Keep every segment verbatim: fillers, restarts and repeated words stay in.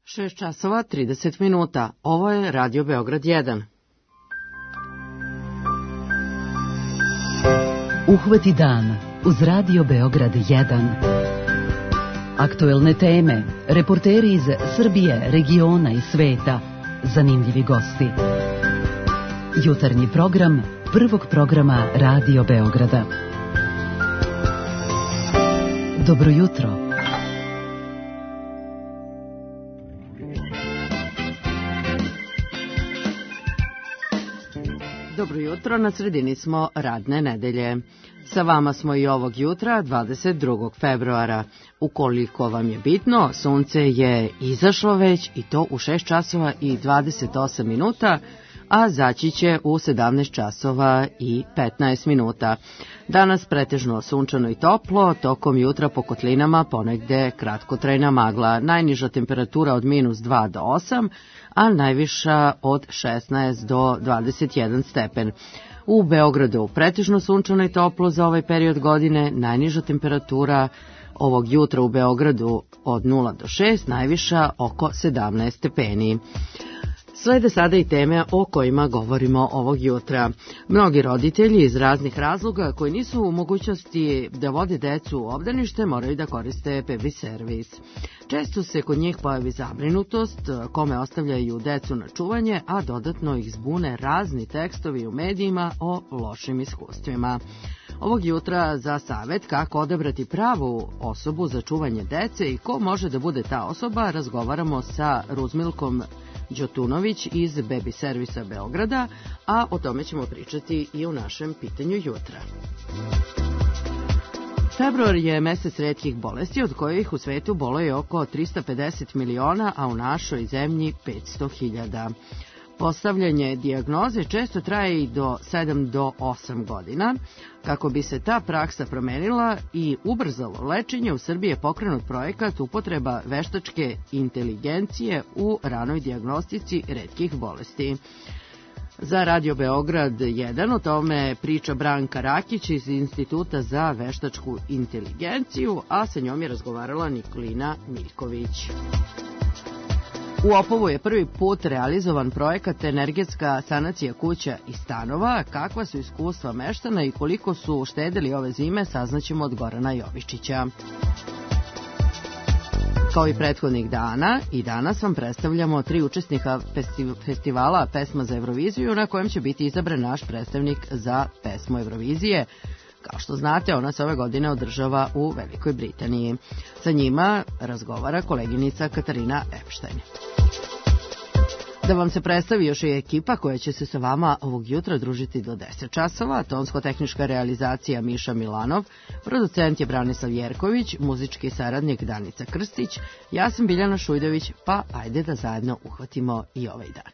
šest časova trideset minuta. Ovo je Radio Beograd jedan. Uhvati dan uz Radio Beograd jedan. Aktuelne teme, reporteri iz Srbije, regiona i sveta, zanimljivi gosti. Jutarnji program prvog programa Radio Beograda. Dobro jutro. Dobro jutro, na sredini smo radne nedelje. Sa vama smo i ovog jutra, dvadeset drugog februara. Ukoliko vam je bitno, sunce je izašlo već i to u šest časova i dvadeset osam minuta, a zaći će u sedamnaest časova i petnaest minuta. Danas pretežno sunčano i toplo, tokom jutra po kotlinama ponegde kratkotrajna magla, najniža temperatura od minus dva do osam, a najviša od šesnaest do dvadeset jedan stepen. U Beogradu pretežno sunčano i toplo za ovaj period godine, najniža temperatura ovog jutra u Beogradu od nula do šest, najviša oko sedamnaest stepeni. Slede sada i teme o kojima govorimo ovog jutra. Mnogi roditelji iz raznih razloga koji nisu u mogućnosti da vode decu u obdanište moraju da koriste bebi servis. Često se kod njih pojavi zabrinutost kome ostavljaju decu na čuvanje, a dodatno ih zbune razni tekstovi u medijima o lošim iskustvima. Ovog jutra za savet kako odabrati pravu osobu za čuvanje dece i ko može da bude ta osoba razgovaramo sa Ruzmilkom Đotunović iz Bebi servisa Beograda, a o tome ćemo pričati i u našem pitanju jutra. Februar je mesec retkih bolesti od kojih u svetu boluje oko trista pedeset miliona, a u našoj zemlji petsto hiljada. Postavljanje dijagnoze često traje i do sedam do osam godina. Kako bi se ta praksa promenila i ubrzalo lečenje, u Srbiji je pokrenut projekat upotreba veštačke inteligencije u ranoj dijagnostici retkih bolesti. Za Radio Beograd jedan o tome priča Branka Rakić iz Instituta za veštačku inteligenciju, a sa njom je razgovarala Nikolina Miljković. U Opovu je prvi put realizovan projekat energetska sanacija kuća i stanova. Kakva su iskustva meštana i koliko su štedeli ove zime, saznaćemo od Gorana Jovičića. Kao i prethodnih dana, i danas vam predstavljamo tri učesnika festivala Pesma za Euroviziju, na kojem će biti izabran naš predstavnik za pesmu Eurovizije. Kao što znate, ona se ove godine održava u Velikoj Britaniji. Sa njima razgovara koleginica Katarina Epštajn. Da vam se predstavi još i ekipa koja će se sa vama ovog jutra družiti do deset časova, tonsko-tehnička realizacija Miša Milanov, producent je Branislav Jerković, muzički saradnik Danica Krstić, ja sam Biljana Šujdović, pa ajde da zajedno uhvatimo i ovaj dan.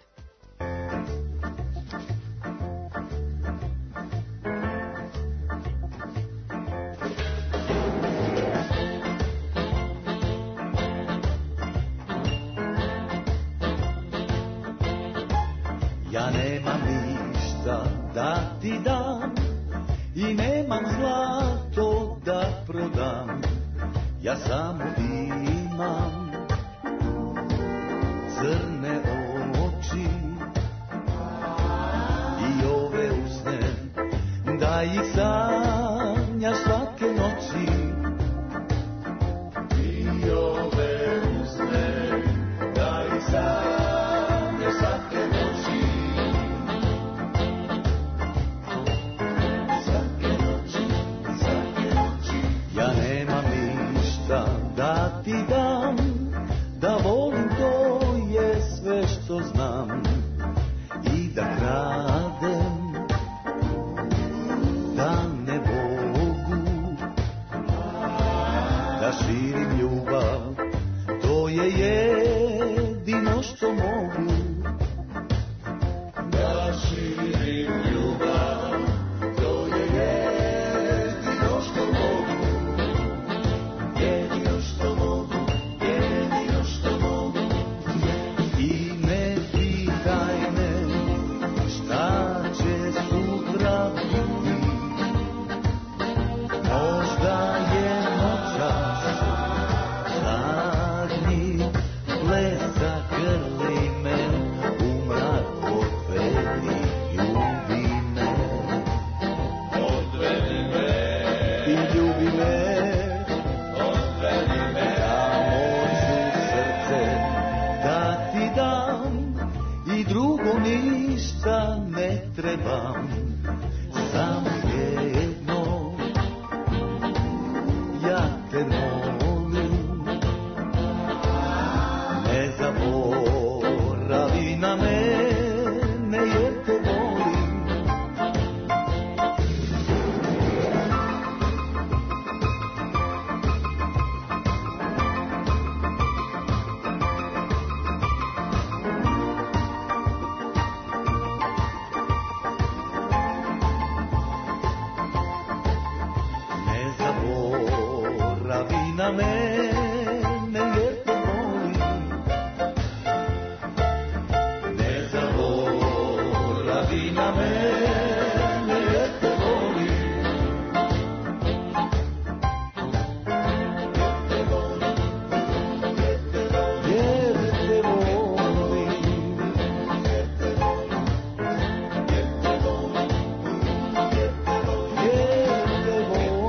Ja nemam ništa da ti dam i nemam zlato da prodam, ja samo imam crne oči i ove usne, da ih sanjaš svake noći. I ove usne, da ih sanjaš svake noći. Da ti dam, da volim, to je sve što znam, i da kradem, da ne mogu, da širim ljubav, to je jedino što mogu, da širim ljubav, to je jedino što mogu. Možda je noćas zadnji blesak zagrli me u mrak odvedi, ljubi me. Odvedi me i ljubi me, odvedi me. Samo ću srce da ti dam i drugo ništa ne trebam, samo jedno, ja te molim, ne zaboravi na mene jer te volim. Ne zaboravi na mene jer te volim. Ne zaboravi na mene jer te volim. Jer te volim. Jer te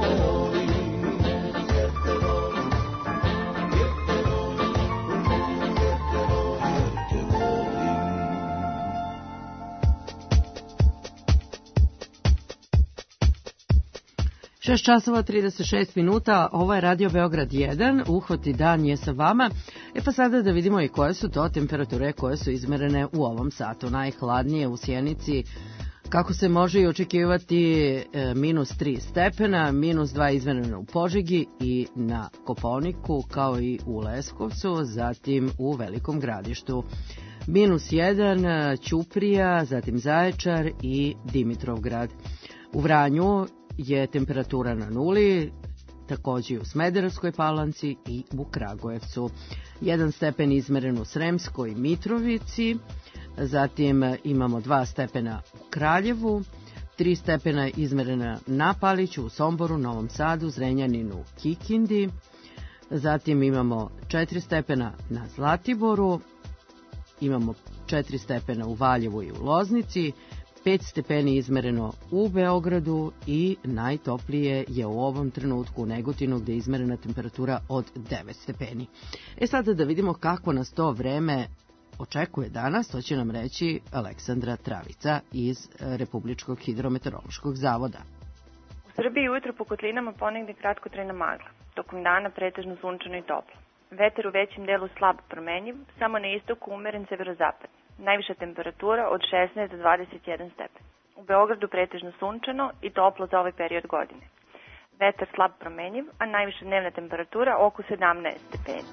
šest časova trideset šest minuta, ovo je Radio Beograd jedan, uhvati dan je sa vama. E pa sada da vidimo i koje su to temperature koje su izmerene u ovom satu. Najhladnije u Sjenici, kako se može i očekivati, minus tri stepena, minus dva izmereno u Požegi i na Kopaoniku, kao i u Leskovcu, zatim u Velikom Gradištu. Minus jedan Ćuprija, zatim Zaječar i Dimitrovgrad. U Vranju je temperatura na nuli, takođe i u Smederevskoj Palanci i u Kragujevcu. Jedan stepen izmeren u Sremskoj Mitrovici, zatim imamo dva stepena u Kraljevu, tri stepena izmerena na Paliću, u Somboru, Novom Sadu, Zrenjaninu, Kikindi, zatim imamo četiri stepena na Zlatiboru, imamo četiri stepena u Valjevu i u Loznici, pet stepeni izmereno u Beogradu i najtoplije je u ovom trenutku u Negotinu gde je izmerena temperatura od devet stepeni. E sada da vidimo kako nas to vreme očekuje danas, to će nam reći Aleksandra Travica iz Republičkog hidrometeorološkog zavoda. U Srbiji ujutro po kotlinama ponegde kratkotrajna magla, tokom dana pretežno sunčano i toplo. Vetar u većem delu slabo promenjiv, samo na istoku umeren severozapadni. Najviša temperatura od šesnaest do dvadeset jedan stepen. U Beogradu pretežno sunčano i toplo za ovaj period godine. Vetar slab promenjiv, a najviša dnevna temperatura oko sedamnaest stepeni.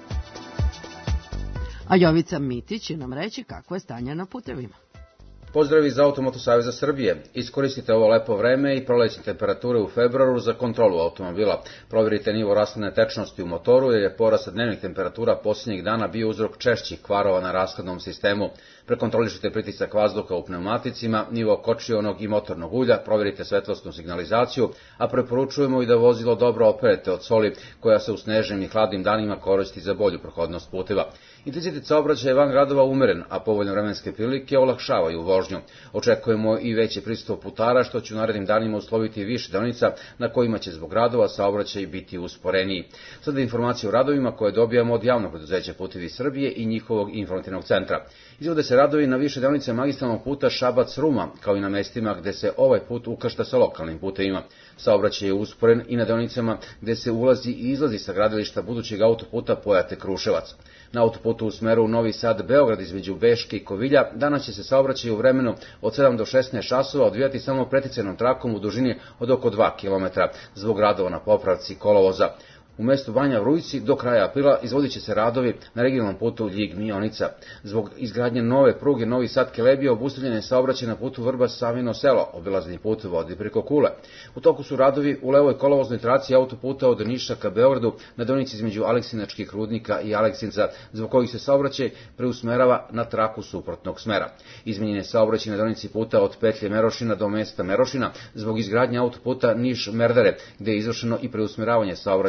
A Jovica Mitić će nam reći kako je stanje na putevima. Pozdrav iz Automoto Saveza Srbije. Iskoristite ovo lepo vreme i prolećne temperature u februaru za kontrolu automobila. Provjerite nivo rashodne tečnosti u motoru jer je porast dnevnih temperatura posljednjih dana bio uzrok češćih kvarova na rashladnom sistemu. Prekontrolišite pritisak vazduha u pneumaticima, nivo kočionog i motornog ulja, provjerite svetlosnu signalizaciju, a preporučujemo i da vozilo dobro operete od soli koja se u snežnim i hladnim danima koristi za bolju prohodnost puteva. Intenzitet saobraćaja van gradova umeren, a povoljne vremenske prilike olakšavaju vožnju. Očekujemo i veće prisustvo putara, što će u narednim danima usloviti više deonica na kojima će zbog radova saobraćaj biti usporeniji. Sada informacije o radovima koje dobijamo od javnog preduzeća Putevi Srbije i njihovog informativnog centra. Izvode se radovi na više deonice magistralnog puta Šabac-Ruma, kao i na mestima gde se ovaj put ukršta sa lokalnim putevima. Saobraćaj je usporen i na deonicama gde se ulazi i izlazi sa gradilišta budućeg autoputa Pojate-Kruševac. Na autoputu u smeru Novi Sad-Beograd između Beške i Kovilja danas će se saobraćaj u vremenu od sedam do šesnaest časova odvijati samo preticajnom trakom u dužini od oko dva kilometra zbog radova na popravci kolovoza. U mestu Banja Vrujci do kraja aprila izvodit će se radovi na regionalnom putu Ljig-Mionica. Zbog izgradnje nove pruge Novi Sad-Kelebija obustavljen je saobraćaj na putu Vrbas-Savino selo, obilazni put vodi preko Kule. U toku su radovi u levoj kolovoznoj traci autoputa od Niša ka Beogradu na deonici između Aleksinačkih rudnika i Aleksinca, zbog kojih se saobraćaj preusmerava na traku suprotnog smera. Izmenjen je saobraćaj na deonici puta od petlje Merošina do mesta Merošina zbog izgradnje autoputa Niš-Merdare, gde je izvršeno i preusmeravanje saobraćaja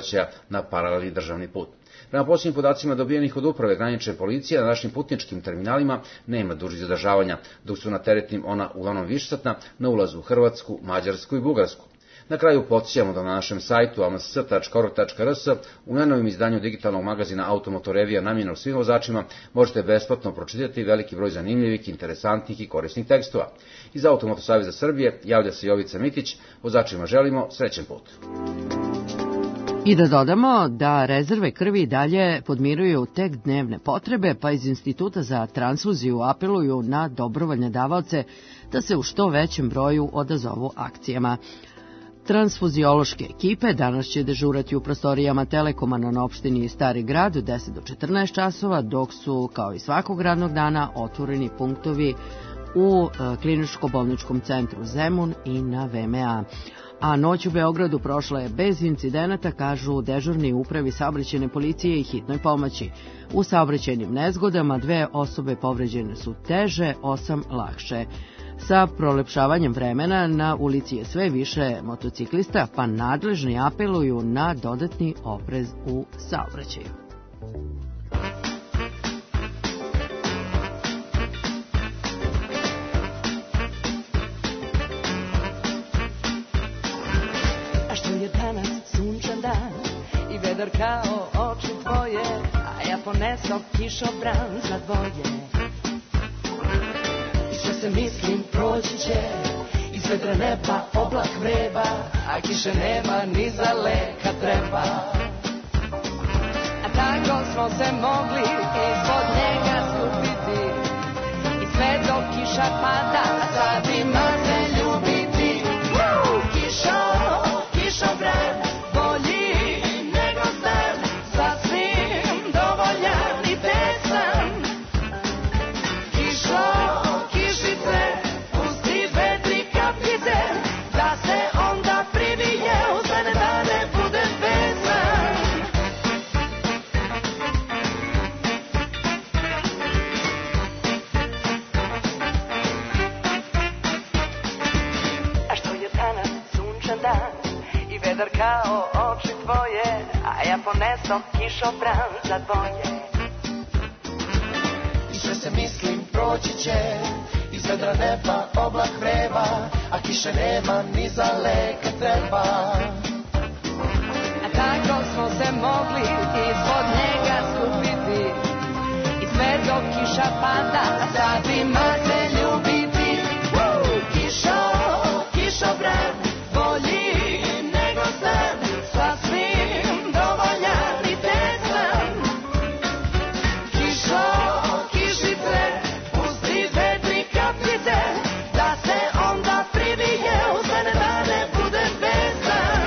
na paralelni državni put. Prema posljednjim podacima dobijenih od uprave granične policije, na našim putničkim terminalima nema dužih zadržavanja, dok su na teretnim ona uglavnom višesatna na ulazu u Hrvatsku, Mađarsku i Bugarsku. Na kraju podsjećamo da na našem sajtu a m s tačka org tačka r s u najnovijem izdanju digitalnog magazina Automotorevija namijenjenog svim vozačima možete besplatno pročitati veliki broj zanimljivih, interesantnih i korisnih tekstova. Iz Automotosaveza Srbije javlja se Jovica Mitić, vozačima želimo srećan put. I da dodamo da rezerve krvi dalje podmiruju tek dnevne potrebe, pa iz Instituta za transfuziju apeluju na dobrovoljne davaoce da se u što većem broju odazovu akcijama. Transfuziološke ekipe danas će dežurati u prostorijama Telekoma na opštini Stari grad od deset do četrnaest časova, dok su, kao i svakog radnog dana, otvoreni punktovi u kliničko-bolničkom centru Zemun i na V M A. A noć u Beogradu prošla je bez incidenata, kažu dežurni upravi saobraćajne policije i hitnoj pomoći. U saobraćajnim nezgodama dve osobe povređene su teže, osam lakše. Sa prolepšavanjem vremena na ulici je sve više motociklista, pa nadležni apeluju na dodatni oprez u saobraćaju. A što je danas sunčan dan i vedar kao oči tvoje, a ja ponesao kišobran za dvoje. Sve se mislim proći će, iz vedra neba oblak vreba, a kiše nema ni za leka treba. A tako smo se mogli ispod njega skupiti, i sve dok kiša pada, a sad ima se ljubiti. Kišo, kišobran, bolji nego san, sasvim dovoljan i pesan. Kišo, da se onda privije u zene da ne bude bezan. A što je danas sunčan dan i vedar kao oči tvoje, a ja ponesom kišobran za dvoje. I sve se mislim proći će, iz vedra neba oblak vreba, a kiše nema ni za leke treba. A tako smo se mogli ispod njega skupiti, i sve dok kiša pada, a sad ima se ljubiti. Kišo, kišobran, bolji nego san, sasvim dovoljan i pesan. Kišo, kišice, pusti dve, tri kapljice, da se onda privije u zene da ne bude bezan.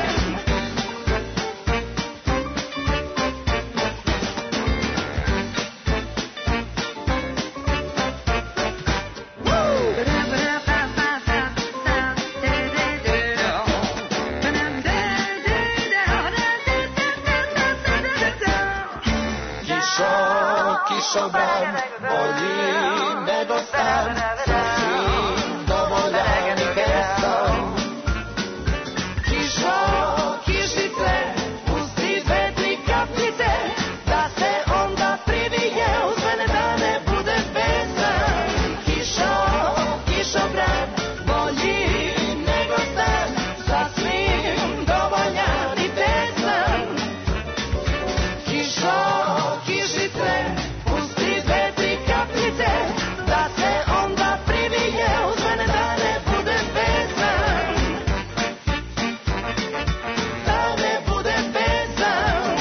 Kišo, kišobran, bolji nego san, sasvim dovoljan i pesan. Kišo, kišice, pusti dve, tri kapljice, da se onda privije u zene da ne bude bezan. Kišo, kišobran, bolji nego san, sasvim dovoljan i pesan. Kišo, kišice, pusti dve, tri kapljice, da se onda privije u zene da ne bude bezan. Da ne bude bezan.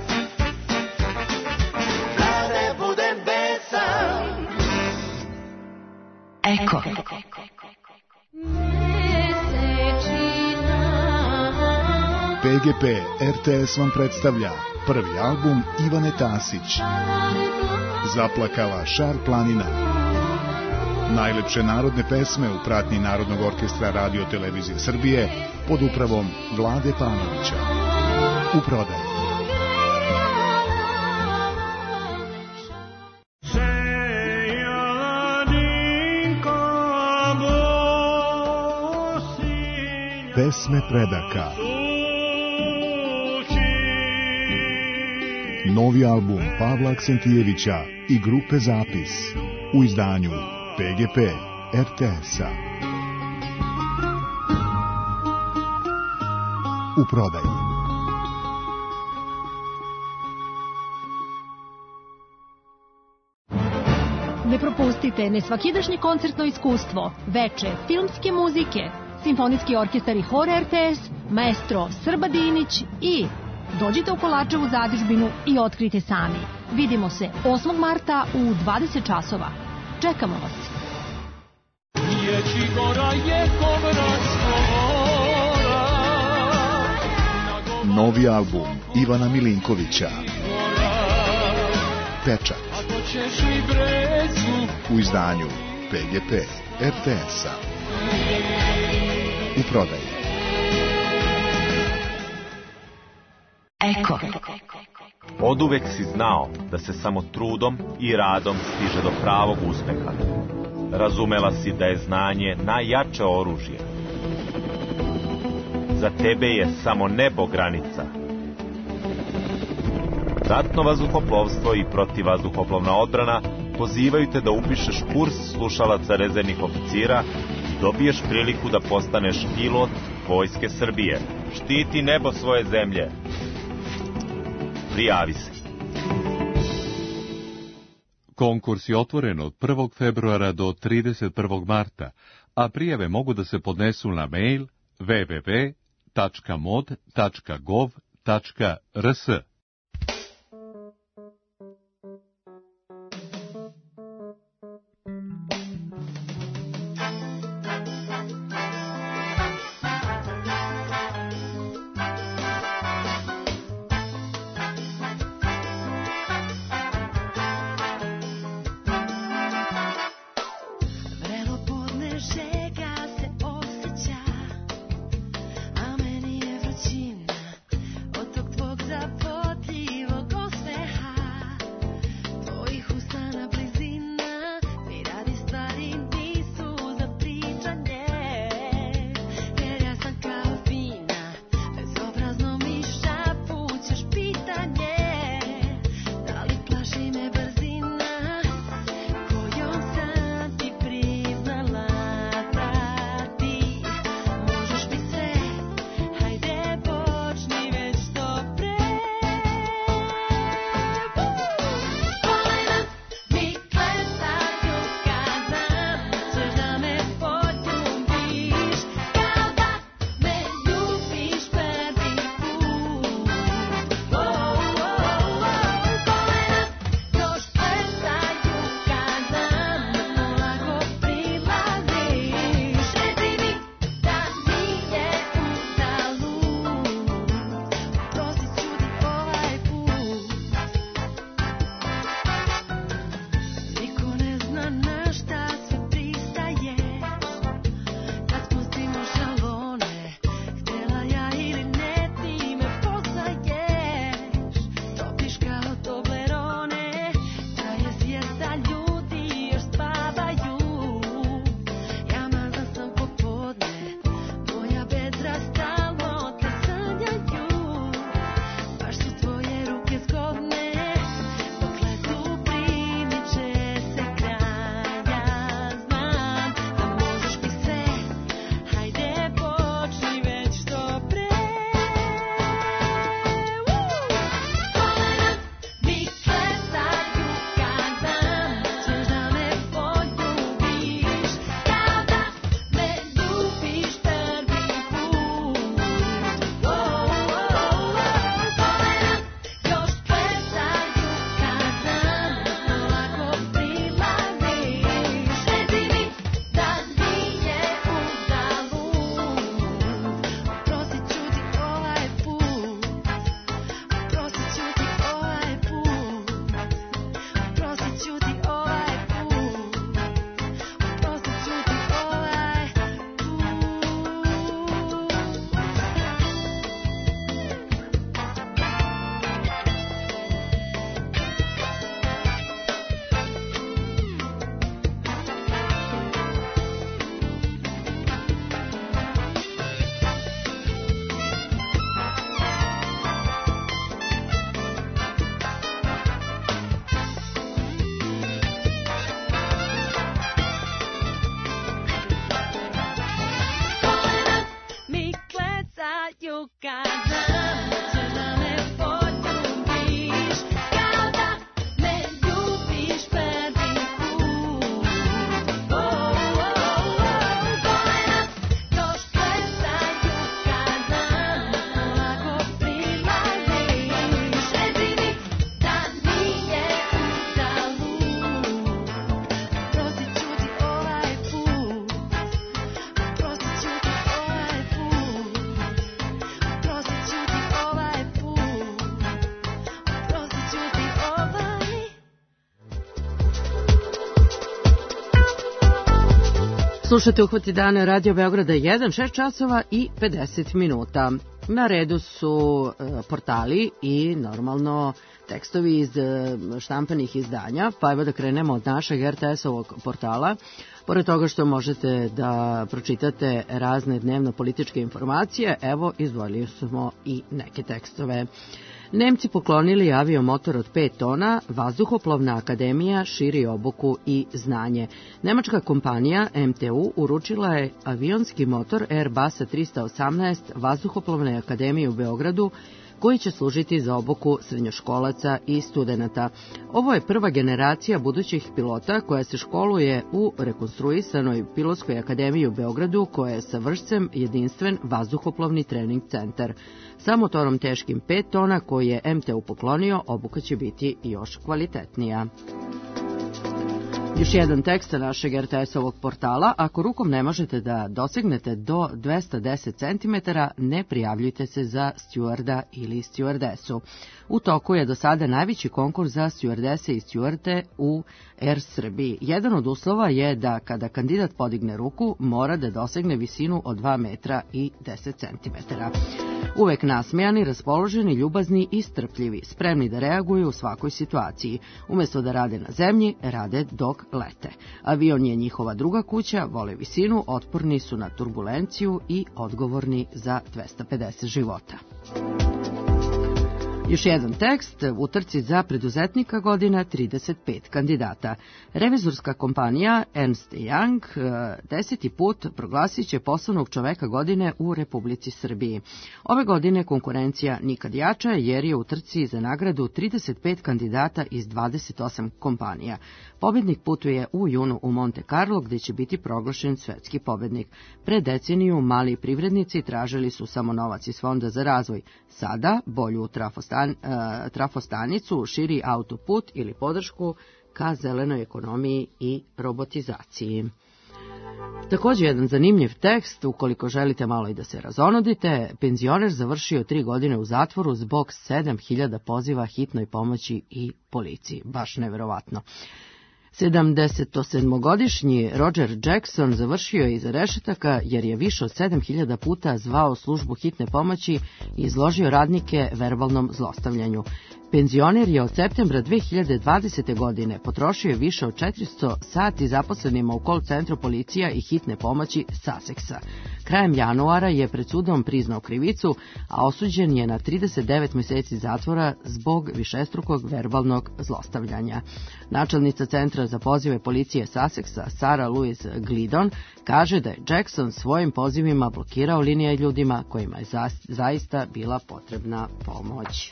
Da ne bude bezan. Eko. P G P R T S vam predstavlja prvi album Ivane Tasić, Zaplakala Šar planina. Najlepše narodne pesme u pratnji Narodnog orkestra Radio Televizije Srbije pod upravom Vlade Panovića. U prodaju. Pesme predaka. Novi album Pavla Aksentijevića i grupe Zapis u izdanju P G P R T S-a. U prodaji. Ne propustite nesvakidašnje koncertno iskustvo, veče filmske muzike, simfonijski orkestar i hor R T S, maestro Srba Dinić i dođite u Kolačevu zadužbinu i otkrite sami. Vidimo se osmog marta u dvadeset časova. Čekamo vas. Novi album Ivana Milinkovića. Pečat. U izdanju P G P R T S-a. U prodaji. Eko. Oduvek si znao da se samo trudom i radom stiže do pravog uspeha. Razumela si da je znanje najjače oružje. Za tebe je samo nebo granica. Ratno vazduhoplovstvo i protivvazduhoplovna odbrana pozivaju te da upišeš kurs slušalaca rezervnih oficira i dobiješ priliku da postaneš pilot Vojske Srbije. Štiti nebo svoje zemlje. Prijavi se. Konkurs je otvoren od prvog februara do trideset prvog marta, a prijave mogu da se podnesu na mail w w w tačka mod tačka gov tačka r s. Od tog tvog zapota Slušate Uhvati dana Radio Beograda jedan, šest časova i pedeset minuta. Na redu su e, portali i normalno tekstovi iz e, štampanih izdanja, pa evo da krenemo od našeg er te es-ovog portala. Pored toga što možete da pročitate razne dnevno-političke informacije, evo izdvojili smo i neke tekstove. Nemci poklonili aviomotor od pet tona, Vazduhoplovna akademija širi obuku i znanje. Nemačka kompanija em te u uručila je avionski motor Airbusa trista osamnaest Vazduhoplovne akademije u Beogradu, koji će služiti za obuku srednjoškolaca i studenata. Ovo je prva generacija budućih pilota koja se školuje u rekonstruisanoj pilotskoj akademiji u Beogradu, koja je sa vršcem jedinstven vazduhoplovni trening centar. Sa motorom teškim pet tona koji je em te u poklonio, obuka će biti još kvalitetnija. Još jedan tekst sa našeg er te es-ovog portala. Ako rukom ne možete da dosegnete do dvesta deset centimetara, ne prijavljujte se za stjuarda ili stjuardesu. U toku je do sada najveći konkurs za stjuardese i stjuarde u Er Srbiji. Jedan od uslova je da kada kandidat podigne ruku, mora da dosegne visinu od dva metra i deset centimetara. Uvek nasmejani, raspoloženi, ljubazni i strpljivi, spremni da reaguju u svakoj situaciji. Umesto da rade na zemlji, rade dok lete. Avion je njihova druga kuća, vole visinu, otporni su na turbulenciju i odgovorni za dvesta pedeset života. Još jedan tekst, u trci za preduzetnika godina trideset pet kandidata. Revizorska kompanija Ernst and Young deseti put proglasit će poslovnog čoveka godine u Republici Srbiji. Ove godine konkurencija nikad jača jer je u trci za nagradu trideset pet kandidata iz dvadeset osam kompanija. Pobednik putuje u junu u Monte Carlo gde će biti proglašen svetski pobednik. Pre deceniju mali privrednici tražili su samo novac iz Fonda za razvoj. Sada bolju trafostan, uh, trafostanicu, širi autoput ili podršku ka zelenoj ekonomiji i robotizaciji. Također jedan zanimljiv tekst, ukoliko želite malo i da se razonodite, penzioner završio tri godine u zatvoru zbog sedam hiljada poziva hitnoj pomoći i policiji. Baš neverovatno. sedamdesetsedmogodišnji Roger Jackson završio je iza rešetaka jer je više od sedam hiljada puta zvao službu hitne pomoći i izložio radnike verbalnom zlostavljanju. Penzioner je od septembra dve hiljade dvadesete. godine potrošio više od četiristo sati zaposlenima u call centru policija i hitne pomoći Sussexa. Krajem januara je pred sudom priznao krivicu, a osuđen je na trideset devet meseci zatvora zbog višestrukog verbalnog zlostavljanja. Načelnica centra za pozive policije Sussexa, Sarah Louise Glidon, kaže da je Jackson svojim pozivima blokirao linije ljudima kojima je zaista bila potrebna pomoć.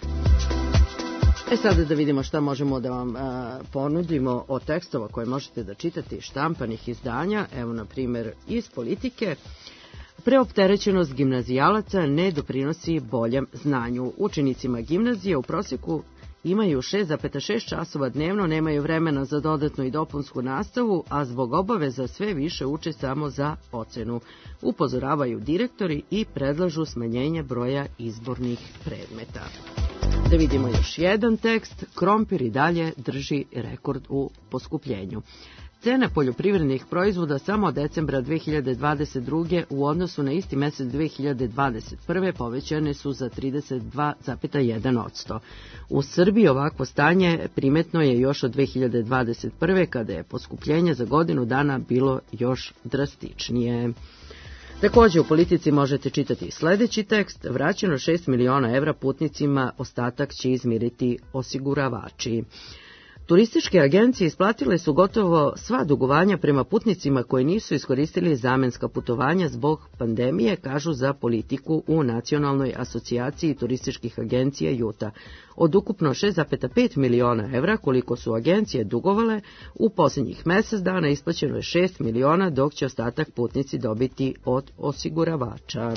E sada da vidimo šta možemo da vam a, ponudimo od tekstova koje možete da čitate iz štampanih izdanja. Evo, na primjer, iz Politike. Preopterećenost gimnazijalaca ne doprinosi boljem znanju. Učenicima gimnazije u prosjeku imaju šest zarez šest časova dnevno, nemaju vremena za dodatnu i dopunsku nastavu, a zbog obaveza sve više uče samo za ocenu. Upozoravaju direktori i predlažu smanjenje broja izbornih predmeta. Da vidimo još jedan tekst. Krompir i dalje drži rekord u poskupljenju. Cene poljoprivrednih proizvoda samo od decembra dve hiljade dvadeset druge. u odnosu na isti mesec dve hiljade dvadeset prve. povećane su za trideset dva zarez jedan posto. U Srbiji ovakvo stanje primetno je još od dve hiljade dvadeset prve. kada je poskupljenje za godinu dana bilo još drastičnije. Također u Politici možete čitati sledeći tekst. Vraćeno šest miliona evra putnicima, ostatak će izmiriti osiguravači. Turističke agencije isplatile su gotovo sva dugovanja prema putnicima koji nisu iskoristili zamenska putovanja zbog pandemije, kažu za Politiku u Nacionalnoj asocijaciji turističkih agencija Juta. Od ukupno šest zarez pet miliona evra koliko su agencije dugovale, u posljednjih mesec dana isplaćeno je šest miliona, dok će ostatak putnici dobiti od osiguravača.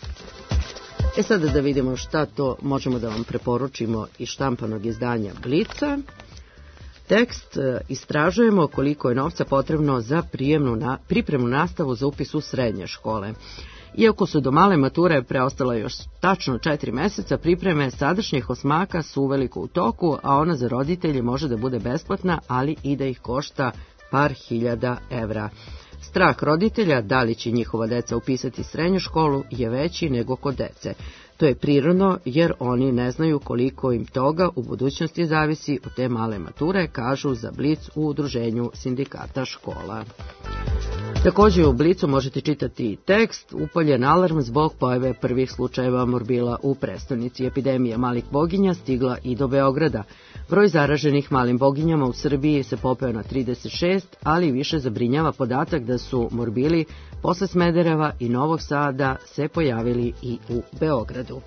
E sada da vidimo šta to možemo da vam preporučimo iz štampanog izdanja Blica. Tekst: istražujemo koliko je novca potrebno za prijemnu na, pripremnu nastavu za upis u srednje škole. Iako su do male mature preostala još tačno četiri meseca, pripreme sadašnjih osmaka su uveliko u toku, a ona za roditelje može da bude besplatna, ali i da ih košta par hiljada evra. Strah roditelja da li će njihova deca upisati srednju školu je veći nego kod dece. To je prirodno jer oni ne znaju koliko im toga u budućnosti zavisi od te male mature, kažu za Blic u udruženju sindikata škola. Također u Blicu možete čitati tekst upaljen alarm zbog pojave prvih slučajeva morbila u prestonici. Epidemija malih boginja stigla i do Beograda. Broj zaraženih malim boginjama u Srbiji se popeo na trideset šest, ali više zabrinjava podatak da su morbili posle Smedereva i Novog Sada se pojavili i u Beogradu.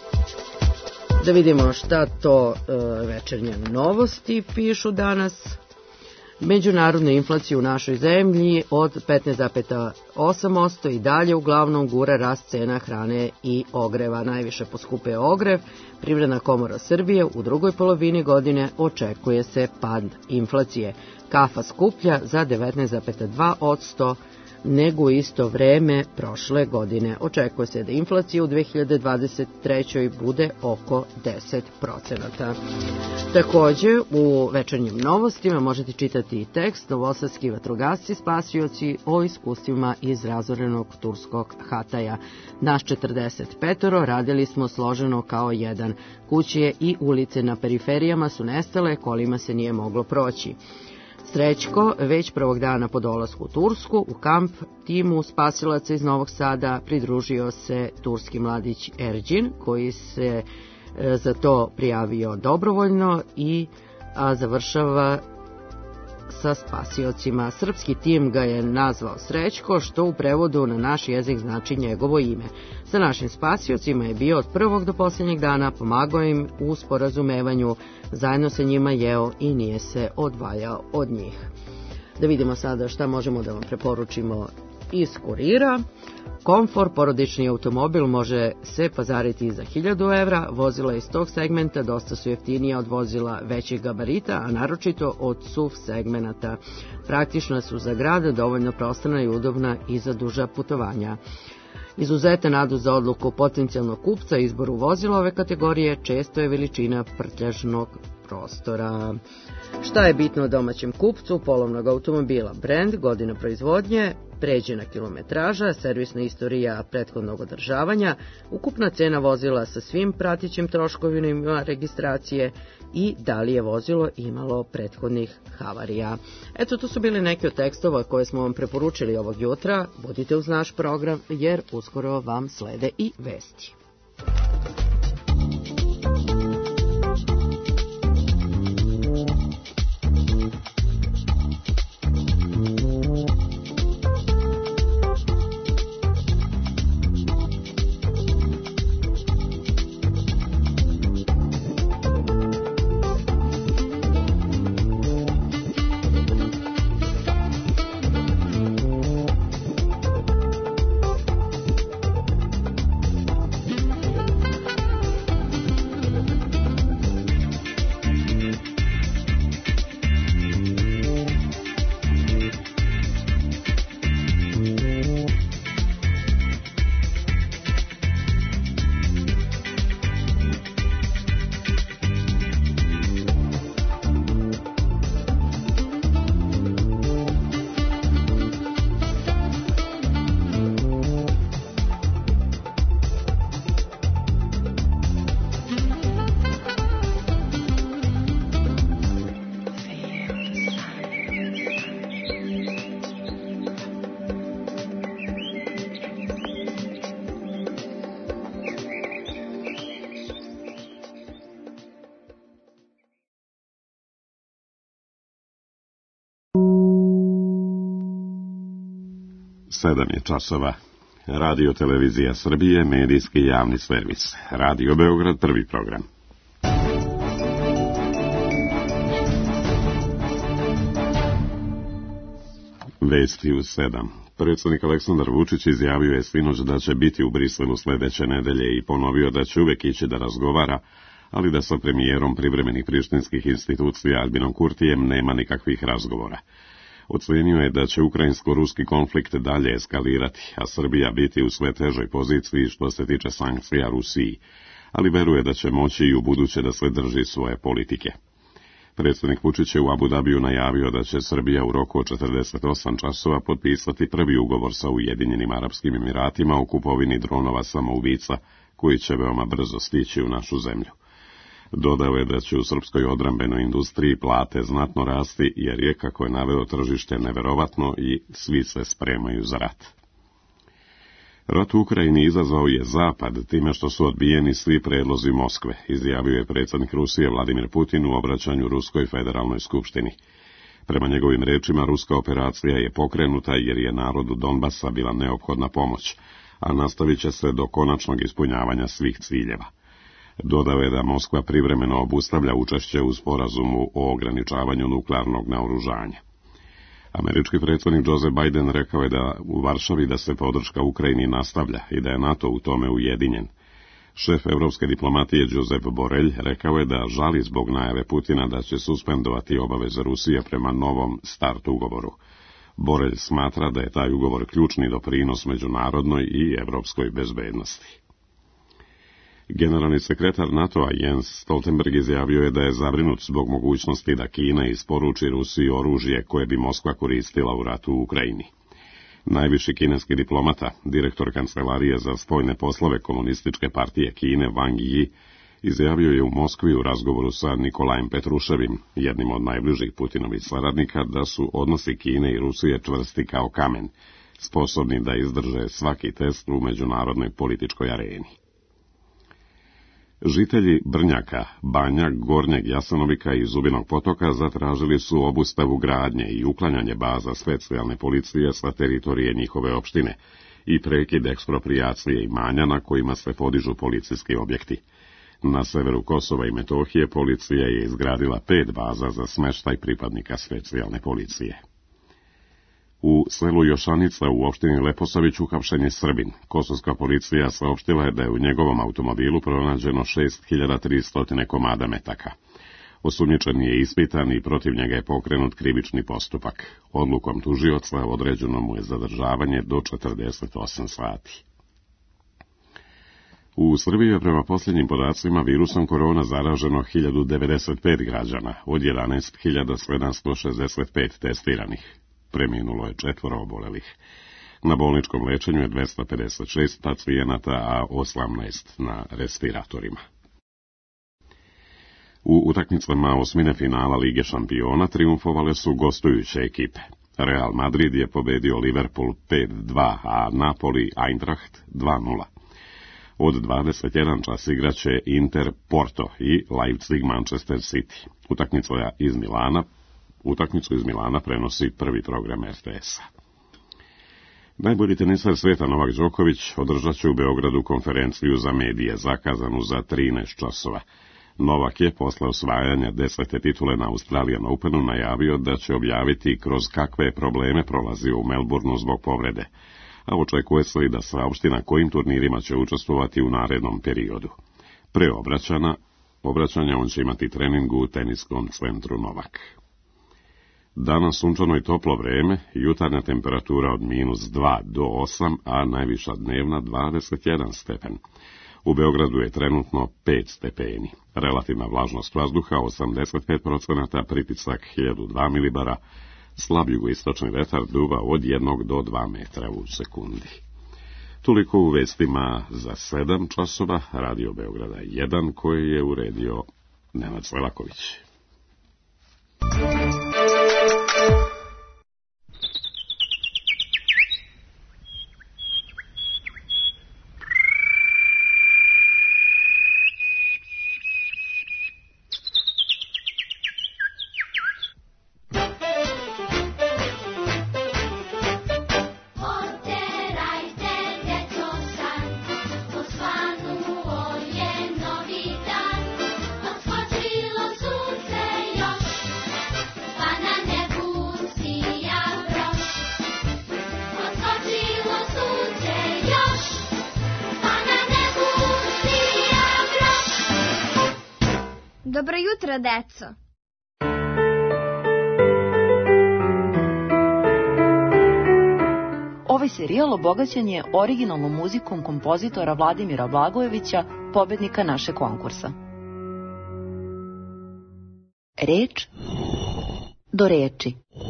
Da vidimo šta to e, večernje novosti pišu danas. Međunarodnu inflaciju u našoj zemlji od petnaest zarez osam posto i dalje uglavnom gura rast cena hrane i ogreva. Najviše poskupeo ogrev. Privredna komora Srbije u drugoj polovini godine očekuje se pad inflacije. Kafa skuplja za devetnaest zarez dva posto nego u isto vreme prošle godine. Očekuje se da inflacija u dve hiljade dvadeset trećoj bude oko deset procenata. Također, u večernjim novostima možete čitati i tekst Novosadski vatrogasci spasioci o iskustvima iz razorenog turskog Hataja. Naš četrdeset petoro radili smo složeno kao jedan. Kuće i ulice na periferijama su nestale, kolima se nije moglo proći. Srećko već prvog dana po dolasku u Tursku u kamp timu spasilaca iz Novog Sada pridružio se turski mladić Erđin koji se e, za to prijavio dobrovoljno i a, završava sa spasiocima. Srpski tim ga je nazvao Srećko, što u prevodu na naš jezik znači njegovo ime. Sa našim spasiocima je bio od prvog do posljednjeg dana, pomagao im u sporazumevanju, zajedno sa njima jeo i nije se odvajao od njih. Da vidimo sada šta možemo da vam preporučimo iz kurira. Komfor, porodični automobil može se pazariti za hiljadu evra, vozila iz tog segmenta dosta su jeftinija od vozila većih gabarita, a naročito od S U V segmenata. Praktična su za grad, dovoljno prostorna i udobna i za duža putovanja. Izuzetan nadu za odluku potencijalnog kupca izboru vozila ove kategorije često je veličina prtljažnog prostora. Šta je bitno domaćem kupcu polovnog automobila? Brend, godina proizvodnje, pređena kilometraža, servisna istorija prethodnog održavanja, ukupna cena vozila sa svim pratećim troškovima registracije i da li je vozilo imalo prethodnih havarija. Eto, to su bili neki od tekstova koje smo vam preporučili ovog jutra. Budite uz naš program jer uskoro vam slede i vesti. Sedam je časova. Radio Televizija Srbije, medijski javni servis. Radio Beograd, prvi program. Vesti u sedam. Predsjednik Aleksandar Vučić izjavio je sinoć da će biti u Briselu sledeće nedelje i ponovio da će uvek ići da razgovara, ali da sa premijerom privremenih prištinskih institucija Albinom Kurtijem nema nikakvih razgovora. Ocenio je da će ukrajinsko-ruski konflikt dalje eskalirati, a Srbija biti u sve težoj poziciji što se tiče sankcija Rusiji, ali veruje da će moći i u buduće da se drži svoje politike. Predsjednik Vučić je u Abu Dabiju najavio da će Srbija u roku od četrdeset osam časova potpisati prvi ugovor sa Ujedinjenim Arapskim Emiratima o kupovini dronova samoubica, koji će veoma brzo stići u našu zemlju. Dodao je da će u srpskoj odbrambenoj industriji plate znatno rasti, jer je, kako je naveo, tržište neverovatno i svi se spremaju za rat. Rat u Ukrajini izazvao je Zapad time što su odbijeni svi predlozi Moskve, izjavio je predsjednik Rusije Vladimir Putin u obraćanju Ruskoj federalnoj skupštini. Prema njegovim rečima, ruska operacija je pokrenuta jer je narodu Donbasa bila neophodna pomoć, a nastavit će se do konačnog ispunjavanja svih ciljeva. Dodao je da Moskva privremeno obustavlja učešće u sporazumu o ograničavanju nuklearnog naoružanja. Američki predsjednik Joe Biden rekao je da u Varšavi da se podrška Ukrajini nastavlja i da je NATO u tome ujedinjen. Šef evropske diplomatije Josep Borrell rekao je da žali zbog najave Putina da će suspendovati obaveze Rusije prema novom start ugovoru. Borrell smatra da je taj ugovor ključni doprinos međunarodnoj i evropskoj bezbednosti. Generalni sekretar NATO-a Jens Stoltenberg izjavio je da je zabrinut zbog mogućnosti da Kina isporuči Rusiji oružje koje bi Moskva koristila u ratu u Ukrajini. Najviši kineski diplomata, direktor Kancelarije za spoljne poslove Komunističke partije Kine Wang Yi, izjavio je u Moskvi u razgovoru sa Nikolajem Petruševim, jednim od najbližih Putinovih saradnika, da su odnosi Kine i Rusije čvrsti kao kamen, sposobni da izdrže svaki test u međunarodnoj političkoj areni. Žitelji Brnjaka, Banja, Gornjeg Jasenovika i Zubinog potoka zatražili su obustavu gradnje i uklanjanje baza specijalne policije sa teritorije njihove opštine i prekid eksproprijacije imanja na kojima se podižu policijski objekti. Na severu Kosova i Metohije policija je izgradila pet baza za smeštaj pripadnika specijalne policije. U selu Jošanica u opštini Leposavić uhapšen je Srbin. Kosovska policija saopštila je da je u njegovom automobilu pronađeno šest hiljada tristo komada metaka. Osumnjičen je ispitan i protiv njega je pokrenut krivični postupak. Odlukom tužioca određeno mu je zadržavanje do četrdeset osam sati. U Srbiji je prema posljednjim podacima virusom korona zaraženo hiljadu devedeset pet građana, od jedanaest hiljada sedamsto šezdeset pet testiranih. Preminulo je četvoro obolelih. Na bolničkom lečenju je dvesta pedeset šest pacijenata, a osamnaest na respiratorima. U utakmicama osmine finala Lige šampiona triumfovale su gostujuće ekipe. Real Madrid je pobedio Liverpool pet dva, a Napoli Eintracht dva nula. Od dvadeset jedan čas igraće Inter Porto i Leipzig Manchester City. Utakmica iz Milana Utakmicu iz Milana prenosi prvi program R T S-a. Najbolji teniser sveta Novak Đoković održat će u Beogradu konferenciju za medije zakazanu za trinaest časova. Novak je posle osvajanja desete titule na Australian Openu najavio da će objaviti kroz kakve probleme prolazio u Melbourneu zbog povrede, a očekuje se i da saopšti na kojim turnirima će učestvovati u narednom periodu. Pre obraćanja, obraćanja on će imati trening u teniskom centru Novak. Danas sunčano i toplo vreme, jutarnja temperatura od minus dva do osam, a najviša dnevna dvadeset jedan stepen. U Beogradu je trenutno pet stepeni. Relativna vlažnost vazduha osamdeset pet procenata, pritisak hiljadu dva milibara, slab jugoistočni vetar duva od jednog do dva metra u sekundi. Toliko u vestima za sedam časova, Radio Beograda jedan, koji je uredio Nenad Slelaković. Dobro jutro, deco. Ovaj serijal obogaćen je originalnom muzikom kompozitora Vladimira Blagojevića, pobednika našeg konkursa. Reč do reči.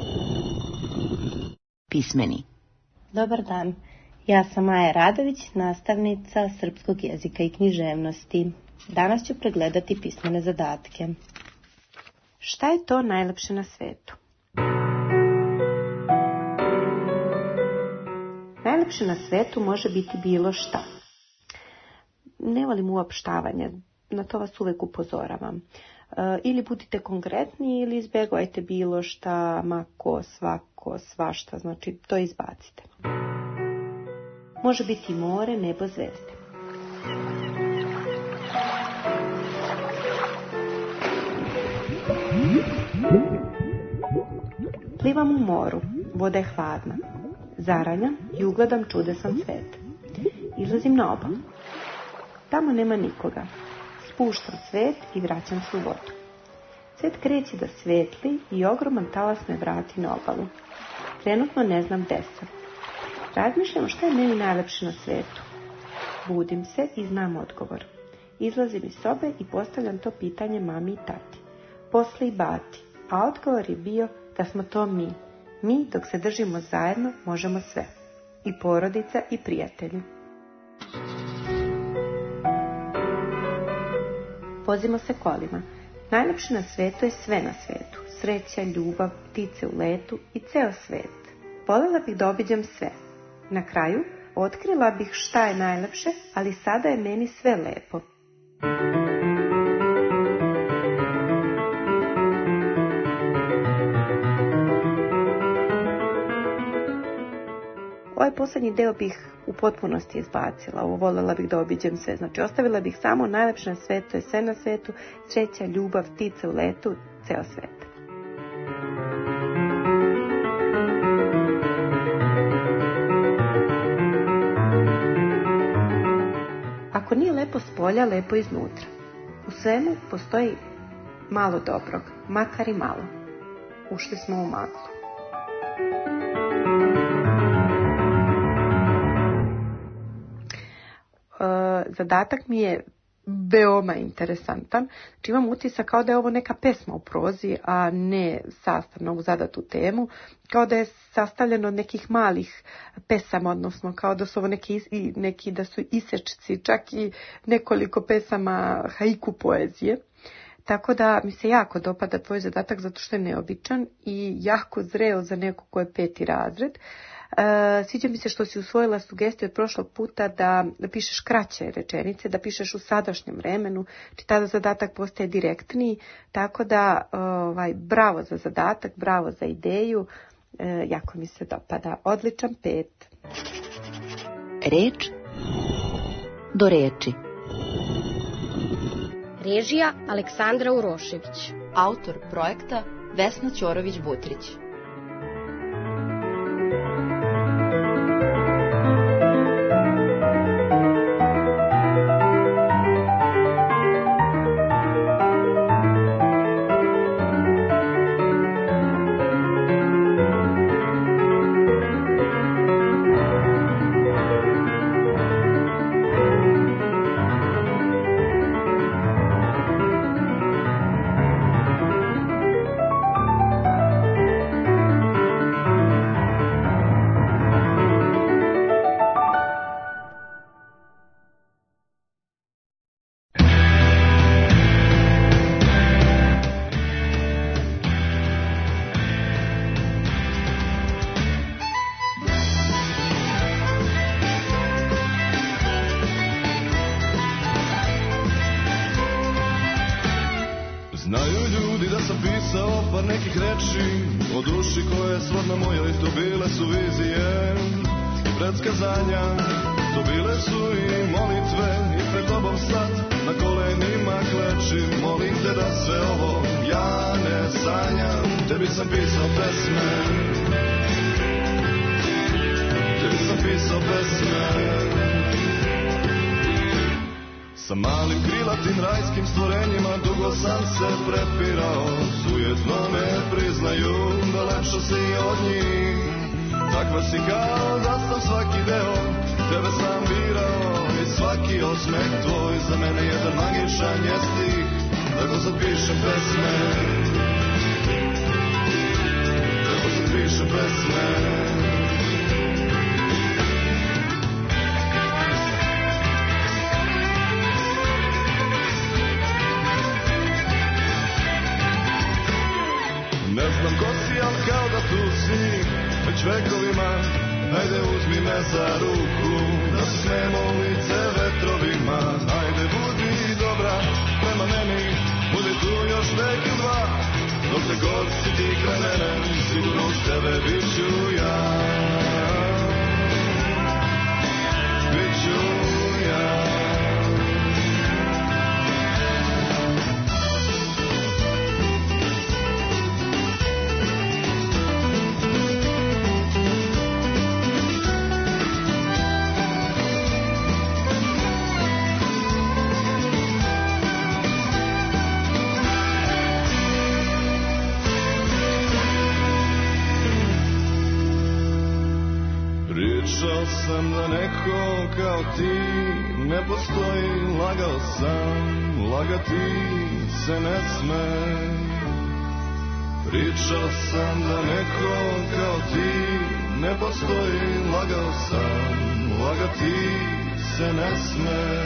Pismeni. Dobar dan, ja sam Maja Radović, nastavnica srpskog jezika i književnosti. Danas ću pregledati pismene zadatke. Šta je to najlepše na svetu? Najlepše na svetu može biti bilo šta. Ne volim uopštavanje, na to vas uvek upozoravam. E, ili budite konkretni ili izbjegajte bilo šta, mako, svako, svašta, znači to izbacite. Može biti more, nebo, zvezde. Plivam u moru, voda je hladna. Zaranjam i ugledam čudesan svet. Izlazim na obalu. Tamo nema nikoga. Spuštam svet i vraćam se u vodu. Svet kreće da svetli i ogroman talas me vrati na obalu. Trenutno ne znam gde sam. Razmišljam šta je meni najlepše na svetu. Budim se i znam odgovor. Izlazim iz sobe i postavljam to pitanje mami i tati. Posle i bati. A odgovor je bio da smo to mi. Mi, dok se držimo zajedno, možemo sve. I porodica i prijatelji. Vozimo se kolima. Najlepše na svetu je sve na svetu. Sreća, ljubav, ptice u letu i ceo svet. Voljela bih da obiđem sve. Na kraju, otkrila bih šta je najlepše, ali sada je meni sve lepo. Ovaj posljednji deo bih u potpunosti izbacila. Ovo voljela bih da obiđem sve. Znači, ostavila bih samo najlepše na svetu je sve na svetu, sreća, ljubav, ptice u letu, ceo svet. Ako nije lepo s polja, lepo iznutra. U svemu postoji malo dobrog, makar i malo. Ušli smo u maglu. Zadatak mi je veoma interesantan. Znači imam utisak kao da je ovo neka pesma u prozi, a ne sastavno u zadatu temu. Kao da je sastavljeno od nekih malih pesama, odnosno kao da su ovo neki, neki da su isečci, čak i nekoliko pesama haiku poezije. Tako da mi se jako dopada tvoj zadatak zato što je neobičan i jako zreo za neko ko je peti razred. E, sviđa mi se što si usvojila sugestiju od prošlog puta da pišeš kraće rečenice, da pišeš u sadašnjem vremenu, či tada zadatak postaje direktniji, tako da ovaj, bravo za zadatak, bravo za ideju, e, jako mi se dopada. Odličan pet. Reč do reči. Režija Aleksandra Urošević. Autor projekta Vesna Ćorović-Butrić. Znaju ljudi da sam pisao par nekih reči o duši koje svodno mojoj to bile su vizije i predskazanja, to bile su i molitve i pred tobom sad na kolenima klečim, molim te da sve ovo ja ne sanjam. Tebi sam pisao pesme, tebi sam pisao pesme. Sa malim krilatim rajskim stvorenjima dugo sam se prepirao, sujetno ne priznaju da lepša si od njih. Takva si kao da sam svaki deo, tebe sam birao i svaki osmeh tvoj za mene jedan magičan je stih. Tako sad pišem pesme, tako sad pišem pesme. Ne znam ko si, al kao da tu si, već vekovima. Ajde uzmi me za ruku, da se smemo u lice vetrovima. Ajde budi dobra prema meni, budi tu još neki dva. Dok te god si ti kraj mene, sigurno uz tebe bit ću ja. Bit ću ja. Pričao sam da neko kao ti ne postoji, lagao sam, lagati se ne sme. Pričao sam da neko kao ti ne postoji, lagao sam, lagati se ne sme.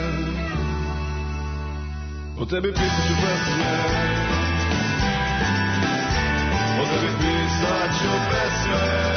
O tebi pisat ću pesme, o tebi pisat ću pesme.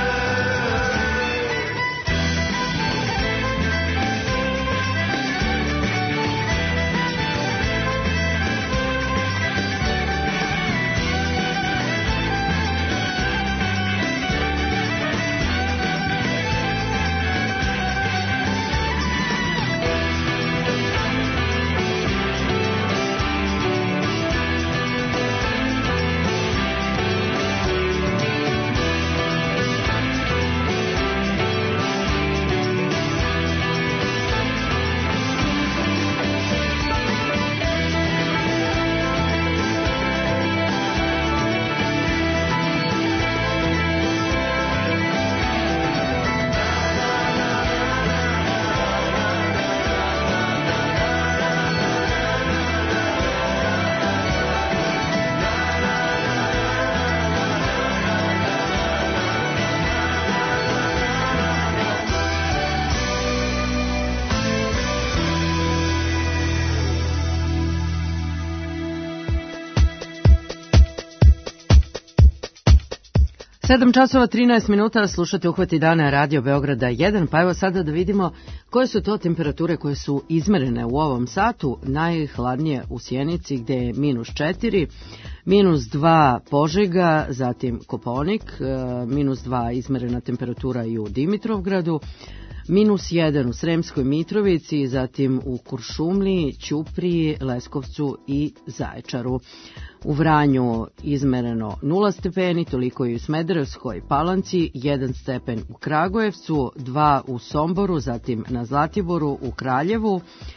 sedam časova trinaest minuta, slušate Uhvati dana Radio Beograda jedan, pa evo sada da vidimo koje su to temperature koje su izmerene u ovom satu. Najhladnije u Sjenici gde je minus četiri, minus dva Požega, zatim Kopaonik, minus dva izmerena temperatura i u Dimitrovgradu, minus jedan u Sremskoj Mitrovici, zatim u Kuršumliji, Ćupriji, Leskovcu i Zaječaru. U Vranju izmereno nula stepeni, toliko i u Smederevskoj Palanci, jedan stepen u Kragujevcu, dva u Somboru, zatim na Zlatiboru, u Kraljevu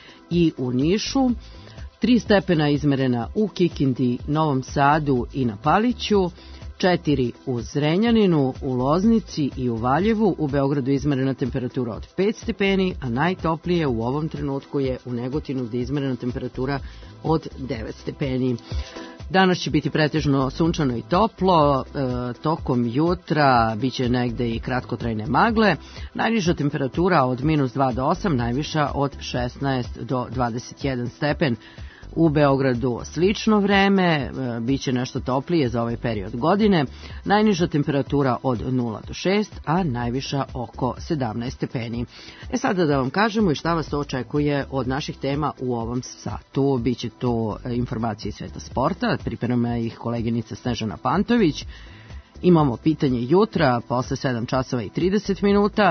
i u Nišu, tri stepena izmerena u Kikindi, Novom Sadu i na Paliću, četiri u Zrenjaninu, u Loznici i u Valjevu. U Beogradu izmerena temperatura od pet stepeni, a najtoplije u ovom trenutku je u Negotinu gde je izmerena temperatura od devet stepeni. Danas će biti pretežno sunčano i toplo, e, tokom jutra biće negde i kratkotrajne magle, najniža temperatura od minus dva do osam, najviša od šesnaest do dvadeset jedan stepen. U Beogradu slično vreme, biće nešto toplije za ovaj period godine, najniža temperatura od nula do šest, a najviša oko sedamnaest stepeni. E sada da vam kažemo i šta vas to očekuje od naših tema u ovom satu. Biće to informacije iz sveta sporta, priprema ih koleginica Snežana Pantović, imamo pitanje jutra posle sedam časova i trideset minuta,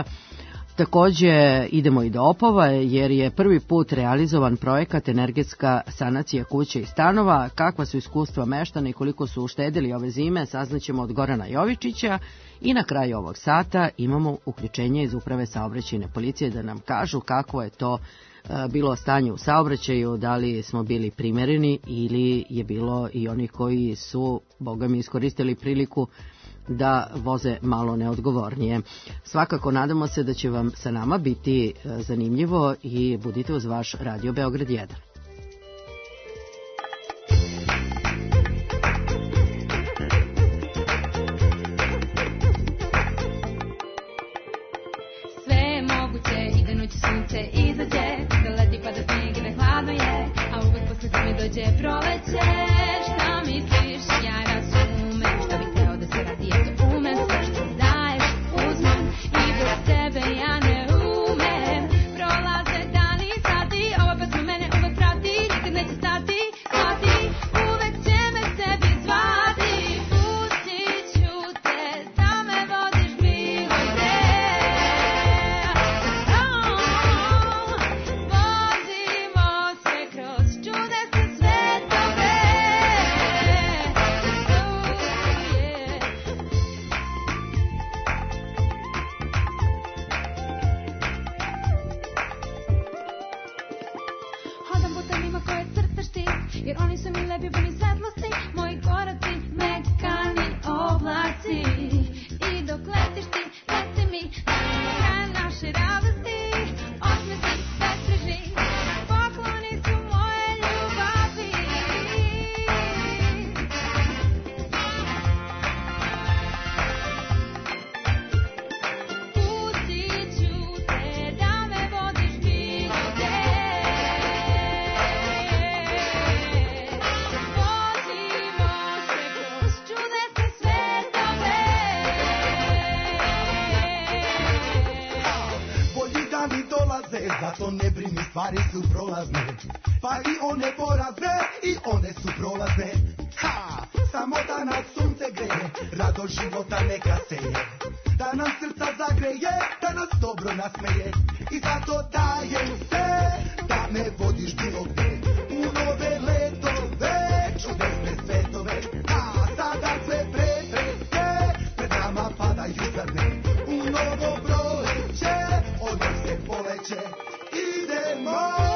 takođe idemo i do Opova jer je prvi put realizovan projekat energetska sanacija kuće i stanova. Kakva su iskustva meštana i koliko su uštedili ove zime saznaćemo od Gorana Jovičića i na kraju ovog sata imamo uključenje iz Uprave saobraćajne policije da nam kažu kako je to bilo stanje u saobraćaju, da li smo bili primereni ili je bilo i oni koji su, boga mi, iskoristili priliku da voze malo neodgovornije. Svakako nadamo se da će vam sa nama biti zanimljivo i budite uz vaš Radio Beograd jedan. Zato ne brini, stvari su prolazne, pa i one porazne, i one su prolazne. Ha! Samo da nas sunce greje, rado života neka seje, da nam srca zagreje, da nas dobro nasmeje. I zato dajem se, da me vodiš bilo gde, u nove letove, čudesne svetove. A sada sve prepreke, pred nama padaju za dne, u novo proleće, odmah se poleće. Idemo!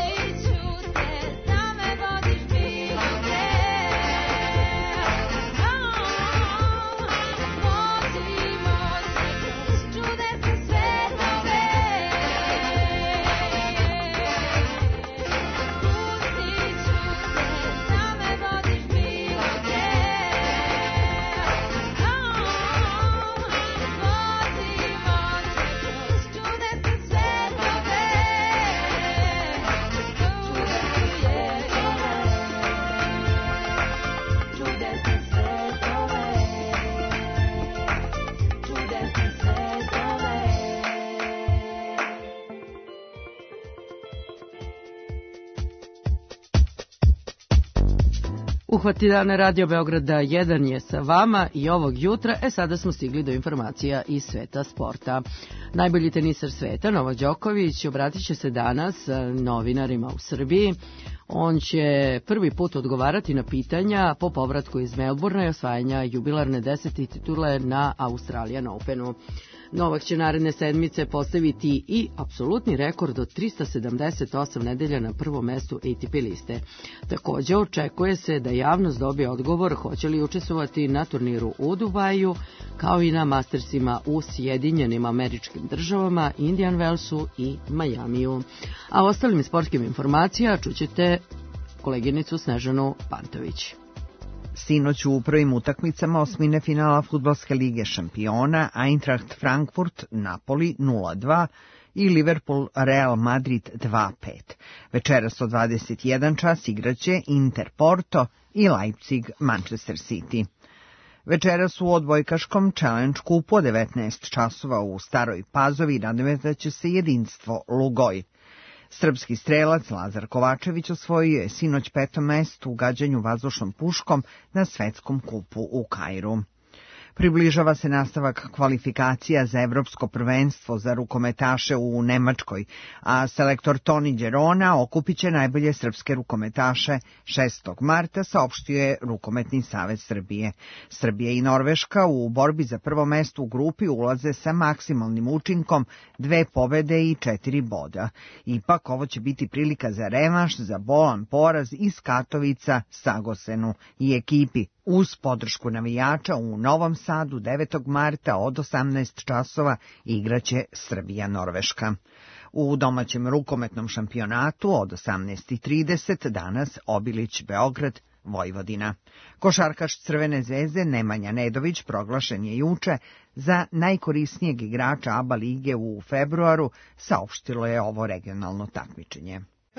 Uhvati dana Radio Beograda jedan je sa vama i ovog jutra, e sada smo stigli do informacija iz sveta sporta. Najbolji tenisar sveta, Novak Đoković, obratit će se danas novinarima u Srbiji. On će prvi put odgovarati na pitanja po povratku iz Melbourna i osvajanja jubilarne desete titule na Australian Openu. Novak će naredne sedmice postaviti i apsolutni rekord od trista sedamdeset osam nedelja na prvom mestu A T P liste. Također očekuje se da javnost dobije odgovor hoće li učestvovati na turniru u Dubaju, kao i na Mastersima u Sjedinjenim Američkim Državama, Indian Wellsu i Majamiju. A ostalim sportskim informacija čućete koleginicu Snežanu Pantović. Sinoć u prvim utakmicama osmine finala Fudbalske lige šampiona Eintracht Frankfurt Napoli nula dva i Liverpool Real Madrid dva pet. Večeras od dvadeset jedan čas igraće Inter Porto i Leipzig Manchester City. Večeras u odbojkaškom Challenge kupu od devetnaest časova u Staroj Pazovi nadmetaće se Jedinstvo Lugoj. Srpski strelac Lazar Kovačević osvojio je sinoć peto mesto u gađanju vazdušnom puškom na svetskom kupu u Kairu. Približava se nastavak kvalifikacija za evropsko prvenstvo za rukometaše u Nemačkoj, a selektor Toni Đerona okupit će najbolje srpske rukometaše šestog marta, saopštio je Rukometni savez Srbije. Srbija i Norveška u borbi za prvo mesto u grupi ulaze sa maksimalnim učinkom dve pobede i četiri boda. Ipak ovo će biti prilika za revanš za bolan poraz iz Katovica Sagosenu i ekipi. Uz podršku navijača u Novom Sadu devetog marta od osamnaest časova igraće Srbija-Norveška. U domaćem rukometnom šampionatu od osamnaest i trideset danas Obilić Beograd Vojvodina. Košarkaš Crvene zvezde Nemanja Nedović proglašen je juče za najkorisnijeg igrača A B A lige u februaru, saopštilo je ovo regionalno takmičenje.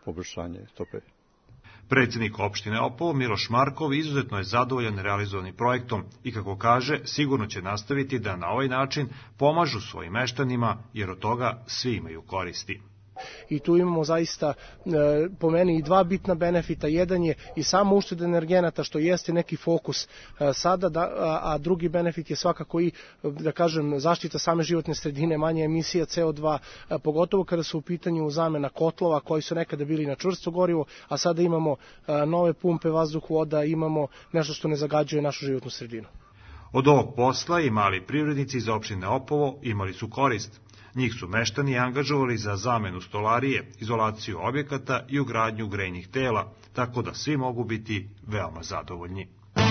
poboljšanje tope. Predsjednik opštine Opovo Miloš Markov izuzetno je zadovoljan realizovanim projektom i, kako kaže, sigurno će nastaviti da na ovaj način pomažu svojim meštanima, jer od toga svi imaju koristi. I tu imamo zaista po meni i dva bitna benefita. Jedan je i samo ušteda energenata, što jeste neki fokus sada, a drugi benefit je svakako i, da kažem, zaštita same životne sredine, manje emisija C O dva, pogotovo kada su u pitanju zamena kotlova koji su nekada bili na čvrsto gorivo, a sada imamo nove pumpe, vazduh, voda, imamo nešto što ne zagađuje našu životnu sredinu. Od ovog posla i mali privrednici iz opštine Opovo imali su korist. Njih su meštani angažovali za zamenu stolarije, izolaciju objekata i ugradnju grejnih tela, tako da svi mogu biti veoma zadovoljni.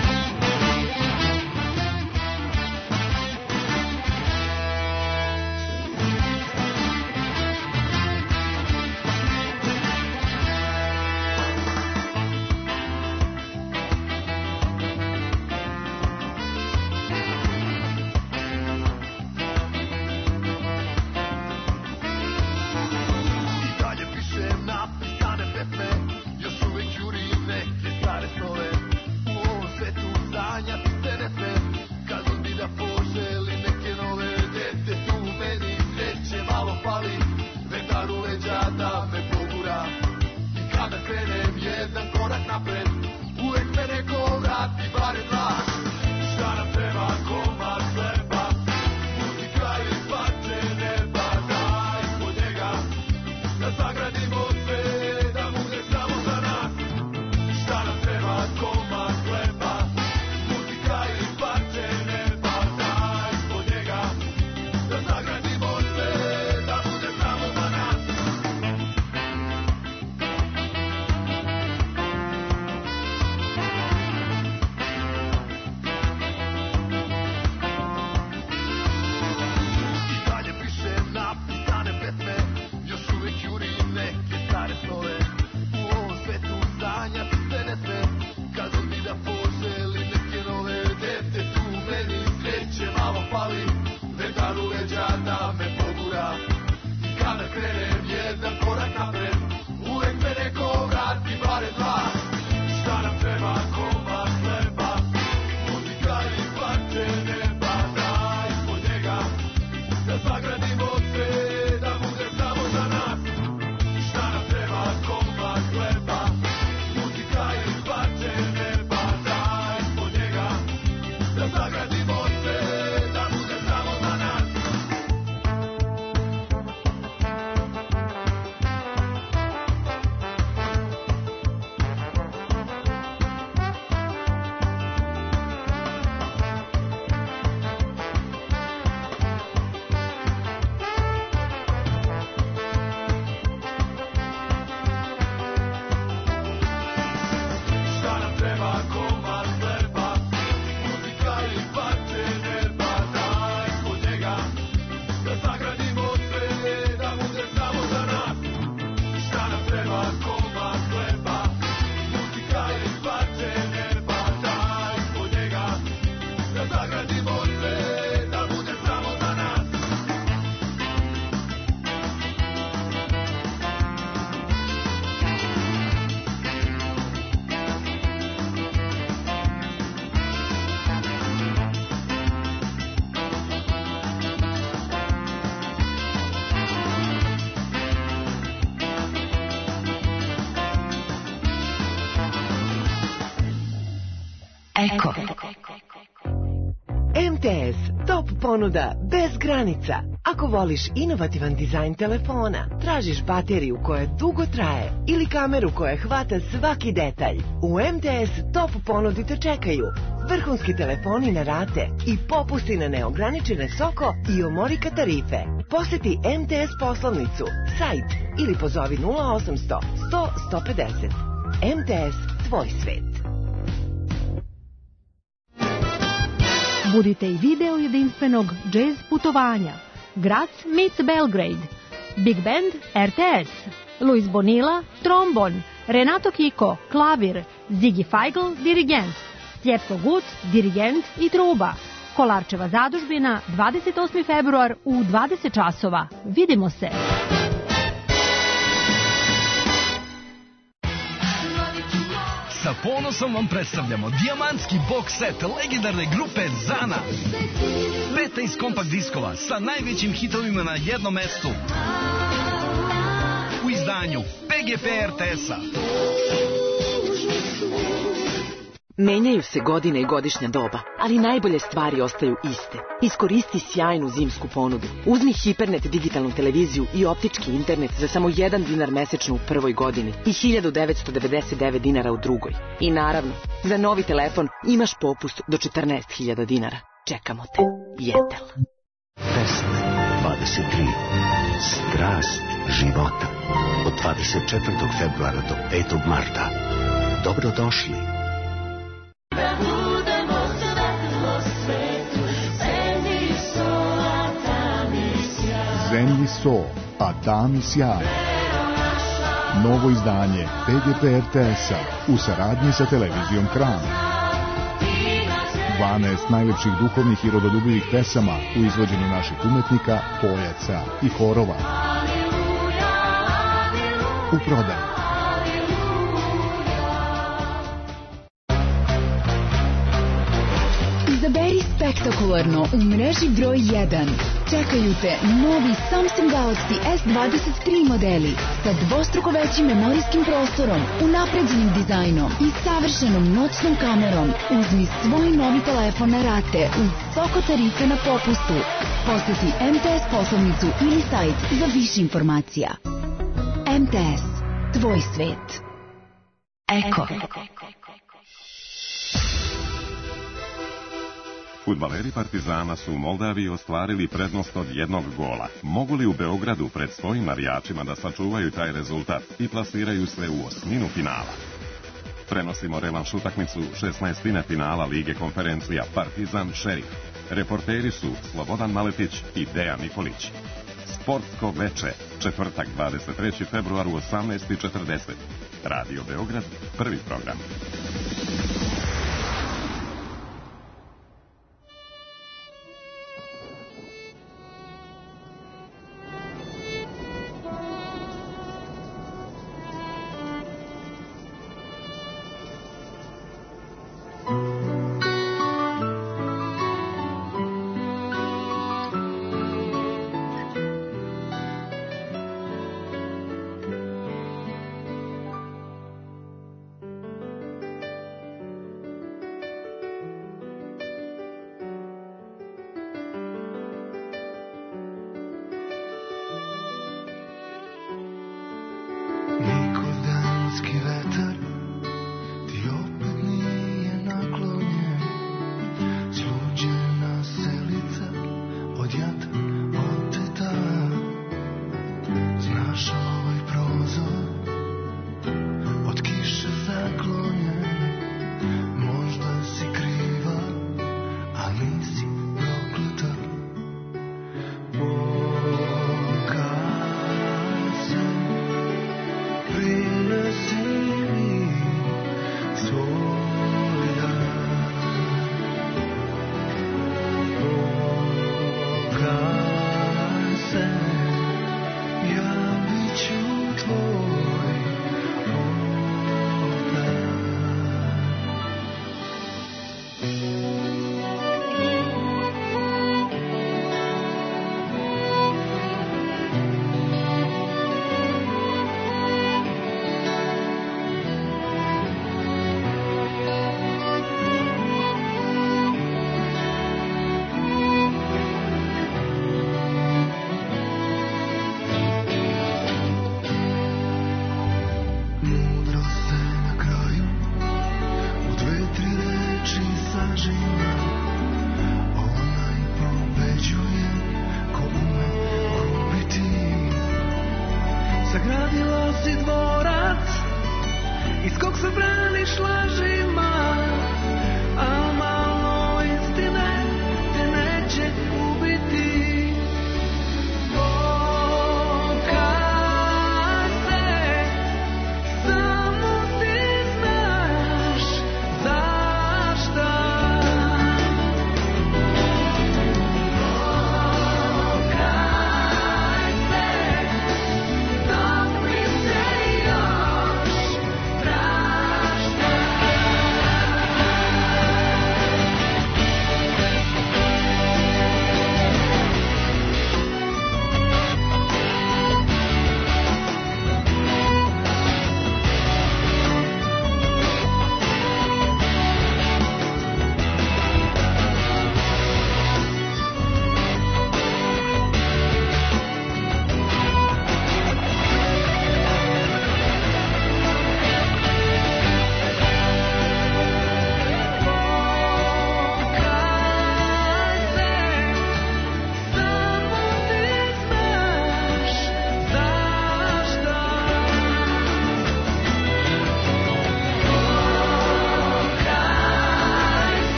Eko. M T S Top ponuda bez granica. Ako voliš inovativan dizajn telefona, tražiš bateriju koja dugo traje ili kameru koja hvata svaki detalj, u M T S Top ponudi te čekaju vrhunski telefoni na rate i popusti na neograničene soko i omorika tarife. Poseti M T S poslovnicu, sajt ili pozovi nula osamsto sto sto pedeset. M T S, tvoj svet. Budite i video jedinstvenog jazz putovanja. Graz meets Belgrade. Big Band R T S. Luis Bonilla, trombon. Renato Kiko, klavir. Ziggy Feigl, dirigent. Stjepko Gut, dirigent i truba. Kolarčeva zadužbina, dvadeset osmi februar u dvadeset časova. Vidimo se! Sa ponosom vam predstavljamo dijamantski box set legendarne grupe Zana. petnaest kompakt diskova sa najvećim hitovima na jednom mestu. U izdanju P G P R T S-a. Menjaju se godine i godišnja doba, ali najbolje stvari ostaju iste. Iskoristi sjajnu zimsku ponudu. Uzmi Hipernet digitalnu televiziju i optički internet za samo jedan dinar mesečno u prvoj godini i hiljadu devetsto devedeset devet dinara u drugoj. I naravno, za novi telefon imaš popust do četrnaest hiljada dinara. Čekamo te. Jetel. Fest dvadeset tri. Strast života. Od dvadeset četvrtog februara do petog marta. Dobrodošli. Da budemo svetlo svetu, zemlji so, a tami sjaj. Zemlji so, a tami sjaj. Novo izdanje P G P R T S-a u saradnji sa televizijom Kran. dvanaest najlepših duhovnih i rodolubivih pesama u izvođenju naših umetnika, pojaca i horova. U prodaju. Izaberi spektakularno u mreži broj jedan. Čekaju te novi Samsung Galaxy S dvadeset tri modeli sa dvostruko većim memorijskim prostorom, unapređenim dizajnom i savršenom noćnom kamerom. Uzmi svoj novi telefon na rate uz soko tarife na popustu. Posjeti M T S poslovnicu ili sajt za više informacija. M T S. Tvoj svet. Eko. Fudbaleri Partizana su u Moldaviji ostvarili prednost od jednog gola. Mogu li u Beogradu pred svojim navijačima da sačuvaju taj rezultat i plasiraju se u osminu finala? Prenosimo revanš utakmicu šesnaestine finala Lige konferencija Partizan Šerif. Reporteri su Slobodan Maletić i Dejan Nikolić. Sportsko veče, četvrtak dvadeset treći februar u osamnaest i četrdeset. Radio Beograd, prvi program.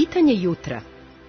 Pitanje jutra.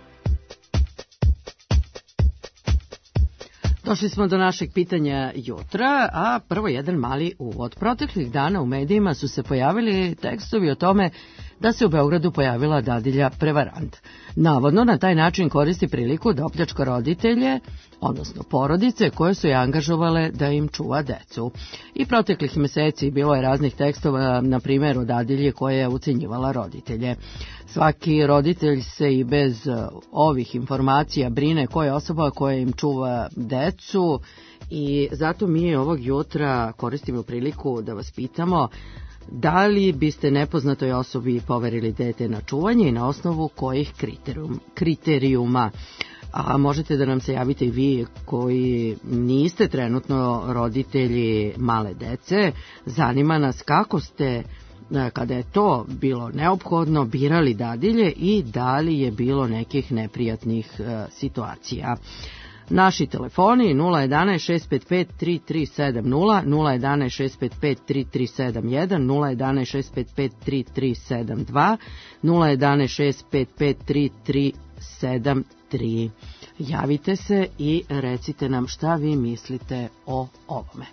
Došli smo do našeg pitanja jutra, a prvo jedan mali uvod. Proteklih dana u medijima su se pojavili tekstovi o tome da se u Beogradu pojavila dadilja prevarant. Navodno na taj način koristi priliku da opljačka roditelje, odnosno porodice koje su je angažovale da im čuva decu. I proteklih meseci bilo je raznih tekstova, na primjer o dadilji koja je ucenjivala roditelje. Svaki roditelj se i bez ovih informacija brine koja je osoba koja im čuva decu i zato mi ovog jutra koristimo priliku da vas pitamo da li biste nepoznatoj osobi poverili dete na čuvanje i na osnovu kojih kriterijum, kriterijuma. A možete da nam se javite i vi koji niste trenutno roditelji male dece. Zanima nas kako ste, kada je to bilo neophodno, birali dadilje i da li je bilo nekih neprijatnih uh, situacija. Naši telefoni nula jedanaest šest pet pet tri tri sedam nula, nula jedanaest šest pet pet tri tri sedam jedan, nula jedanaest šest pet pet tri tri sedam dva, nula jedanaest šest pet pet tri tri sedam tri. Javite se i recite nam šta vi mislite o ovome.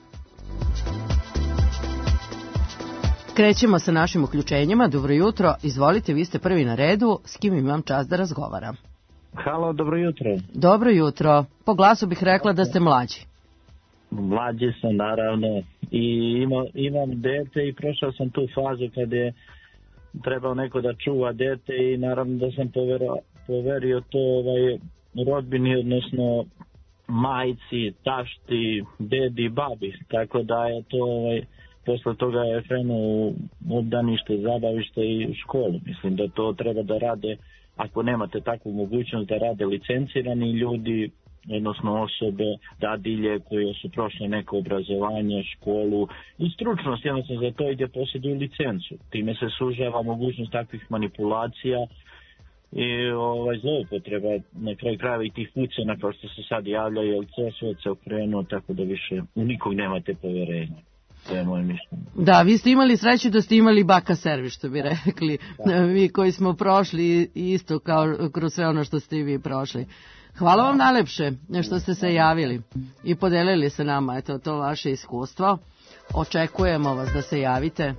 Krećemo sa našim uključenjima. Dobro jutro, izvolite, vi ste prvi na redu. S kim imam čast da razgovaram? Halo, dobro jutro. Dobro jutro. Po glasu bih rekla da ste mlađi. Mlađi sam, naravno. I ima, imam dete i prošao sam tu fazu kada je trebao neko da čuva dete i naravno da sam poverio, poverio to ovaj, rodbini, odnosno majci, tašti, dedi, babi. Tako da je to, ovaj, posle toga je krenuo u obdanište, zabavište i u školu. Mislim da to treba da rade, ako nemate takvu mogućnost, da rade licencirani ljudi, odnosno osobe, dadilje koje su prošle neko obrazovanje, školu i stručnost, jednostavno za to ide posjeduju licencu. Time se sužava mogućnost takvih manipulacija i ovaj, zloupotreba na kraju krajeva i tih ucena kao što se sad javljaju, jer sve sve se okrenuo tako da više u nikog nemate poverenja. To je moje mišljenje. Da, vi ste imali sreću da ste imali baka servis, što bi rekli. Da. Mi koji smo prošli isto kao kroz sve ono što ste i vi prošli. Hvala vam najlepše što ste se javili i podelili sa nama eto, to vaše iskustvo. Očekujemo vas da se javite.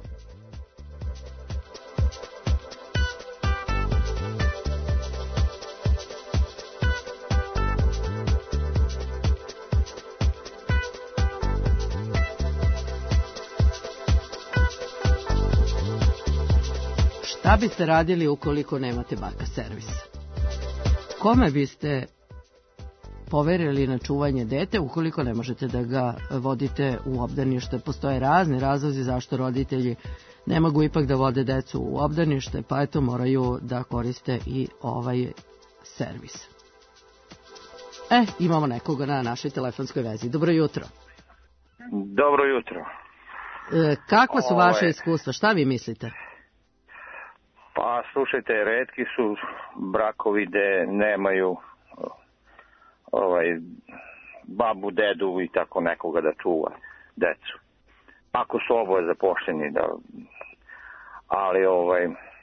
Šta biste radili ukoliko nemate baka servis? Kome biste poverili na čuvanje dete ukoliko ne možete da ga vodite u obdanište? Postoje razni razlozi zašto roditelji ne mogu ipak da vode decu u obdanište, pa eto moraju da koriste i ovaj servis. E, imamo nekoga na našoj telefonskoj vezi. Dobro jutro. Dobro jutro. E, kakva su vaše iskustva? Šta vi mislite? Pa slušajte, retki su brakovi gde nemaju ovaj, babu, dedu i tako nekoga da čuva decu. Ako su oboje zaposleni, da, ali ovaj,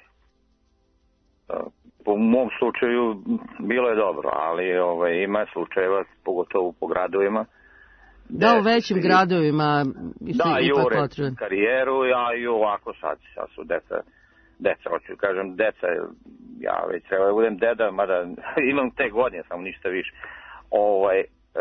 po mom slučaju bilo je dobro, ali ovaj, ima slučajeva, pogotovo po gradovima. Da, u većim gradovima da, i u karijeru, a i ovako sad, sad su deca, deca, hoću kažem, deca, ja već treba da budem deda, mada imam te godine, samo ništa više. Ovaj, e,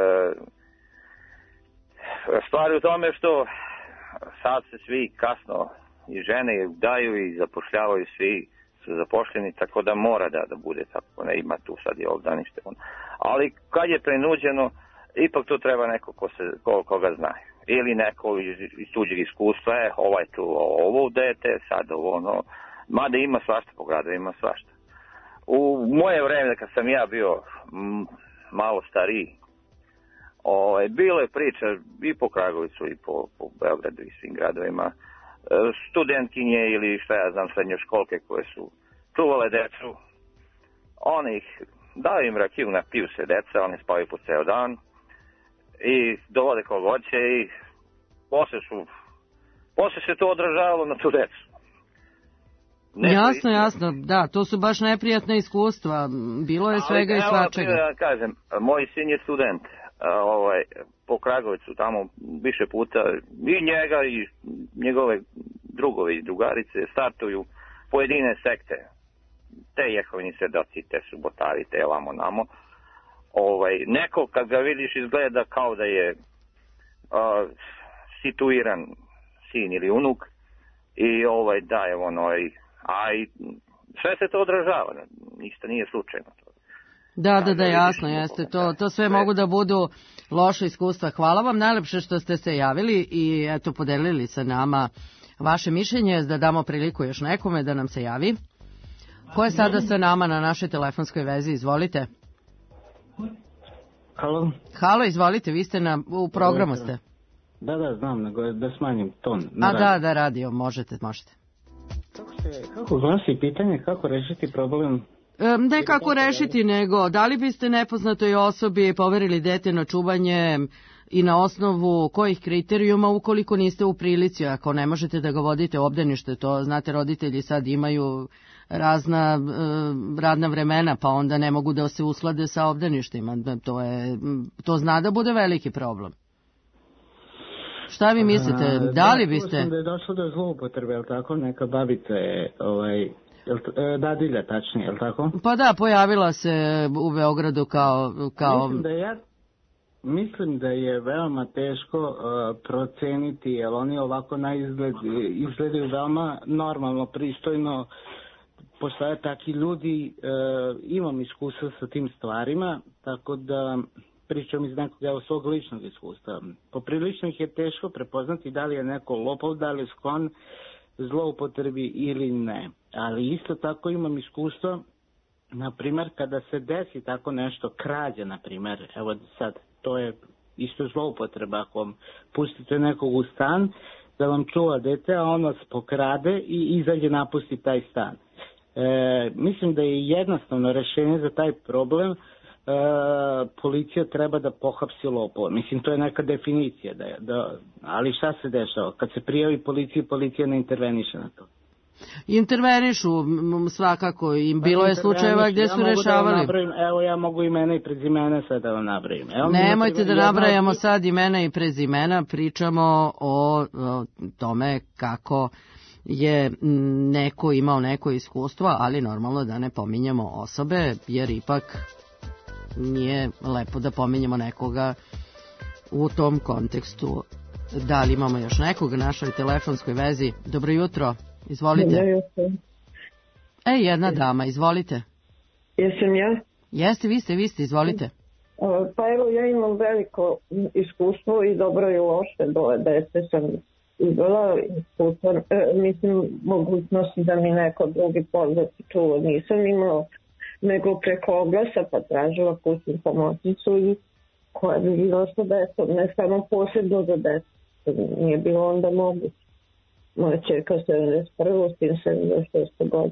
stvar je u tome što sad se svi kasno i žene daju i zapošljavaju, svi su zapošljeni, tako da mora da, da bude tako, ne ima tu sad i obdanište. Ali kad je prenuđeno, ipak tu treba neko ko se, ko, koga zna. Ili neko iz, iz tuđeg iskustva, je, ovaj tu ovo dete, sad ovo ono, mada ima svašta po gradu, ima svašta. U moje vreme, kad sam ja bio m, malo stariji, o, bilo je priča i po Kragovicu i po, po Beogradu i svim gradovima, studentkinje ili šta ja znam, srednjoškolke koje su čuvale decu, one ih, daju im rakiju, napiju se deca, oni spavaju po ceo dan i dovode kog hoće i posle su, posle se to odražavalo na tu decu. Neko jasno, istina. jasno, da, to su baš neprijatna iskustva, bilo je svega ali, i svačega. Evo, da kažem, moj sin je student, ovaj, po Kragovicu, tamo više puta, i njega i njegove drugove i drugarice startuju pojedine sekte, te Jehovini svedoci, te subotari, te lamo namo. Ovaj, neko kad ga vidiš izgleda kao da je uh, situiran sin ili unuk i ovaj daje ono, a i sve se to odražava, ništa nije slučajno. Da, da, da, jasno, jeste, to, to sve mogu da budu loše iskustva. Hvala vam najlepše što ste se javili i eto podelili sa nama vaše mišljenje, da damo priliku još nekome da nam se javi. Ko je sada sa nama na našoj telefonskoj vezi? Izvolite. Halo. Halo, izvolite, vi ste na, u programu ste. Da, da, znam, nego da smanjim ton. A da, da, radio, možete, možete. Kako, se, kako glasi pitanje, kako rešiti problem? E, ne kako rešiti, nego da li biste nepoznatoj osobi poverili dete na čuvanje i na osnovu kojih kriterijuma ukoliko niste u prilici, ako ne možete da ga vodite u obdanište, to znate roditelji sad imaju razna e, radna vremena, pa onda ne mogu da se uslade sa obdaništima, to, je, to zna da bude veliki problem. Šta vi mislite, A, da li biste... Da, da je došlo do zloupotrebe, je li tako, neka babica je, ovaj, dadilja tačnije, je li tako? Pa da, pojavila se u Beogradu kao... kao... Mislim da ja Mislim da je veoma teško uh, proceniti, jer oni ovako na izgled izgledaju veoma normalno, pristojno, postoje takvi ljudi, uh, imam iskustva sa tim stvarima, tako da pričam iz nekog evo svog ličnog iskustva. Poprilično ih je teško prepoznati da li je neko lopov, da li je sklon zloupotrebi ili ne. Ali isto tako imam iskustva, na primjer, kada se desi tako nešto, krađa, na primjer, evo sad, to je isto zloupotreba, ako vam pustite nekog u stan, da vam čuva dete, a on vas pokrade i izađe napusti taj stan. E, mislim da je jednostavno rešenje za taj problem, e, policija treba da pohapsi lopova. Mislim, to je neka definicija, da, da, ali šta se dešava? Kad se prijavi policiji, policija ne interveniše na to. Intervenišu svakako i bilo je slučajeva gdje su ja rešavali. Da evo ja mogu imena i prezimena sad da vam nabrajim. Evo Nemojte da nabrajamo sad imena i prezimena, pričamo o, o tome kako je neko imao neko iskustvo, ali normalno da ne pominjamo osobe, jer ipak nije lepo da pominjamo nekoga u tom kontekstu. Da li imamo još nekog na našoj telefonskoj vezi? Dobro jutro. Izvolite. Ej, jedna dama, izvolite. Jesam ja? Jeste, vi ste, vi ste, izvolite. Pa evo, ja imam veliko iskustvo i dobro i loše, dole dete sam izvela iskustvo, e, mislim, mogućnosti da mi neko drugi poznati čuo nisam imao, nego preko oglasa pa tražila kućnu pomoćnicu i koja bi bila sa detom, ne samo posebno za deto, nije bilo onda moguće. Moja čerka sedamdeset prve, s tim sedamdeset šeste godine.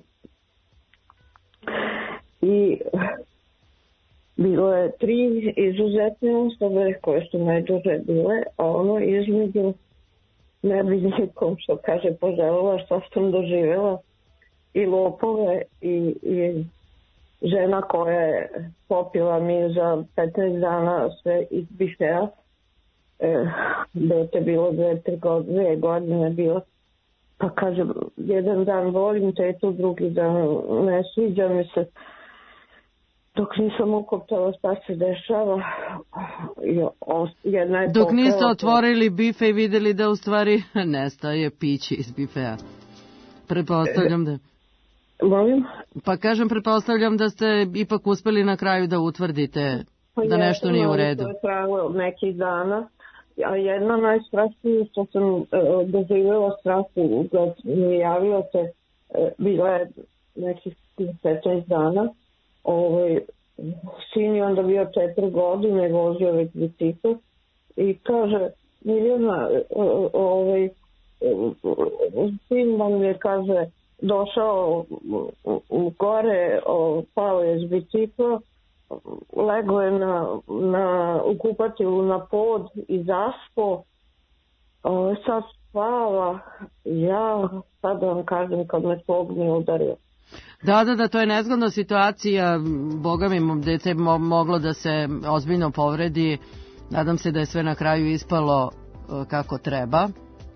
I bilo je tri izuzetne osobe koje su najduže bile, a ono između ne bi nikom, što kaže, poželjela što sam doživjela, i lopove i, i žena koja je popila mi za petnaest dana sve iz bifea. E, dete bilo dve, tri godine, dve godine bilo. Pa kaže, jedan dan volim tetu, drugi dan ne sviđa mi se. Dok nisam ukoptala šta se dešava, jedna je Dok niste otvorili bife i vidjeli da u stvari nestaje piće iz bifea. Pretpostavljam da... Molim? Pa kažem, pretpostavljam da ste ipak uspeli na kraju da utvrdite pa da nešto nije u redu. To je trajalo nekih dana. A jedna najstrašnija što sam uh, doživjela strahu kad mi javio se, uh, bila je nekih petnaest dana. Ovaj, sin je onda bio četiri godine, vozio već bicikl i kaže, Miljana, uh, ovaj, uh, sin vam je, kaže, došao u, u gore, uh, pao je s bicikla, lego je na, na, u kupatilu na pod i zaspo. O, sad spava, ja sad da vam kažem kad me slog mi udario. Da, da, da, to je nezgodna situacija, boga mi, dete je moglo da se ozbiljno povredi, nadam se da je sve na kraju ispalo kako treba.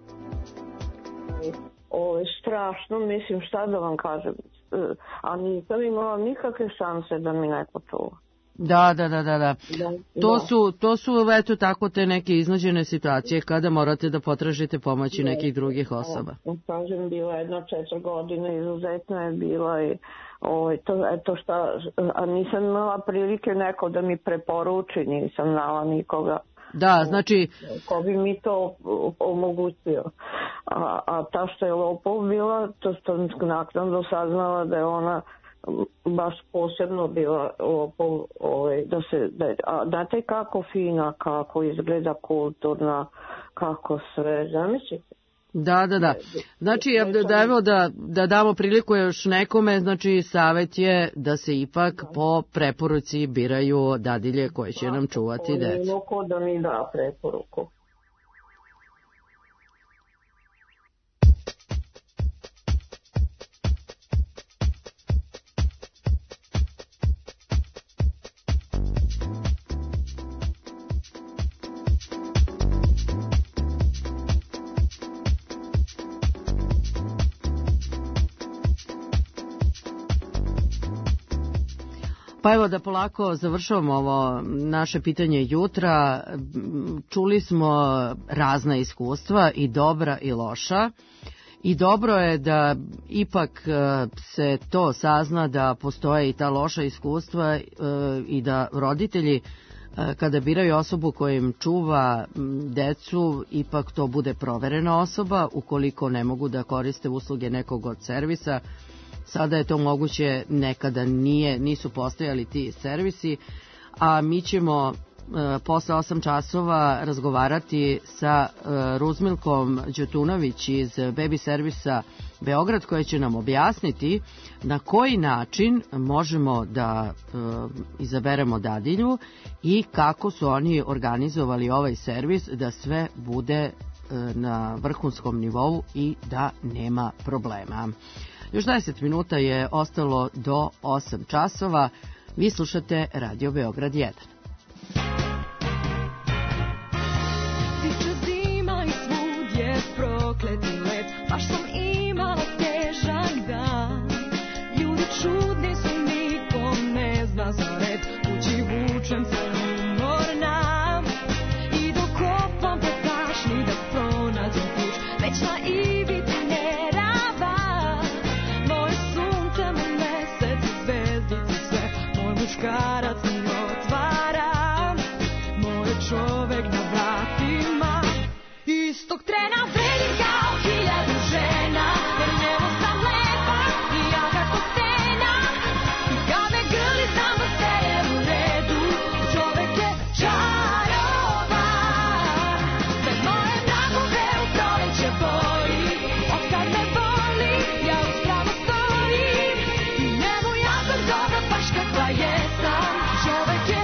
Ovo je strašno, mislim, šta da vam kažem, a nisam imala nikakve šanse da mi neko čuva. Da, da, da, da, da. To su, to su, eto, tako te neke iznuđene situacije kada morate da potražite pomoći nekih drugih osoba. Kažem, bila jedna četiri godine, izuzetno je bila i ovo, to, eto šta, a nisam imala prilike neko da mi preporuči, nisam znala nikoga. Da, znači... Ko bi mi to omogućio. A, a ta što je lopov bila, to što naknadno saznala da je ona baš posebno bila lopov, ovaj, da se, da, a znate kako fina, kako izgleda kulturna, kako sve, zamislite. Da, da, da. Znači, da, evo da, da damo priliku još nekome, znači savjet je da se ipak po preporuci biraju dadilje koje će nam čuvati decu. Ono ko da mi da preporuku. Pa evo da polako završavamo ovo naše pitanje jutra. Čuli smo razna iskustva i dobra i loša. I dobro je da ipak se to sazna da postoje i ta loša iskustva i da roditelji kada biraju osobu koja im čuva decu, ipak to bude proverena osoba, ukoliko ne mogu da koriste usluge nekog od servisa. Sada je to moguće, nekada nije, nisu postojali ti servisi, a mi ćemo e, posle osam časova razgovarati sa e, Ruzmilkom Đutunović iz Baby servisa Beograd, koja će nam objasniti na koji način možemo da e, izaberemo dadilju i kako su oni organizovali ovaj servis da sve bude e, na vrhunskom nivou i da nema problema. Još deset minuta je ostalo do osam časova. Vi slušate Radio Beograd jedan. Stiče zima i svud je prokleti let, baš sam imala težak dan. Ljudi čudni su, nikom ne zna za red, kući vučem se umorna. I dok kopam po tašni da pronađem ključ, već na ivici muškarac mi otvara, moj čovek na vratima. Istog trena vredim kao hiljadu žena, jer njemu sam lepa i jaka ko stena. I kad me grli znam da sve je u redu, čovek je čarovan. Sve moje mrakove u proleće boji, od kad me boli ja uspravno stojim. I njemu ja sam dobra baš kakva je. Čovek je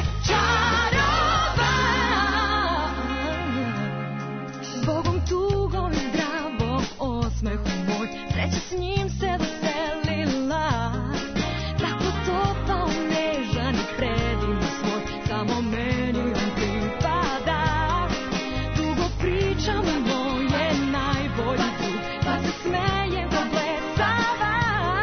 čarovan, zbogom tugom i zdravom osmehu moj, sreća s njim se doselila. Tako topao, nežan i predivno svoj, samo meni on pripada. Dugo pričam o moje najbolji drug, pa se smejem ko blesava.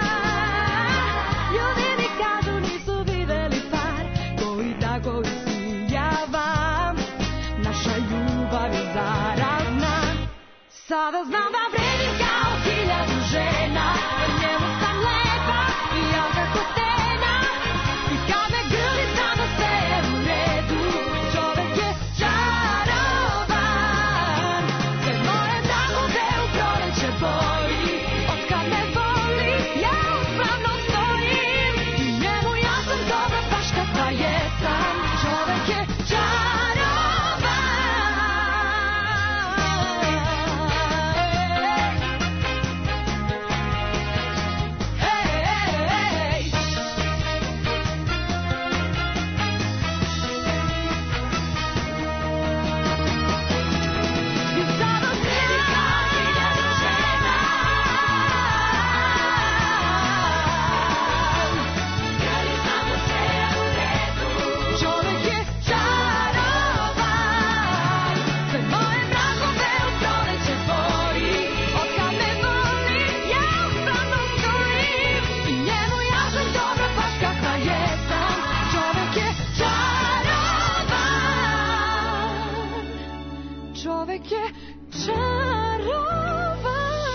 Ljudi mi kažu nisu videli par koji tako isijava, naša ljubav je zarazna. Sada znam da vredim kao hiljadu žena, jer njemu sam lepa i jaka ko stena. I kad me grli znam da sve je u redu, čovek je čarovan. Sve moje dragove u proleće boji, od kad me voli ja uspravno stojim. I njemu ja sam dobra baš kakva jesam, čovek je čarovan. je čarovan.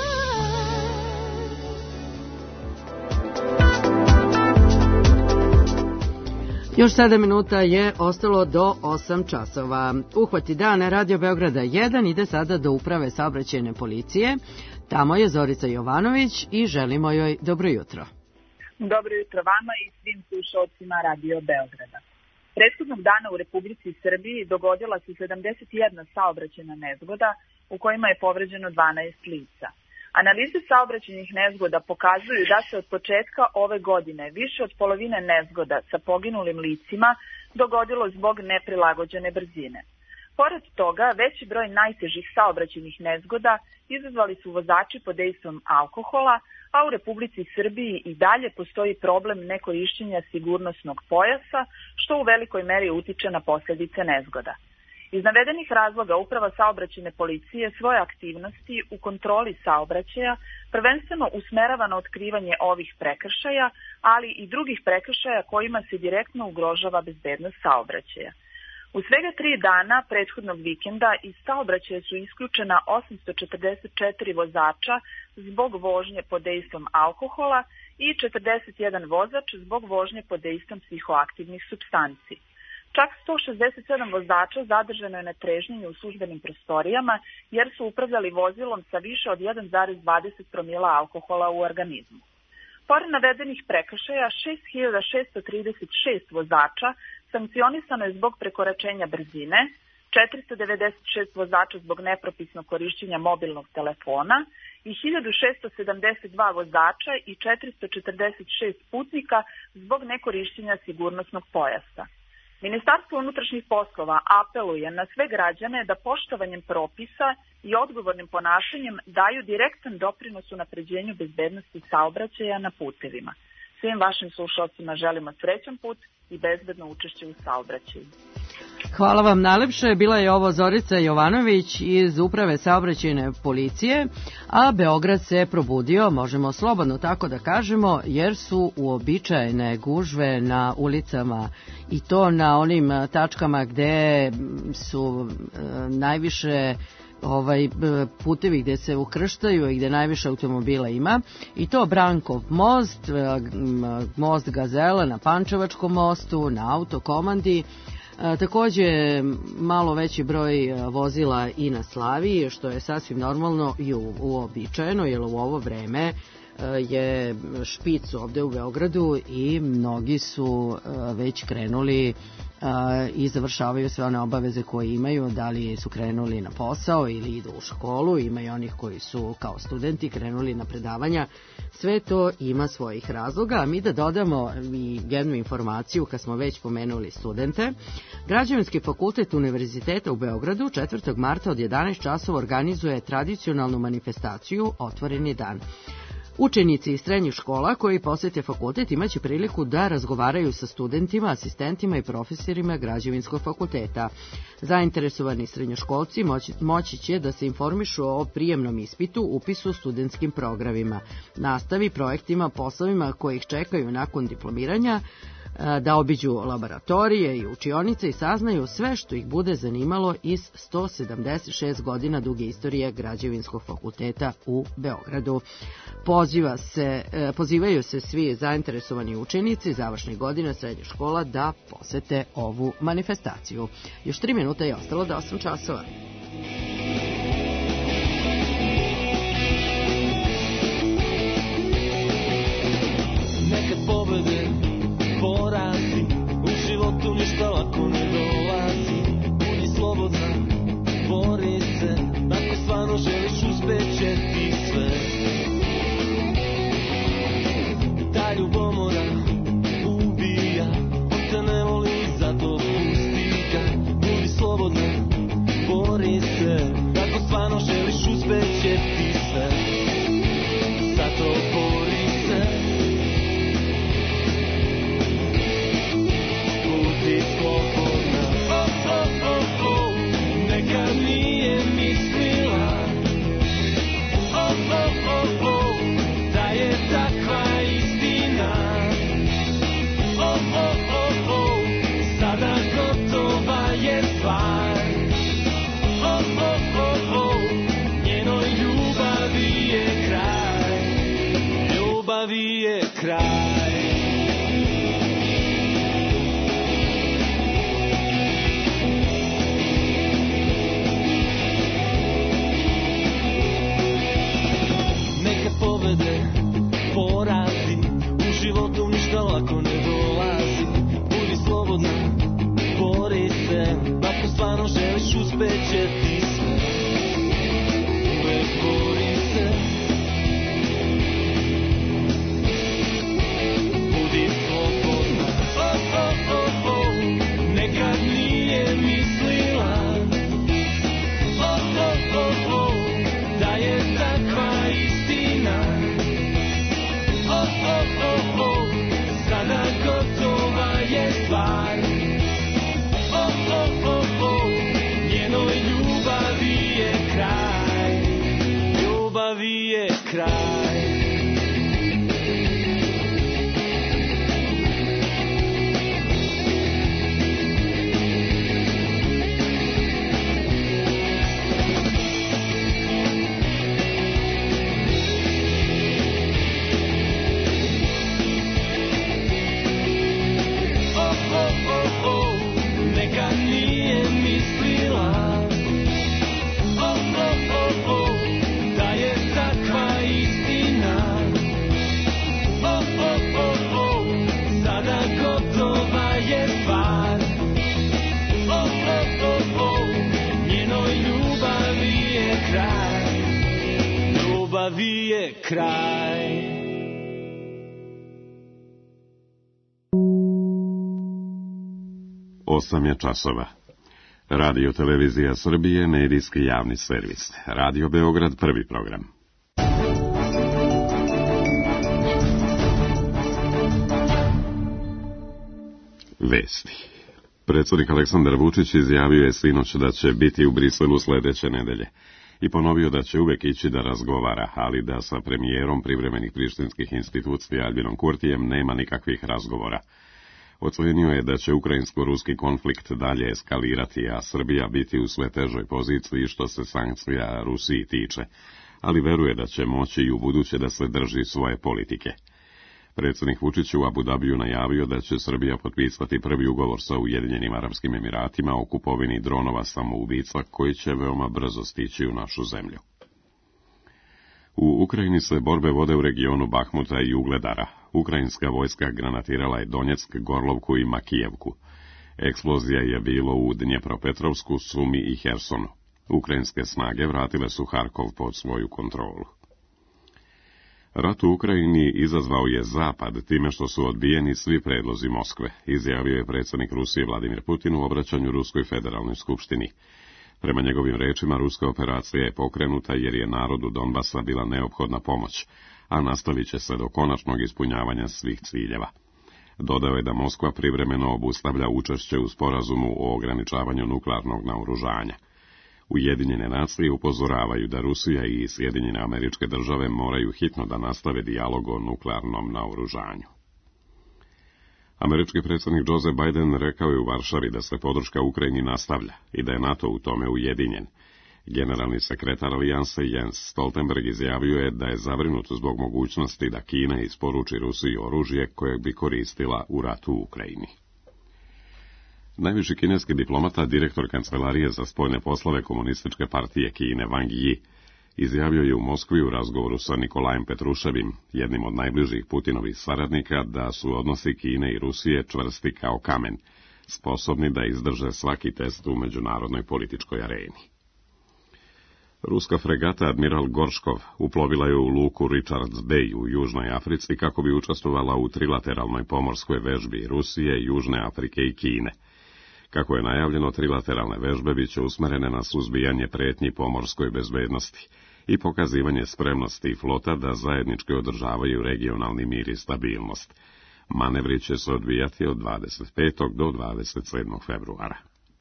Još sedam minuta je ostalo do osam časova. Uhvati dane Radio Beograda jedan ide sada do uprave saobraćajne policije. Tamo je Zorica Jovanović i želimo joj dobro jutro. Dobro jutro vama i svim slušalcima Radio Beograda. Prethodnog dana u Republici Srbiji dogodila se sedamdeset jedna saobraćajna nezgoda u kojima je povređeno dvanaest lica. Analize saobraćajnih nezgoda pokazuju da se od početka ove godine više od polovine nezgoda sa poginulim licima dogodilo zbog neprilagođene brzine. Pored toga, veći broj najtežih saobraćajnih nezgoda izazvali su vozači pod dejstvom alkohola, a u Republici Srbiji i dalje postoji problem nekorišćenja sigurnosnog pojasa, što u velikoj meri utiče na posljedice nezgoda. Iz navedenih razloga Uprava saobraćajne policije svoje aktivnosti u kontroli saobraćaja prvenstveno usmerava na otkrivanje ovih prekršaja, ali i drugih prekršaja kojima se direktno ugrožava bezbednost saobraćaja. U svega tri dana prethodnog vikenda iz saobraćaja su isključena osamsto četrdeset četiri vozača zbog vožnje pod dejstvom alkohola i četrdeset jedan vozač zbog vožnje pod dejstvom psihoaktivnih supstanci. Čak sto šezdeset sedam vozača zadržano je na trežnjenju u službenim prostorijama jer su upravljali vozilom sa više od jedan zarez dvadeset promila alkohola u organizmu. Pored navedenih prekršaja, šest hiljada šesto trideset šest vozača sankcionisano je zbog prekoračenja brzine, četiristo devedeset šest vozača zbog nepropisnog korišćenja mobilnog telefona i hiljadu šesto sedamdeset dva vozača i četiristo četrdeset šest putnika zbog nekorišćenja sigurnosnog pojasa. Ministarstvo unutrašnjih poslova apeluje na sve građane da poštovanjem propisa i odgovornim ponašanjem daju direktan doprinos unapređenju bezbednosti saobraćaja na putevima. Svim vašim slušalcima želimo srećan put i bezbedno učešće u saobraćaju. Hvala vam najlepše. Bila je ovo Zorica Jovanović iz Uprave saobraćajne policije, a Beograd se probudio, možemo slobodno tako da kažemo, jer su uobičajene gužve na ulicama i to na onim tačkama gde su e, najviše ovaj putevi gde se ukrštaju i gde najviše automobila ima, i to Brankov most, most Gazela na Pančevačkom mostu, na Autokomandi. E, takođe malo veći broj vozila i na Slaviji, što je sasvim normalno i uobičajeno, jer u ovo vreme je špic ovde u Beogradu i mnogi su već krenuli i završavaju sve one obaveze koje imaju, da li su krenuli na posao ili idu u školu, ima i onih koji su kao studenti krenuli na predavanja. Sve to ima svojih razloga, a mi da dodamo i jednu informaciju kad smo već pomenuli studente. Građevinski fakultet Univerziteta u Beogradu četvrtog marta od jedanaest časova organizuje tradicionalnu manifestaciju Otvoreni dan. Učenici iz srednjih škola koji posete fakultet imaće priliku da razgovaraju sa studentima, asistentima i profesorima Građevinskog fakulteta. Zainteresovani srednjoškolci moći, moći će da se informišu o prijemnom ispitu, upisu studentskim programima, nastavi, projektima, poslovima koji ih čekaju nakon diplomiranja, da obiđu laboratorije i učionice i saznaju sve što ih bude zanimalo iz sto sedamdeset šest godina duge istorije Građevinskog fakulteta u Beogradu. Poziva se, pozivaju se svi zainteresovani učenici završnih godina srednjih škola da posete ovu manifestaciju. Još tri minuta je ostalo do osam časova. Neke pobede, porazi, u životu ništa lako ne dolazi. Budi slobodna, bori se, ako stvarno želiš uspeće ti sve. Ta ljubomora ubija, on te ne voli, zato pusti ga. Budi slobodna, bori se, ako stvarno želiš uspeće ti sve. Zato bori se. Budi slobodna. Oh, oh, oh, oh, neka nije mislila. Oh, oh, oh, oh, da je takva istina. Oh, oh, oh, oh, sada gotova je stvar. Oh, oh, oh, je kraj. Osam je časova. Radio Televizija Srbije, medijski javni servis. Radio Beograd, prvi program. Vesti. Predsjednik Aleksandar Vučić izjavio je sinoć da će biti u Briselu sledeće nedelje i ponovio da će uvek ići da razgovara, ali da sa premijerom privremenih prištinskih institucija Albinom Kurtijem nema nikakvih razgovora. Ocenio je da će ukrajinsko-ruski konflikt dalje eskalirati, a Srbija biti u sve težoj poziciji što se sankcija Rusiji tiče, ali veruje da će moći i u buduće da se drži svoje politike. Predsjednik Vučić u Abu Dabiju najavio da će Srbija potpisati prvi ugovor sa Ujedinjenim Arapskim Emiratima o kupovini dronova samoubica koji će veoma brzo stići u našu zemlju. U Ukrajini se borbe vode u regionu Bahmuta i Ugledara. Ukrajinska vojska granatirala je Donjeck, Gorlovku i Makijevku. Eksplozija je bilo u Dnjepropetrovsku, Sumi i Hersonu. Ukrajinske snage vratile su Harkov pod svoju kontrolu. Rat u Ukrajini izazvao je Zapad time što su odbijeni svi predlozi Moskve, izjavio je predsjednik Rusije Vladimir Putin u obraćanju Ruskoj federalnoj skupštini. Prema njegovim rečima, ruska operacija je pokrenuta jer je narodu Donbasa bila neophodna pomoć, a nastavit će se do konačnog ispunjavanja svih ciljeva. Dodao je da Moskva privremeno obustavlja učešće u sporazumu o ograničavanju nuklearnog naoružanja. Ujedinjene nacije upozoravaju da Rusija i Sjedinjene Američke Države moraju hitno da nastave dijalog o nuklearnom naoružanju. Američki predsjednik Joseph Biden rekao je u Varšavi da se podrška Ukrajini nastavlja i da je NATO u tome ujedinjen. Generalni sekretar alijanse Jens Stoltenberg izjavio je da je zabrinut zbog mogućnosti da Kina isporuči Rusiji oružje koje bi koristila u ratu u Ukrajini. Najviši kineski diplomata, direktor Kancelarije za spoljne poslove Komunističke partije Kine Wang Yi, izjavio je u Moskvi u razgovoru sa Nikolajem Petruševim, jednim od najbližih Putinovih saradnika, da su odnosi Kine i Rusije čvrsti kao kamen, sposobni da izdrže svaki test u međunarodnoj političkoj areni. Ruska fregata Admiral Gorškov uplovila je u luku Richards Bay u Južnoj Africi kako bi učestvovala u trilateralnoj pomorskoj vežbi Rusije, Južne Afrike i Kine. Kako je najavljeno, trilateralne vežbe biće usmerene na suzbijanje pretnji pomorskoj bezbednosti i pokazivanje spremnosti flota da zajednički održavaju regionalni mir i stabilnost. Manevri će se odvijati od dvadeset petog do dvadeset sedmog februara.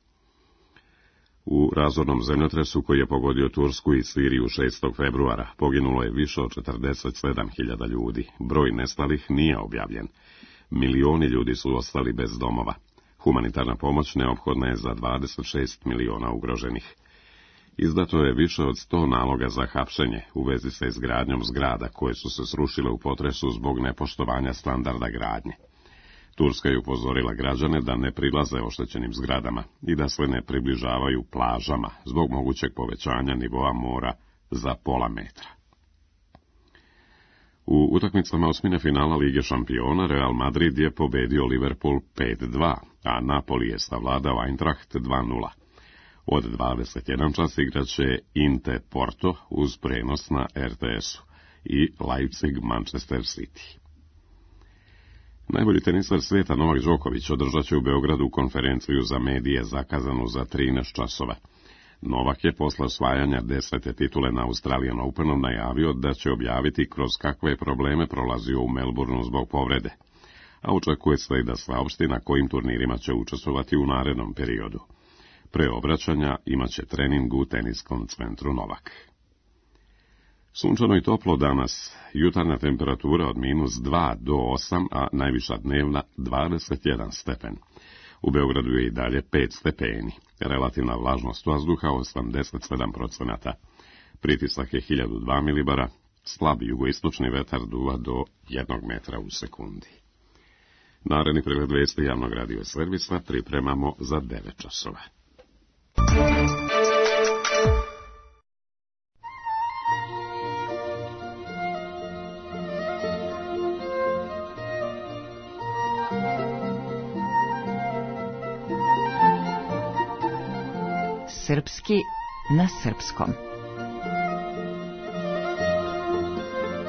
U razornom zemljotresu koji je pogodio Tursku i Siriju šestog februara poginulo je više od četrdeset sedam hiljada ljudi. Broj nestalih nije objavljen. Milioni ljudi su ostali bez domova. Humanitarna pomoć neophodna je za dvadeset šest miliona ugroženih. Izdato je više od sto naloga za hapšenje u vezi sa izgradnjom zgrada koje su se srušile u potresu zbog nepoštovanja standarda gradnje. Turska je upozorila građane da ne prilaze oštećenim zgradama i da se ne približavaju plažama zbog mogućeg povećanja nivoa mora za pola metra. U utakmicama osmine finala Lige šampiona Real Madrid je pobedio Liverpool pet dva, a Napoli je savladao Eintracht dva nula. Od dvadeset jedan čas igraće Inte Porto uz prenos na R T S-u i Leipzig Manchester City. Najbolji tenisar svijeta Novak Đoković održat će u Beogradu konferenciju za medije zakazanu za trinaest časova. Novak je posle osvajanja desete titule na Australian Openu najavio da će objaviti kroz kakve probleme prolazio u Melbourneu zbog povrede, a očekuje se i da saopšti na kojim turnirima će učestvovati u narednom periodu. Pre obraćanja imaće trening u teniskom centru Novak. Sunčano i toplo danas, jutarnja temperatura od minus dva do osam, a najviša dnevna dvadeset jedan stepen. U Beogradu je i dalje pet stepeni, relativna vlažnost vazduha osamdeset sedam procenata. Pritisak je hiljadu dva milibara, slab jugoistočni vetar duva do jednog metra u sekundi. Naredni pregled vesti javnog radio servisa pripremamo za devet časova. Srpski na srpskom.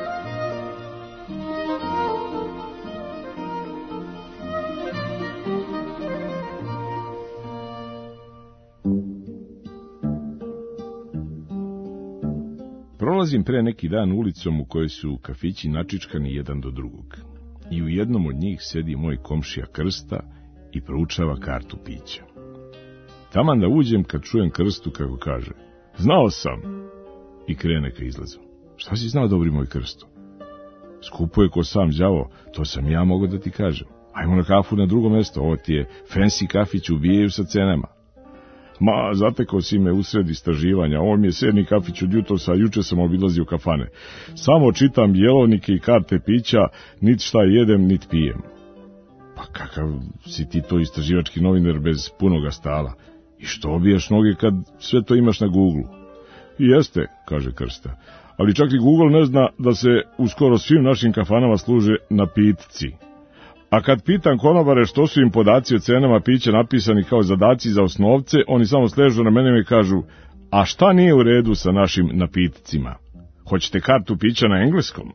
Prolazim pre neki dan ulicom u kojoj su kafići načičkani jedan do drugog. I u jednom od njih sedi moj komšija Krsta i proučava kartu pića. Taman da uđem kad čujem Krstu kako kaže: znao sam! I krene ka izlazu. Šta si znao, dobri moj Krsto? Skupo je ko sam đavo, to sam ja mogao da ti kažem. Ajmo na kafu na drugo mesto, ovo ti je fancy kafić, ubijaju sa cenama. Ma, zatekao si me usred istraživanja, ovo mi je sedmi kafić od jutrosa, juče sam obilazio kafane. Samo čitam jelovnike i karte pića, nit šta jedem, nit pijem. Pa kakav si ti to istraživački novinar bez punoga stala? I što obijaš noge kad sve to imaš na Google? I jeste, kaže Krsta, ali čak i Google ne zna da se u skoro svim našim kafanama služe napitci. A kad pitam konobare što su im podaci o cenama pića napisani kao zadaci za osnovce, oni samo sležu na mene i kažu: a šta nije u redu sa našim napitcima? Hoćete kartu pića na engleskom?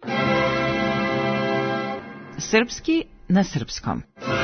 Srpski na srpskom.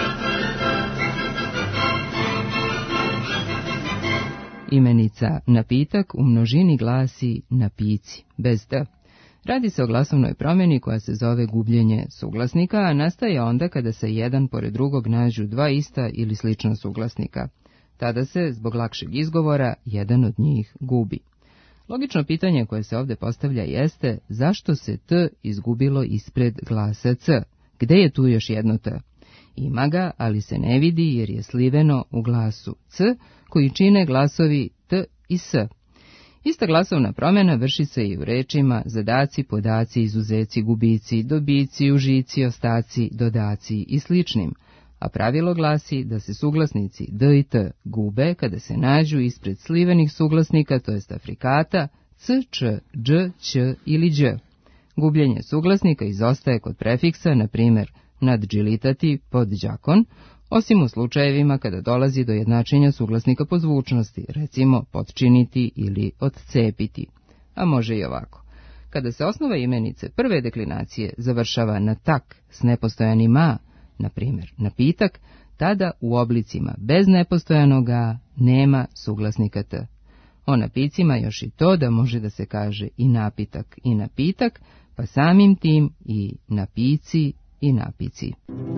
Imenica napitak u množini glasi napici, bez d. Radi se o glasovnoj promjeni koja se zove gubljenje suglasnika, a nastaje onda kada se jedan pored drugog nađu dva ista ili slična suglasnika. Tada se, zbog lakšeg izgovora, jedan od njih gubi. Logično pitanje koje se ovdje postavlja jeste: zašto se t izgubilo ispred glasa c? Gde je tu još jedno t? Ima ga, ali se ne vidi jer je sliveno u glasu c, koji čine glasovi t i s. Ista glasovna promjena vrši se i u rečima zadaci, podaci, izuzeci, gubici, dobici, užici, ostaci, dodaci i sličnim, a pravilo glasi da se suglasnici d i t gube kada se nađu ispred slivenih suglasnika, to jest afrikata, c, č, dž, ć ili đ. Gubljenje suglasnika izostaje kod prefiksa, na primjer nadđilitati, podđakon, osim u slučajevima kada dolazi do jednačenja suglasnika po zvučnosti, recimo potčiniti ili odcepiti. A može i ovako. Kada se osnova imenice prve deklinacije završava na tak s nepostojanim a, na primjer napitak, tada u oblicima bez nepostojanog a nema suglasnika t. O napicima još i to da može da se kaže i napitak i napitak, pa samim tim i napici i napici.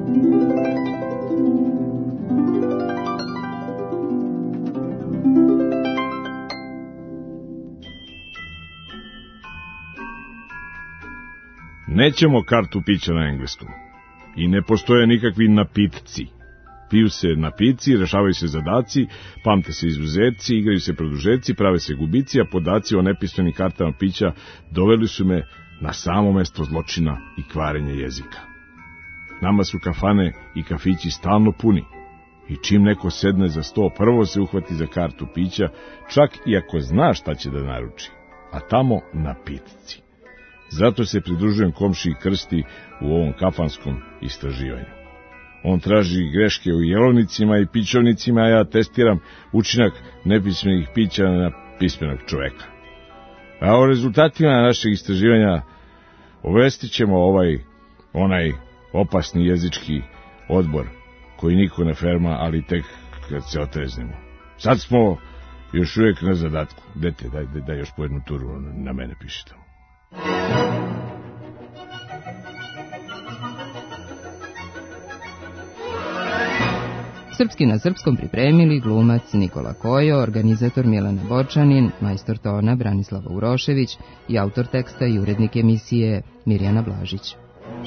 Nećemo kartu pića na engleskom. I ne postoje nikakvi napitci. Piju se napici, rešavaju se zadaci, pamte se izuzeci, igraju se produžeci, prave se gubici, a podaci o nepismenim kartama pića doveli su me na samo mesto zločina i kvarenja jezika. Nama su kafane i kafići stalno puni. I čim neko sedne za sto, prvo se uhvati za kartu pića, čak i ako zna šta će da naruči. A tamo napitci. Zato se pridružujem komšiji Krsti u ovom kafanskom istraživanju. On traži greške u jelovnicima i pićovnicima, a ja testiram učinak nepismenih pića na pismenog čoveka. A o rezultatima našeg istraživanja obvestit ćemo ovaj, onaj opasni jezički odbor koji niko ne ferma, ali tek kad se otreznemo. Sad smo još uvijek na zadatku. Dete, daj, daj, daj još po jednu turu, na mene piši tamo. Srpski na srpskom pripremili glumac Nikola Kojo, organizator Milana Bočanin, majstor tona Branislava Urošević i autor teksta i urednik emisije Mirjana Blažić.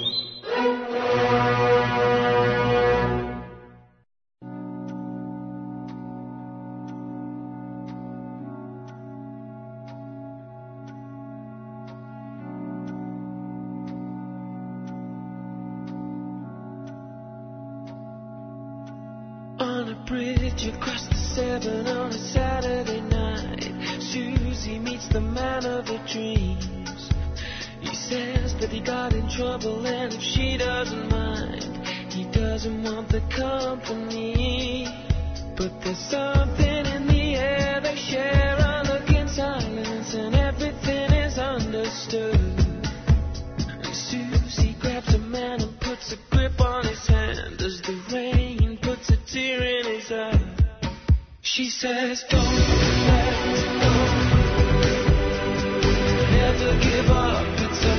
On a bridge across the Severn on a Saturday night, Susie meets the man of her dreams. He says that he got in trouble and if she doesn't mind, he doesn't want the company. But there's something in the air, they share a look in silence and everything is understood. And Susie grabs a man and puts a grip on his hand as the rain puts a tear in his eye. She says, don't let go.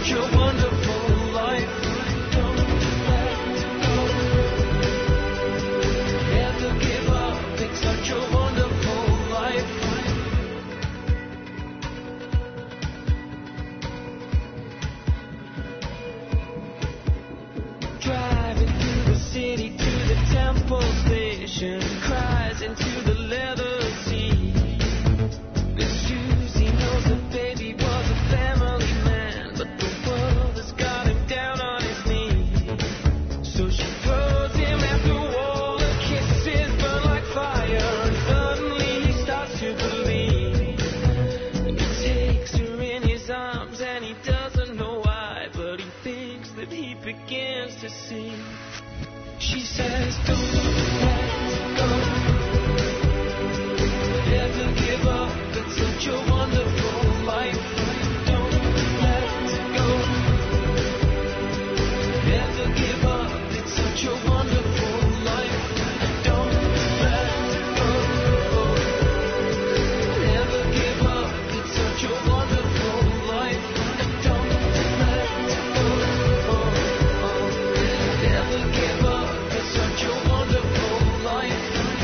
such a wonderful life. Don't let go. Never give up. It's such a wonderful life. Driving through the city to the temple station, cries into the leather seat. Miss Susie knows her baby was a family man, but the world has got him down on his knees. So she throws him at the wall, her kisses burn like fire, and suddenly he starts to believe. And he takes her in his arms, and he doesn't know why, but he thinks that he begins to see. She says, don't let go. Never give up. It's such a wonderful life. Don't let go. Never give up. It's such a wonderful life. Don't let go. Never give up. It's such a wonderful life. Don't let go. Never give up. It's such a wonderful life.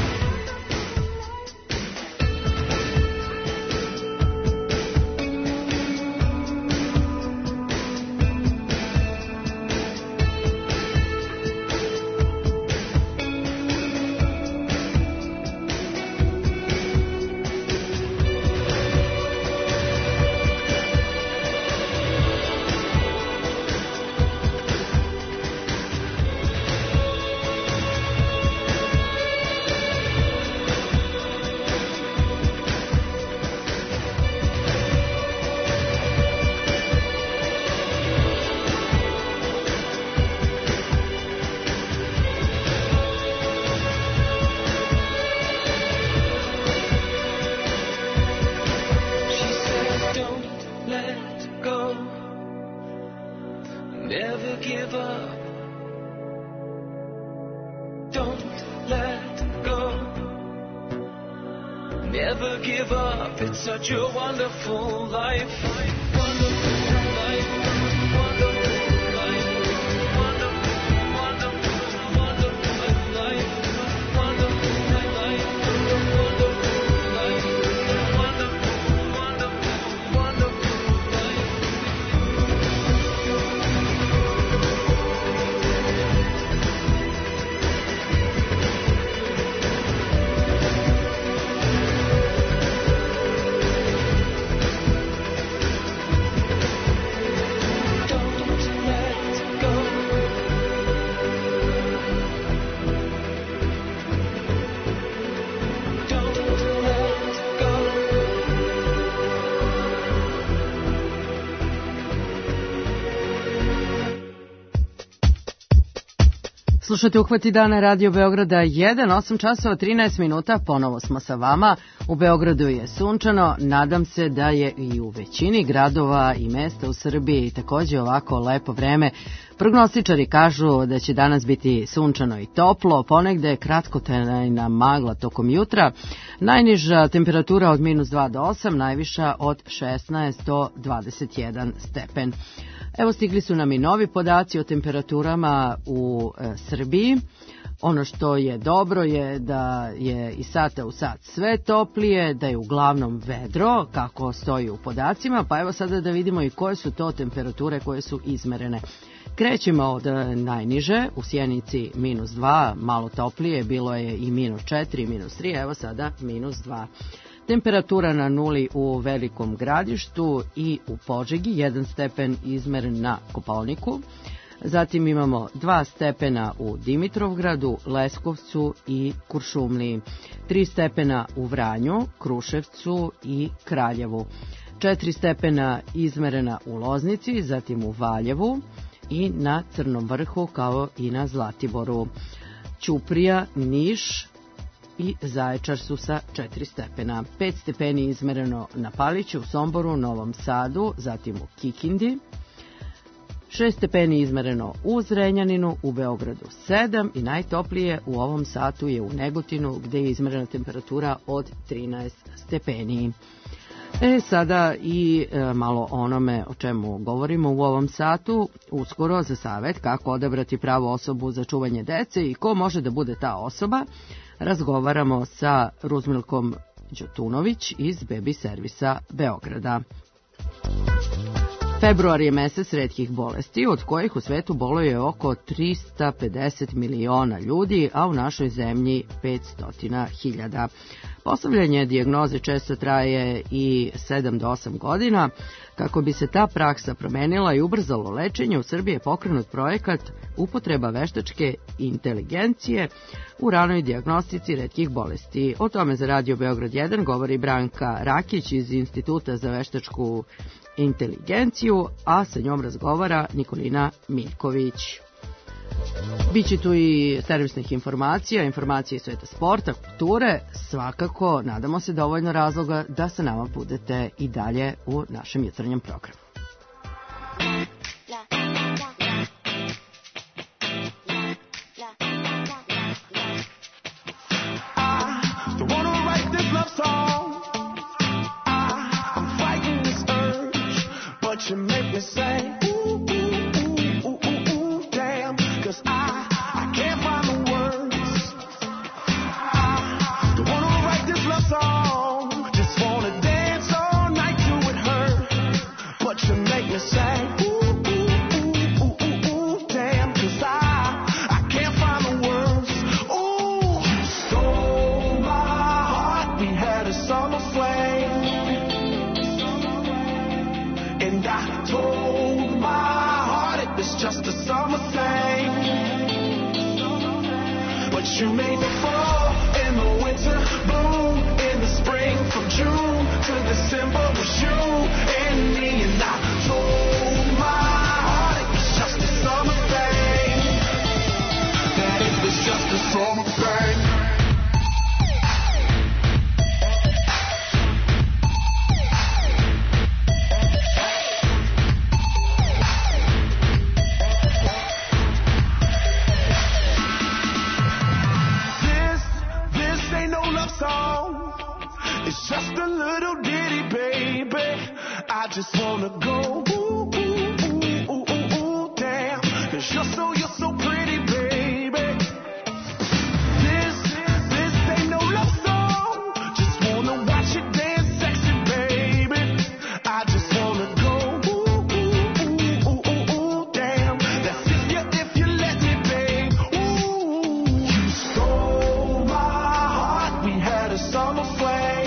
She says, don't let go. Never give up. Don't let go. Never give up. It's such a wonderful life. Wonderful life. Wonderful life. Wonderful, wonderful, wonderful life. Wonderful life. Wonderful life. Wonderful, wonderful, wonderful life. Don't let go. Don't let go. Slušajte Uhvati dana Radio Beograda jedan, osam časova trinaest minuta, ponovo smo sa vama. U Beogradu je sunčano, nadam se da je i u većini gradova i mesta u Srbiji takođe ovako lepo vreme. Prognostičari kažu da će danas biti sunčano i toplo, ponegde je kratkotrajna magla tokom jutra, najniža temperatura od minus dva do osam, najviša od šesnaest do dvadeset jedan stepen. Evo stigli su nam i novi podaci o temperaturama u e, Srbiji. Ono što je dobro je da je iz sata u sat sve toplije, da je uglavnom vedro, kako stoji u podacima, pa evo sada da vidimo i koje su to temperature koje su izmerene. Krećemo od najniže, u Sjenici minus dva, malo toplije, bilo je i minus četiri, minus tri, evo sada minus dva. Temperatura na nuli u Velikom Gradištu i u Požegi, jedan stepen izmeren na Kopaoniku. Zatim imamo dva stepena u Dimitrovgradu, Leskovcu i Kuršumliji, tri stepena u Vranju, Kruševcu i Kraljevu, četiri stepena izmerena u Loznici, zatim u Valjevu i na Crnom Vrhu kao i na Zlatiboru. Ćuprija, Niš i Zaječar su sa četiri stepena. pet stepeni izmereno na Paliću, u Somboru, Novom Sadu, zatim u Kikindi. šest stepeni izmereno u Zrenjaninu, u Beogradu sedam i najtoplije u ovom satu je u Negotinu gde je izmerena temperatura od trinaest stepeni. E, sada i e, malo onome o čemu govorimo u ovom satu, uskoro za savet kako odabrati pravu osobu za čuvanje dece i ko može da bude ta osoba, razgovaramo sa Ruzmilkom Đutunović iz Bebi servisa Beograda. Februar je mesec retkih bolesti, od kojih u svetu boluje oko trista pedeset miliona ljudi, a u našoj zemlji petsto hiljada. Postavljanje dijagnoze često traje i sedam do osam godina. Kako bi se ta praksa promenila i ubrzalo lečenje, u Srbiji je pokrenut projekat upotreba veštačke inteligencije u ranoj dijagnostici retkih bolesti. O tome za Radio Beograd jedan govori Branka Rakić iz Instituta za veštačku inteligenciju, a sa njom razgovara Nikolina Miljković. Biće tu i servisnih informacija, informacije iz sveta sporta, kulture, svakako nadamo se dovoljno razloga da sa nama budete i dalje u našem jutarnjem programu. You make me say, ooh, ooh, ooh, ooh, ooh, ooh, damn, 'cause I, I can't find the words. I don't wanna write this love song, just wanna dance all night to it hurt. But you make me say, ooh, ooh, ooh, ooh, ooh, ooh, damn, 'cause I, I can't find the words. Ooh, you stole my heart, we had a summer flame. And I told my heart it was just a summer thing. But you made me fall in the winter, bloom in the spring. From June to December was you and me. And I told my heart it was just a summer thing. That it was just a summer thing. It's just a little ditty, baby. I just wanna go ooh, ooh, ooh, ooh, ooh, ooh, damn. 'Cause you're so, you're so pretty, baby. This, this ain't no love song. Just wanna watch you dance sexy, baby. I just wanna go ooh, ooh, ooh, ooh, ooh, ooh, damn. That's if you, if you let me, babe. Ooh, you stole my heart. We had a summer flame.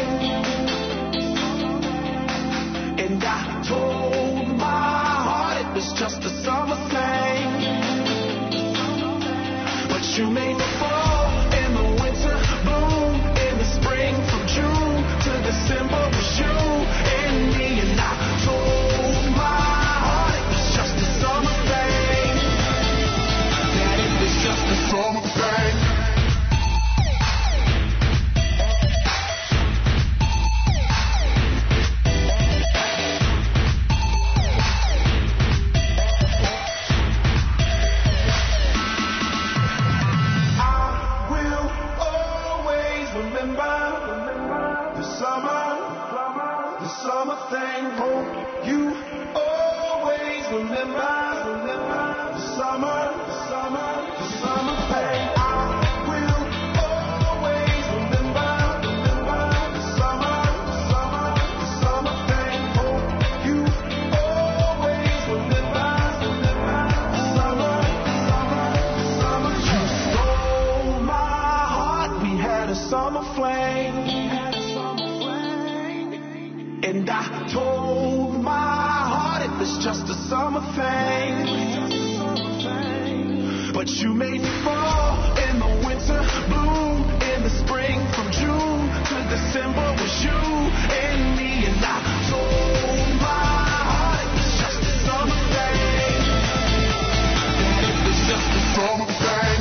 And I told my heart it was just a summer thing. But you made me fall in the winter, bloom in the spring. From June to December was you and me. And I told my heart it was just a summer thing. That it was just a summer thing. Thing. Hope you always remember, remember the summer, the summer, the summer thing. I will always remember, remember the summer, the summer, the summer thing. Hope you always remember, remember the summer, the summer, the summer. You stole my heart. We had a summer flame. And I told my heart it was just a summer thing. But you made me fall in the winter, bloom in the spring. From June to December was you and me. And I told my heart it was just a summer thing. That it was just a summer thing.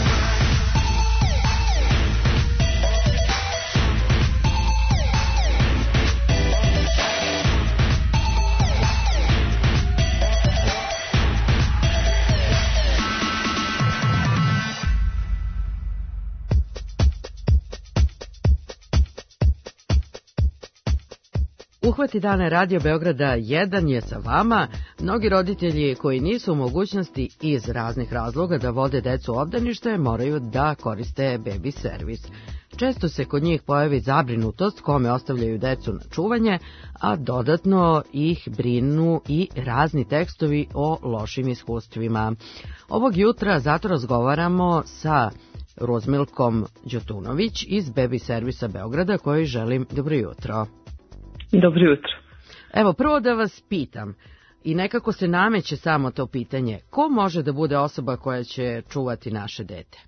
Uhvati dane Radio Beograda jedan je sa vama. Mnogi roditelji koji nisu u mogućnosti iz raznih razloga da vode decu u obdanište moraju da koriste baby servis. Često se kod njih pojavi zabrinutost kome ostavljaju decu na čuvanje, a dodatno ih brinu i razni tekstovi o lošim iskustvima. Ovog jutra zato razgovaramo sa Rozmilkom Đotunović iz Baby servisa Beograda, koji želim dobro jutro. Dobro jutro. Evo, prvo da vas pitam, i nekako se nameće samo to pitanje, ko može da bude osoba koja će čuvati naše dete?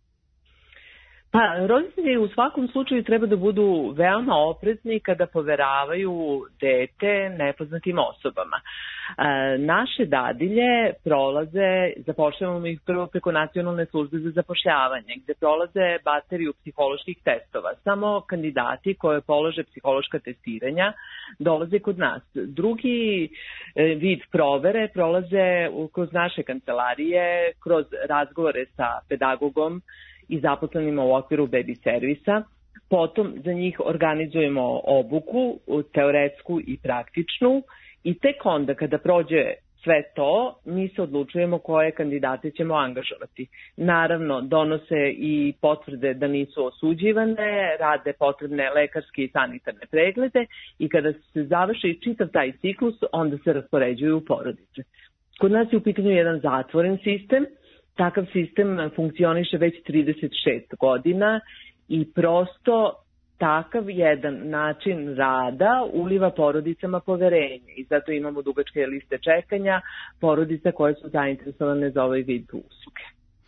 Pa, roditelji u svakom slučaju treba da budu veoma oprezni kada poveravaju dete nepoznatim osobama. E, naše dadilje prolaze, zapošljavamo ih prvo preko Nacionalne službe za zapošljavanje, gde prolaze bateriju psiholoških testova. Samo kandidati koje polože psihološka testiranja dolaze kod nas. Drugi e, vid provere prolaze kroz naše kancelarije, kroz razgovore sa pedagogom i zaposlenima u okviru baby servisa. Potom za njih organizujemo obuku, teoretsku i praktičnu, i tek onda kada prođe sve to, mi se odlučujemo koje kandidate ćemo angažovati. Naravno, donose i potvrde da nisu osuđivane, rade potrebne lekarske i sanitarne preglede i kada se završi čitav taj ciklus, onda se raspoređuju u porodice. Kod nas je u pitanju jedan zatvoren sistem. Takav sistem funkcioniše već trideset šest godina i prosto takav jedan način rada uliva porodicama poverenje i zato imamo dugačke liste čekanja porodica koje su zainteresovane za ovaj vid usluge.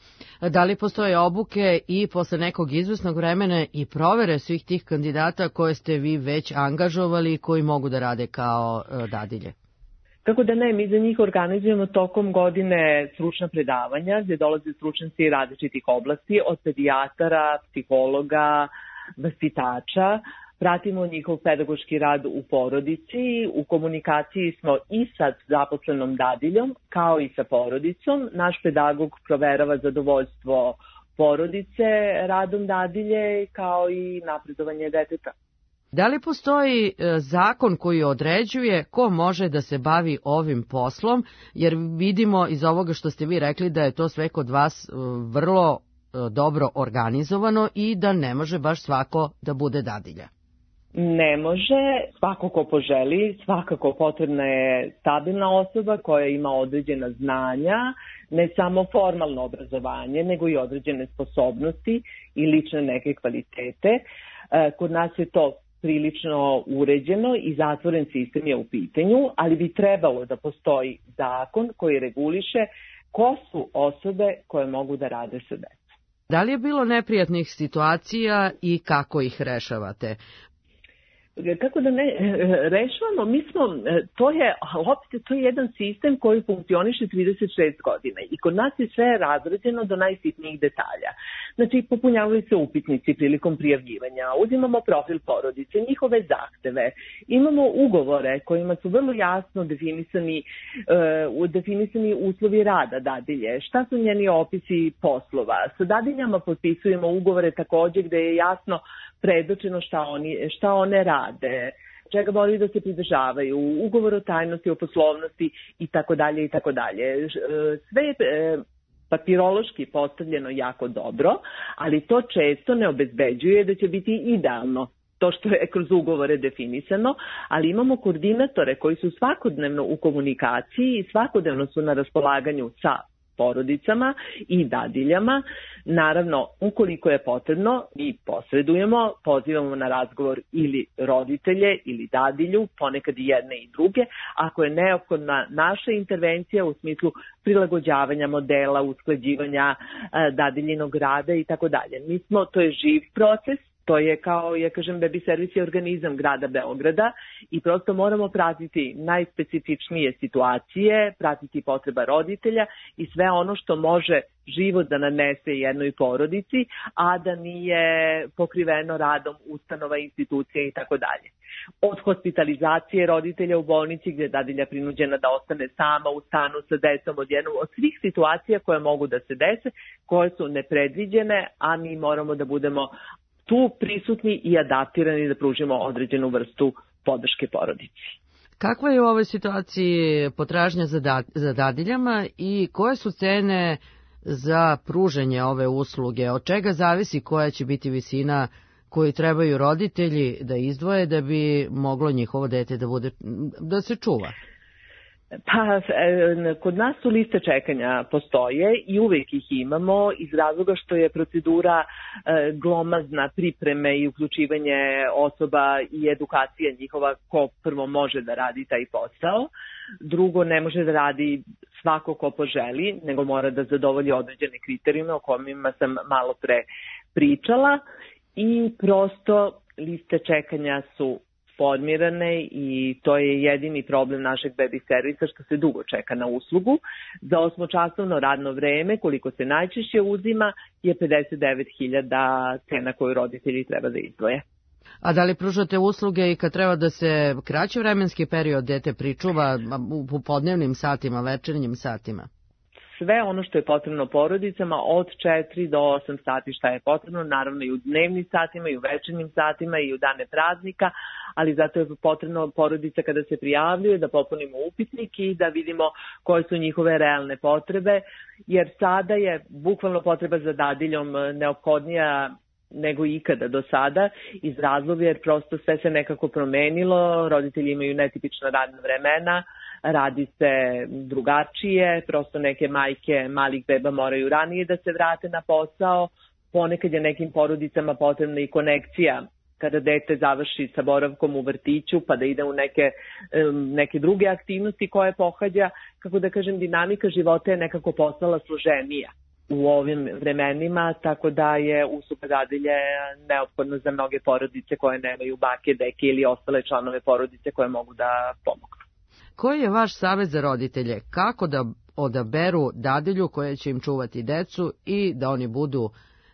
Da li postoje obuke i posle nekog izvesnog vremena i provere svih tih kandidata koje ste vi već angažovali i koji mogu da rade kao dadilje? Kako da ne, mi za njih organizujemo tokom godine stručna predavanja gdje dolaze stručnjaci različitih oblasti, od pedijatara, psihologa, vaspitača. Pratimo njihov pedagoški rad u porodici, u komunikaciji smo i sa zaposlenom dadiljom kao i sa porodicom. Naš pedagog proverava zadovoljstvo porodice radom dadilje kao i napredovanje deteta. Da li postoji zakon koji određuje ko može da se bavi ovim poslom, jer vidimo iz ovoga što ste vi rekli da je to sve kod vas vrlo dobro organizovano i da ne može baš svako da bude dadilja? Ne može, svako ko poželi, svakako potrebna je stabilna osoba koja ima određena znanja, ne samo formalno obrazovanje, nego i određene sposobnosti i lične neke kvalitete. Kod nas je to prilično uređeno i zatvoren sistem je u pitanju, ali bi trebalo da postoji zakon koji reguliše ko su osobe koje mogu da rade sa decom. Da li je bilo neprijatnih situacija i kako ih rešavate? Kako da ne rešavamo, mi smo, to je, opet, to je jedan sistem koji funkcioniše trideset šest godina i kod nas je sve razrađeno do najsitnijih detalja. Znači, popunjavaju se upitnici prilikom prijavljivanja, uzimamo profil porodice, njihove zahteve, imamo ugovore kojima su vrlo jasno definisani, uh, definisani uslovi rada dadilje, šta su njeni opisi poslova. Sa dadiljama potpisujemo ugovore također gde je jasno predočeno šta, oni, šta one rade, čega moraju da se pridržavaju, ugovor o tajnosti, o poslovnosti i tako dalje i tako dalje. Sve je papirološki postavljeno jako dobro, ali to često ne obezbeđuje da će biti idealno to što je kroz ugovore definisano, ali imamo koordinatore koji su svakodnevno u komunikaciji i svakodnevno su na raspolaganju sa porodicama i dadiljama. Naravno, ukoliko je potrebno, mi posredujemo, pozivamo na razgovor ili roditelje ili dadilju, ponekad i jedne i druge, ako je neophodna naša intervencija u smislu prilagođavanja modela, usklađivanja dadiljinog rada i tako dalje. Mi smo, to je živ proces. To je kao, ja kažem, baby servis je organizam grada Beograda i prosto moramo pratiti najspecifičnije situacije, pratiti potreba roditelja i sve ono što može život da nanese jednoj porodici, a da nije pokriveno radom ustanova, institucija i tako dalje. Od hospitalizacije roditelja u bolnici gdje je dadilja prinuđena da ostane sama u stanu sa decom, od jednog od svih situacija koje mogu da se dese, koje su nepredviđene, a mi moramo da budemo tu prisutni i adaptirani da pružimo određenu vrstu podrške porodici. Kakva je u ovoj situaciji potražnja za, da, za dadiljama i koje su cene za pruženje ove usluge? Od čega zavisi koja će biti visina koju trebaju roditelji da izdvoje da bi moglo njihovo dete da, bude, da se čuva? Pa, kod nas su liste čekanja postoje i uvek ih imamo iz razloga što je procedura glomazna, pripreme i uključivanje osoba i edukacija njihova ko prvo može da radi taj posao. Drugo, ne može da radi svako ko poželi, nego mora da zadovolji određene kriterijume o kojima sam malo pre pričala i prosto liste čekanja su formirane i to je jedini problem našeg bebi servisa što se dugo čeka na uslugu. Za osmočasovno radno vreme, koliko se najčešće uzima, je pedeset devet hiljada cena koju roditelji treba da izdvoje. A da li pružate usluge i kad treba da se kraći vremenski period dete pričuva u popodnevnim satima, večernjim satima? Sve ono što je potrebno porodicama od četiri do osam sati šta je potrebno, naravno i u dnevnim satima i u večernjim satima i u dane praznika, ali zato je potrebno porodica kada se prijavljuje da popunimo upitnik i da vidimo koje su njihove realne potrebe, jer sada je bukvalno potreba za dadiljom neophodnija nego ikada do sada, iz razloga jer prosto sve se nekako promenilo, roditelji imaju netipična radna vremena, radi se drugačije, prosto neke majke malih beba moraju ranije da se vrate na posao, ponekad je nekim porodicama potrebna i konekcija kada dete završi sa boravkom u vrtiću pa da ide u neke, neke druge aktivnosti koje pohađa, kako da kažem, dinamika života je nekako postala složenija u ovim vremenima, tako da je usluga dadilje neophodno za mnoge porodice koje nemaju bake, deke ili ostale članove porodice koje mogu da pomognu. Koji je vaš savjet za roditelje? Kako da odaberu dadilju koja će im čuvati decu i da oni budu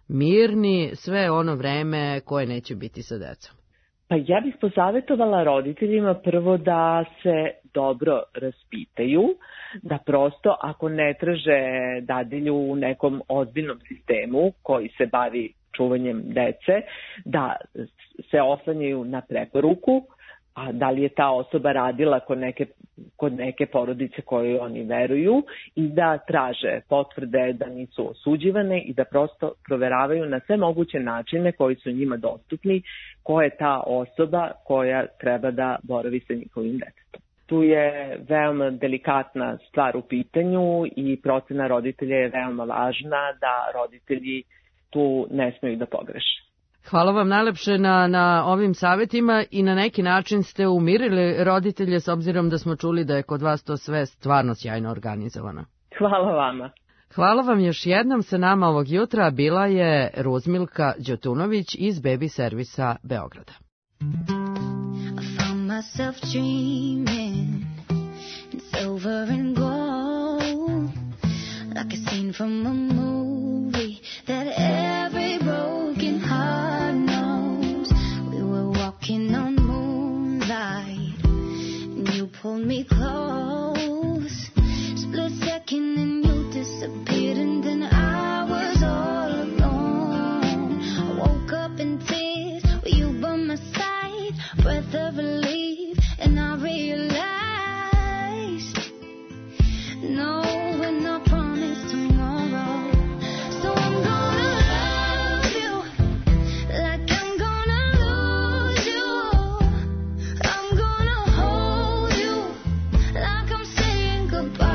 mirni sve ono vreme koje neće biti sa decom? Pa ja bih posavjetovala roditeljima prvo da se dobro raspitaju, da prosto ako ne traže dadilju u nekom ozbiljnom sistemu koji se bavi čuvanjem dece, da se oslanjaju na preporuku, a da li je ta osoba radila kod neke, kod neke porodice koje oni veruju i da traže potvrde da nisu osuđivane i da prosto proveravaju na sve moguće načine koji su njima dostupni ko je ta osoba koja treba da boravi sa njihovim detetom. Tu je veoma delikatna stvar u pitanju i procena roditelja je veoma važna da roditelji tu ne smeju da pogreše. Hvala vam najlepše na, na ovim savjetima i na neki način ste umirili roditelje s obzirom da smo čuli da je kod vas to sve stvarno sjajno organizovano. Hvala vama. Hvala vam još jednom, sa nama ovog jutra bila je Ruzmilka Đotunović iz Bebi servisa Beograda. I found myself dreaming in silver and gold, like a scene from a movie that every broken heart knows. We were walking on moonlight and you pulled me close, split second and you disappeared and then I was all alone. I woke up in tears with you by my side, breath of relief, and I realized no, we're not promised tomorrow. So I'm gonna love you like I'm gonna lose you. I'm gonna hold you like I'm saying goodbye.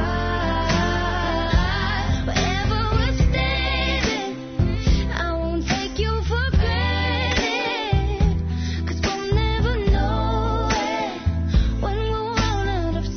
Wherever we're standing, I won't take you for granted, 'cause we'll never know it when we're one out of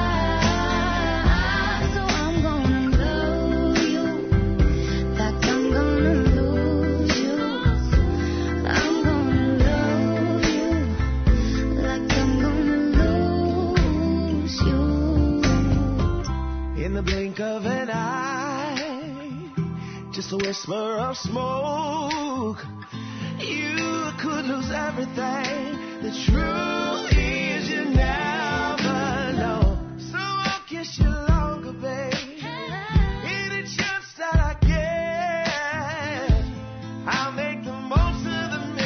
time. So I'm gonna love you like I'm gonna lose you. I'm gonna love you like I'm gonna lose you. In the blink of an eye, just a whisper of smoke, you could lose everything. The truth is you never know. So I'll kiss you longer, babe. Any chance that I get, I'll make the most of the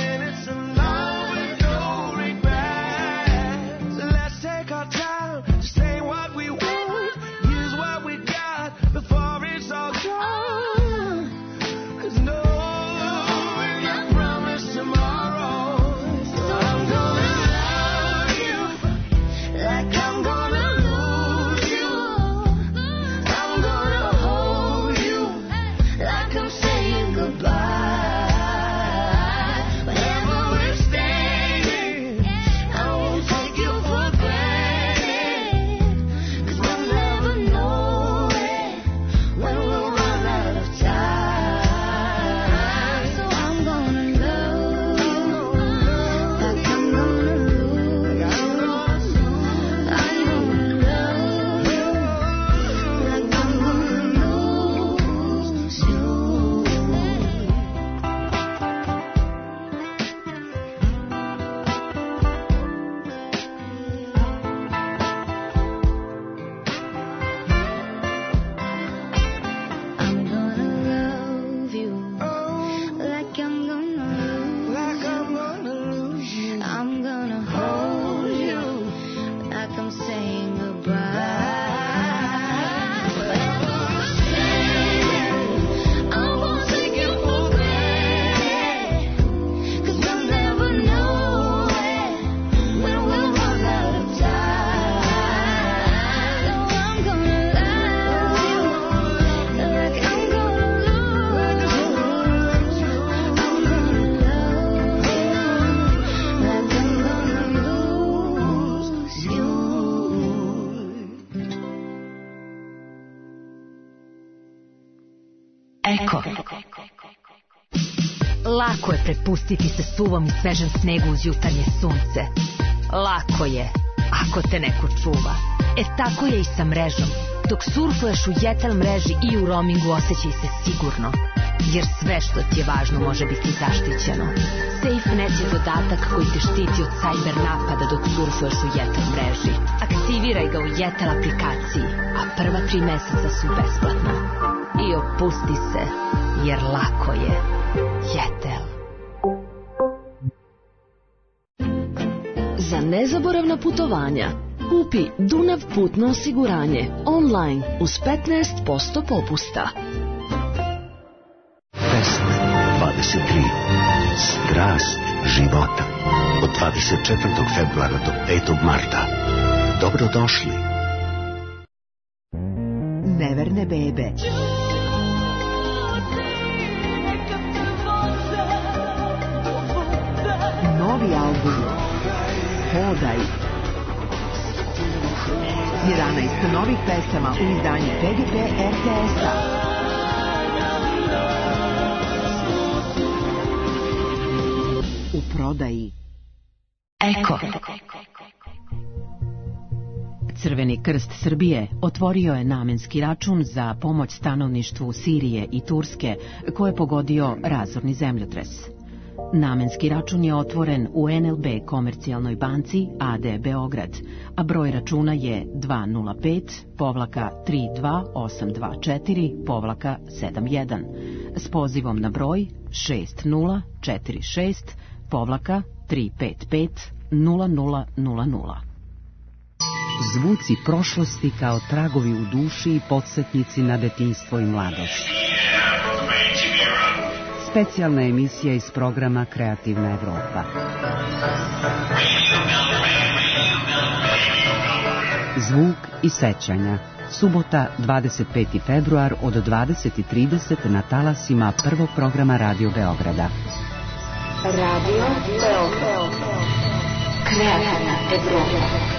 Lako je prepustiti se suvom i svežem snegu uz jutarnje sunce. Lako je, ako te neko čuva. E tako je i sa mrežom. Dok surfuješ u Jetel mreži i u roamingu, osjećaj se sigurno. Jer sve što ti je važno može biti zaštićeno. SafeNet je dodatak koji te štiti od cyber napada dok surfuješ u Jetel mreži. Aktiviraj ga u Jetel aplikaciji, a prva tri meseca su besplatna. I opusti se, jer lako je. Jetel. Za nezaboravna putovanja kupi Dunav putno osiguranje online uz petnaest posto popusta. dvadeset tri. Strast života. Od dvadeset četvrtog februara do petog marta. Dobrodošli. Neverne bebe. Novi album Hodaj. jedanaest novih pesama u izdanju P G P R T S-a. U prodaji Eko. Crveni krst Srbije otvorio je namenski račun za pomoć stanovništvu Sirije i Turske koje je pogodio razorni zemljotres. Namenski račun je otvoren u N L B Komercijalnoj banci A D Beograd, a broj računa je dva nula pet tri dva osam dva četiri sedam jedan s pozivom na broj šest nula četiri šest tri pet pet nula nula nula nula. Zvuci prošlosti kao tragovi u duši i podsjetnici na detinjstvo i mladost. Specijalna emisija iz programa Kreativna Evropa. Zvuk i sećanja. Subota, dvadeset peti februar od dvadeset i trideset na talasima prvog programa Radio Beograda. Radio Beograd. Kreativna Evropa.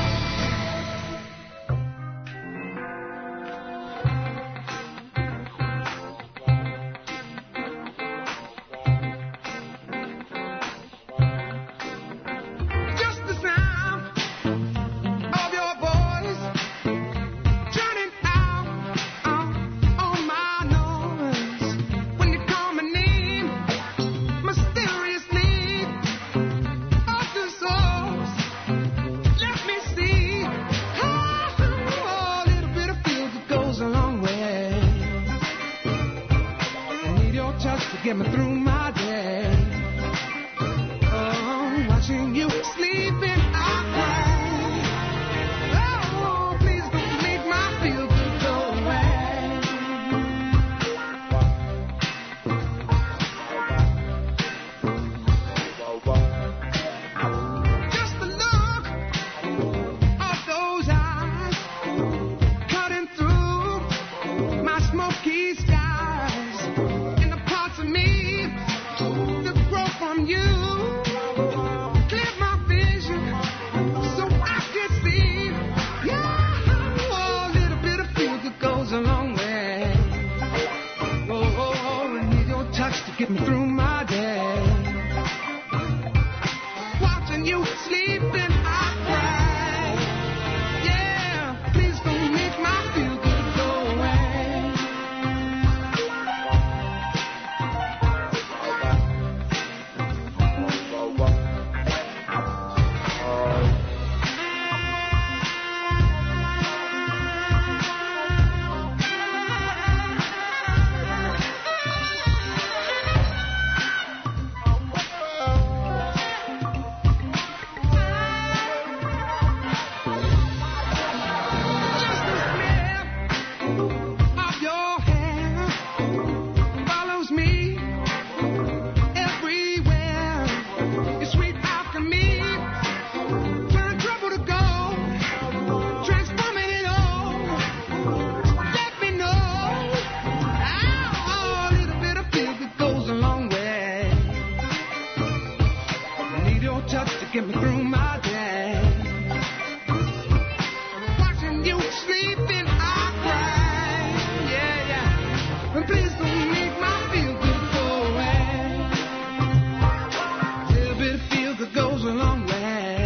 long way.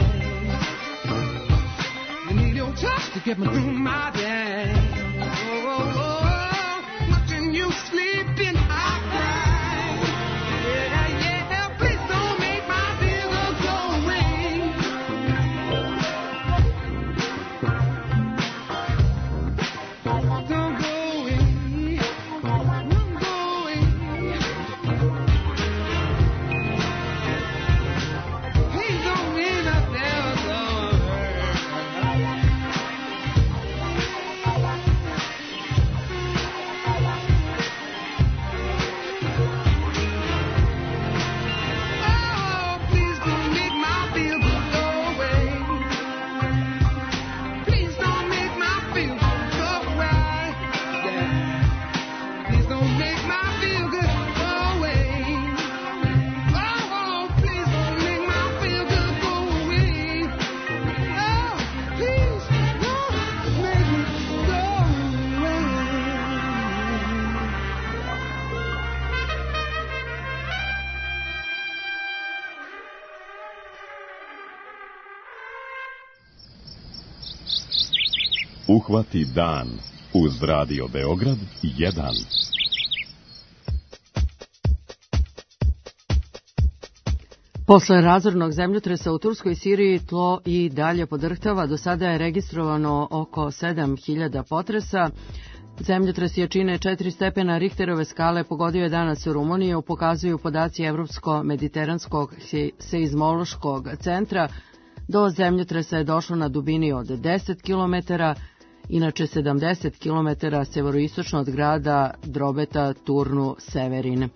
I need your touch to get me through my day. Oh, oh, oh, watching you sleeping, I cry. Yeah, yeah, please don't make my feelings go away. Don't go away, don't go away. Please don't make my feelings go away. Oh, please don't make my feelings go away. Please don't make my feelings go away. Yeah. Please don't make my feelings go away. Oh, oh, please don't make my feelings go away. Oh, please don't make it go away. Uhvati dan uz Radio Beograd jedan. Posle razornog zemljotresa u Turskoj Siriji tlo i dalje podrhtava. Do sada je registrovano oko sedam hiljada potresa. Zemljotres jačine četiri stepena Richterove skale pogodio je danas u Rumuniju, pokazuju podaci Evropsko-mediteranskog seizmološkog centra. Do zemljotresa je došlo na dubini od deset kilometara, inače sedamdeset kilometara severoistočno od grada Drobeta, Turnu, Severin.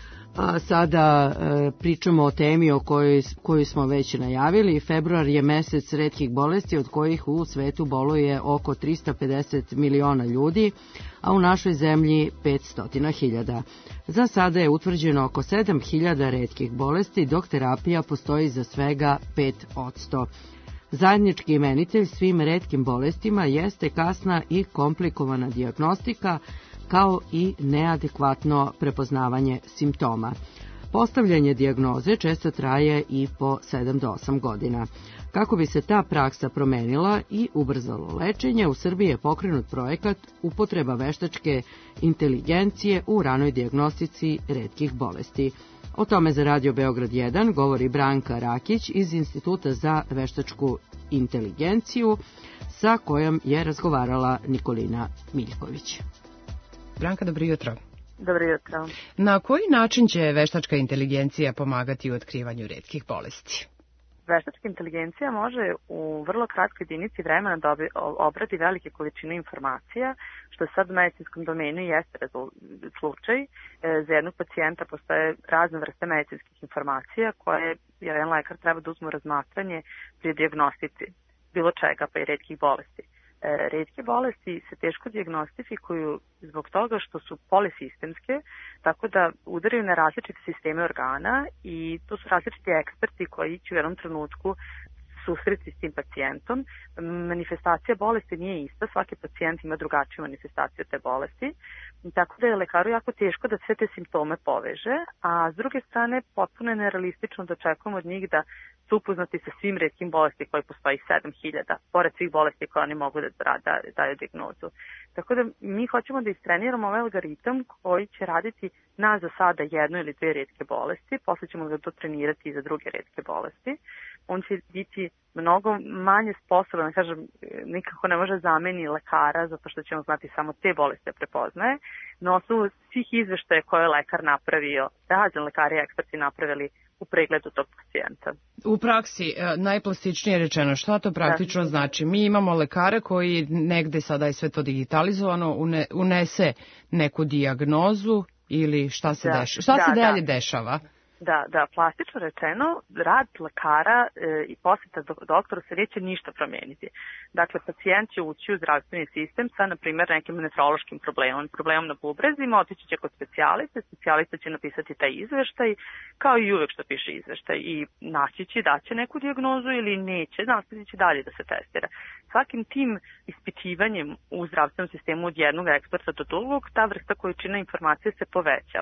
A sada e, pričamo o temi o kojoj, koju smo već najavili. Februar je mesec retkih bolesti od kojih u svetu boluje oko trista pedeset miliona ljudi, a u našoj zemlji petsto hiljada. Za sada je utvrđeno oko sedam hiljada retkih bolesti, dok terapija postoji za svega pet posto. Zajednički imenitelj svim retkim bolestima jeste kasna i komplikovana dijagnostika, kao i neadekvatno prepoznavanje simptoma. Postavljanje dijagnoze često traje i po sedam do osam godina. Kako bi se ta praksa promenila i ubrzalo lečenje, u Srbiji je pokrenut projekat upotreba veštačke inteligencije u ranoj dijagnostici retkih bolesti. O tome za Radio Beograd jedan govori Branka Rakić iz Instituta za veštačku inteligenciju, sa kojom je razgovarala Nikolina Miljković. Branka, dobro jutro. Dobro jutro. Na koji način će veštačka inteligencija pomagati u otkrivanju retkih bolesti? Veštačka inteligencija može u vrlo kratkoj jedinici vremena da obradi velike količine informacija, što sad u medicinskom domenu jeste slučaj. Za jednog pacijenta postoje razne vrste medicinskih informacija koje jedan lekar treba da uzme u razmatranje pri dijagnostici bilo čega, pa i retkih bolesti. Retke bolesti se teško dijagnostifikuju zbog toga što su polisistemske, tako da udaraju na različite sisteme organa i to su različiti eksperti koji će u jednom trenutku susreti s tim pacijentom. Manifestacija bolesti nije ista, svaki pacijent ima drugačiju manifestaciju te bolesti, tako da je lekaru jako teško da sve te simptome poveže, a s druge strane potpuno je nerealistično da očekujemo od njih da su upoznati sa svim retkim bolesti koje postoji sedam hiljada, pored svih bolesti koje oni mogu da, da daju dijagnozu. Tako da mi hoćemo da istreniramo ovaj algoritam koji će raditi na za sada jednu ili dve retke bolesti, posle ćemo ga to trenirati i za druge retke bolesti. On će biti mnogo manje sposoban, da kažem, nikako ne može zameni lekara, zato što ćemo znati samo te bolesti da prepoznaje. Na osnovu svih izveštaja koje je lekar napravio, razni lekari i eksperti napravili u pregledu tog pacijenta. U praksi, najplastičnije rečeno, šta to praktično da. znači? Mi imamo lekare koji negde, sada je sve to digitalizovano, unese neku dijagnozu ili šta se, da. deša, šta da, se dalje da. dešava? Da, da, plastično rečeno, rad lekara e, i posjeta do, doktora se neće ništa promijeniti. Dakle, pacijent će ući u zdravstveni sistem sa, na primjer, nekim nefrološkim problemom, problemom na bubrezima, otići će kod specijaliste, specijalista će napisati taj izveštaj, kao i uvek što piše izveštaj, i naći će da će neku dijagnozu ili neće, nastaviti će dalje da se testira. Svakim tim ispitivanjem u zdravstvenom sistemu od jednog eksperta do drugog, ta vrsta količina informacije se povećava.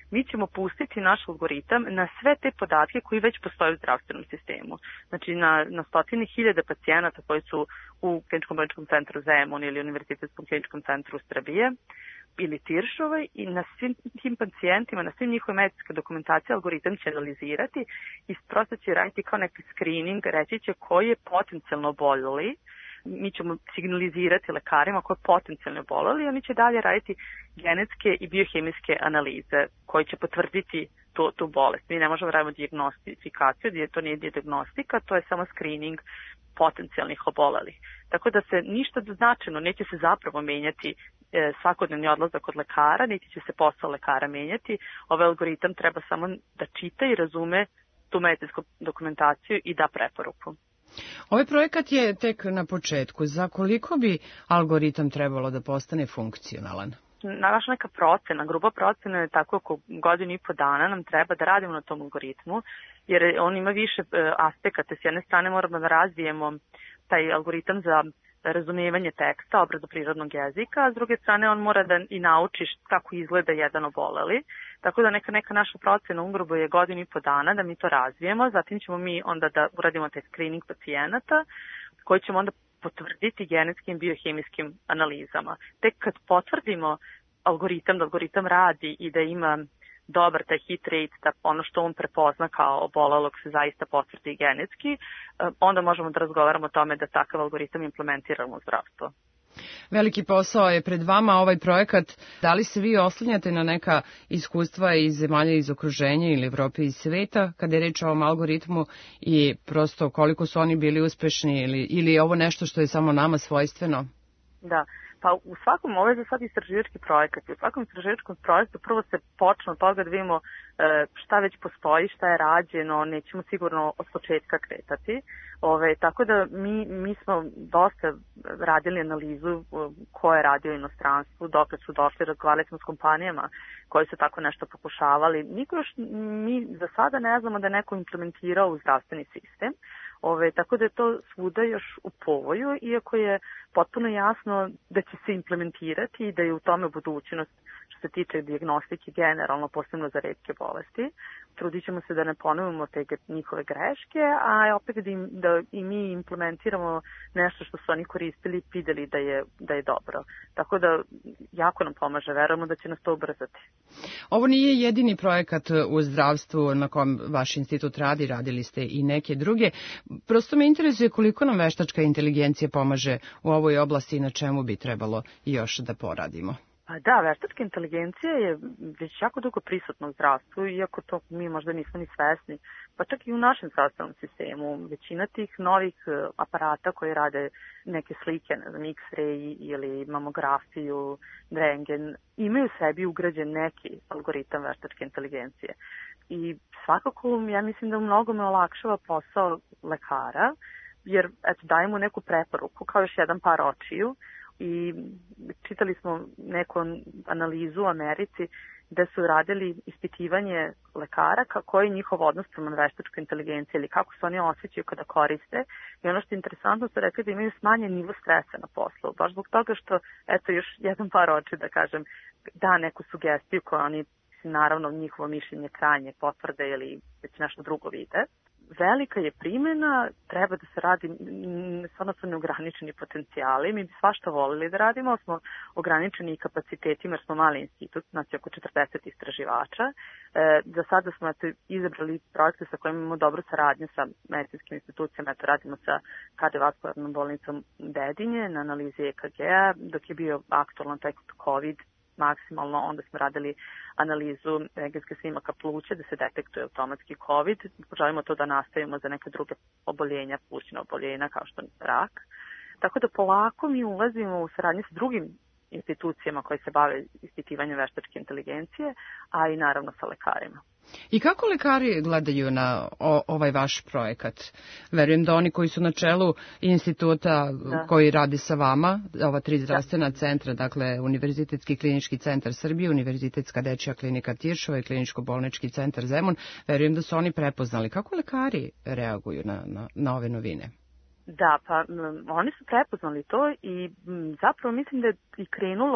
mi ćemo pustiti naš algoritam na sve te podatke koji već postoje u zdravstvenom sistemu. Znači na, na stotine hiljada pacijenata koji su u Kliničkom bolničkom centru Zemun ili Univerzitetskom kliničkom centru Srbije ili Tiršovoj, i na svim tim pacijentima, na svim njihovoj medicinske dokumentacije algoritam će analizirati i prosto će raditi kao neki screening, reći će koji je potencijalno oboljeli. Mi ćemo signalizirati lekarima koji je potencijalno oboljeli i oni će dalje raditi genetske i biohemijske analize koji će potvrditi tu, tu bolest. Mi ne možemo raditi dijagnostifikaciju, to nije dijagnostika, to je samo screening potencijalnih obolelih. Tako da se ništa značajno neće se zapravo menjati e, svakodnevni odlazak kod lekara, niti će se posao lekara menjati. Ovaj algoritam treba samo da čita i razume tu medicinsku dokumentaciju i da preporuku. Ovaj projekat je tek na početku. Za koliko bi algoritam trebalo da postane funkcionalan? Naša neka procena, gruba procena je tako oko godinu i po dana nam treba da radimo na tom algoritmu, jer on ima više aspekata. S jedne strane moramo da razvijemo taj algoritam za razumijevanje teksta, obradu prirodnog jezika, a s druge strane on mora da i nauči kako izgleda jedan oboleli. Tako da neka, neka naša procena ugrubo je godinu i po dana da mi to razvijemo, zatim ćemo mi onda da uradimo taj screening pacijenata koji ćemo onda potvrditi genetskim i biohemijskim analizama. Tek kad potvrdimo algoritam, da algoritam radi i da ima dobar taj hit rate, da ono što on prepozna kao obolelog se zaista potvrdi genetski, onda možemo da razgovaramo o tome da takav algoritam implementiramo u zdravstvo. Veliki posao je pred vama ovaj projekat. Da li se vi oslanjate na neka iskustva iz zemalja iz okruženja ili Evrope i sveta kada je reč o ovom algoritmu i prosto koliko su oni bili uspešni ili, ili je ovo nešto što je samo nama svojstveno? Da, pa u svakom, ovo je za sad istraživački projekat. U svakom istraživačkom projektu prvo se počne od toga da vidimo šta već postoji, šta je rađeno, nećemo sigurno od početka kretati. Ove, tako da mi, mi smo dosta radili analizu ko je radio u inostranstvu, dokle su došli, razgovarali smo s kompanijama koji su tako nešto pokušavali. Niko još, mi za sada ne znamo da je neko implementirao u zdravstveni sistem. Ove, tako da je to svuda još u povoju, iako je potpuno jasno da će se implementirati i da je u tome budućnost što se tiče dijagnostike generalno, posebno za retke bolesti. Trudit ćemo se da ne ponovimo te njihove greške, a opet da, im, da i mi implementiramo nešto što su oni koristili i videli da je, da je dobro. Tako da jako nam pomaže, verujemo da će nas to ubrzati. Ovo nije jedini projekat u zdravstvu na kom vaš institut radi, radili ste i neke druge. Prosto me interesuje koliko nam veštačka inteligencija pomaže u ovoj oblasti i na čemu bi trebalo još da poradimo. Pa da, veštačka inteligencija je već jako dugo prisutna u zdravstvu, iako to mi možda nismo ni svesni, pa čak i u našem zdravstvenom sistemu. Većina tih novih aparata koji rade neke slike, ne znam, X-ray ili mamografiju, rentgen, imaju u sebi ugrađen neki algoritam veštačke inteligencije. I svakako, ja mislim da mnogo me olakšava posao lekara, jer eto, dajemo neku preporuku kao još jedan par očiju. I čitali smo neku analizu u Americi gde su radili ispitivanje lekara koji je njihov odnos prema veštačkoj inteligenciji ili kako se oni osjećaju kada koriste. I ono što je interesantno su rekli da imaju smanjen nivo stresa na poslu. Baš zbog toga što, eto, još jedan par oči da kažem, da neku sugestiju koju oni, naravno, njihovo mišljenje krajnje potvrde ili već nešto drugo vide. Velika je primjena, treba da se radi, stvarno su neograničeni potencijali, mi bi svašta volili da radimo, smo ograničeni i kapacitetima jer smo mali institut, znači oko četrdeset istraživača. E, za sada smo eto, izabrali projekte sa kojima imamo dobru saradnju sa medicinskim institucijama, eto radimo sa kardiovaskularnom bolnicom Dedinje na analizi E K G-a, dok je bio aktualan taj COVID maksimalno, onda smo radili analizu rentgenske snimaka pluća da se detektuje automatski COVID. Želimo to da nastavimo za neke druge oboljenja, plućna oboljenja kao što je rak. Tako da polako mi ulazimo u saradnju s drugim institucijama koje se bave ispitivanjem veštačke inteligencije, a i naravno sa lekarima. I kako lekari gledaju na o, ovaj vaš projekat? Verujem da oni koji su na čelu instituta da. koji radi sa vama, ova tri zdravstvena centra, dakle Univerzitetski klinički centar Srbije, Univerzitetska dečija klinika Tiršova i Kliničko-bolnički centar Zemun, verujem da su oni prepoznali. Kako lekari reaguju na, na, na ove novine? Da, pa m, oni su prepoznali to i m, zapravo mislim da je i krenulo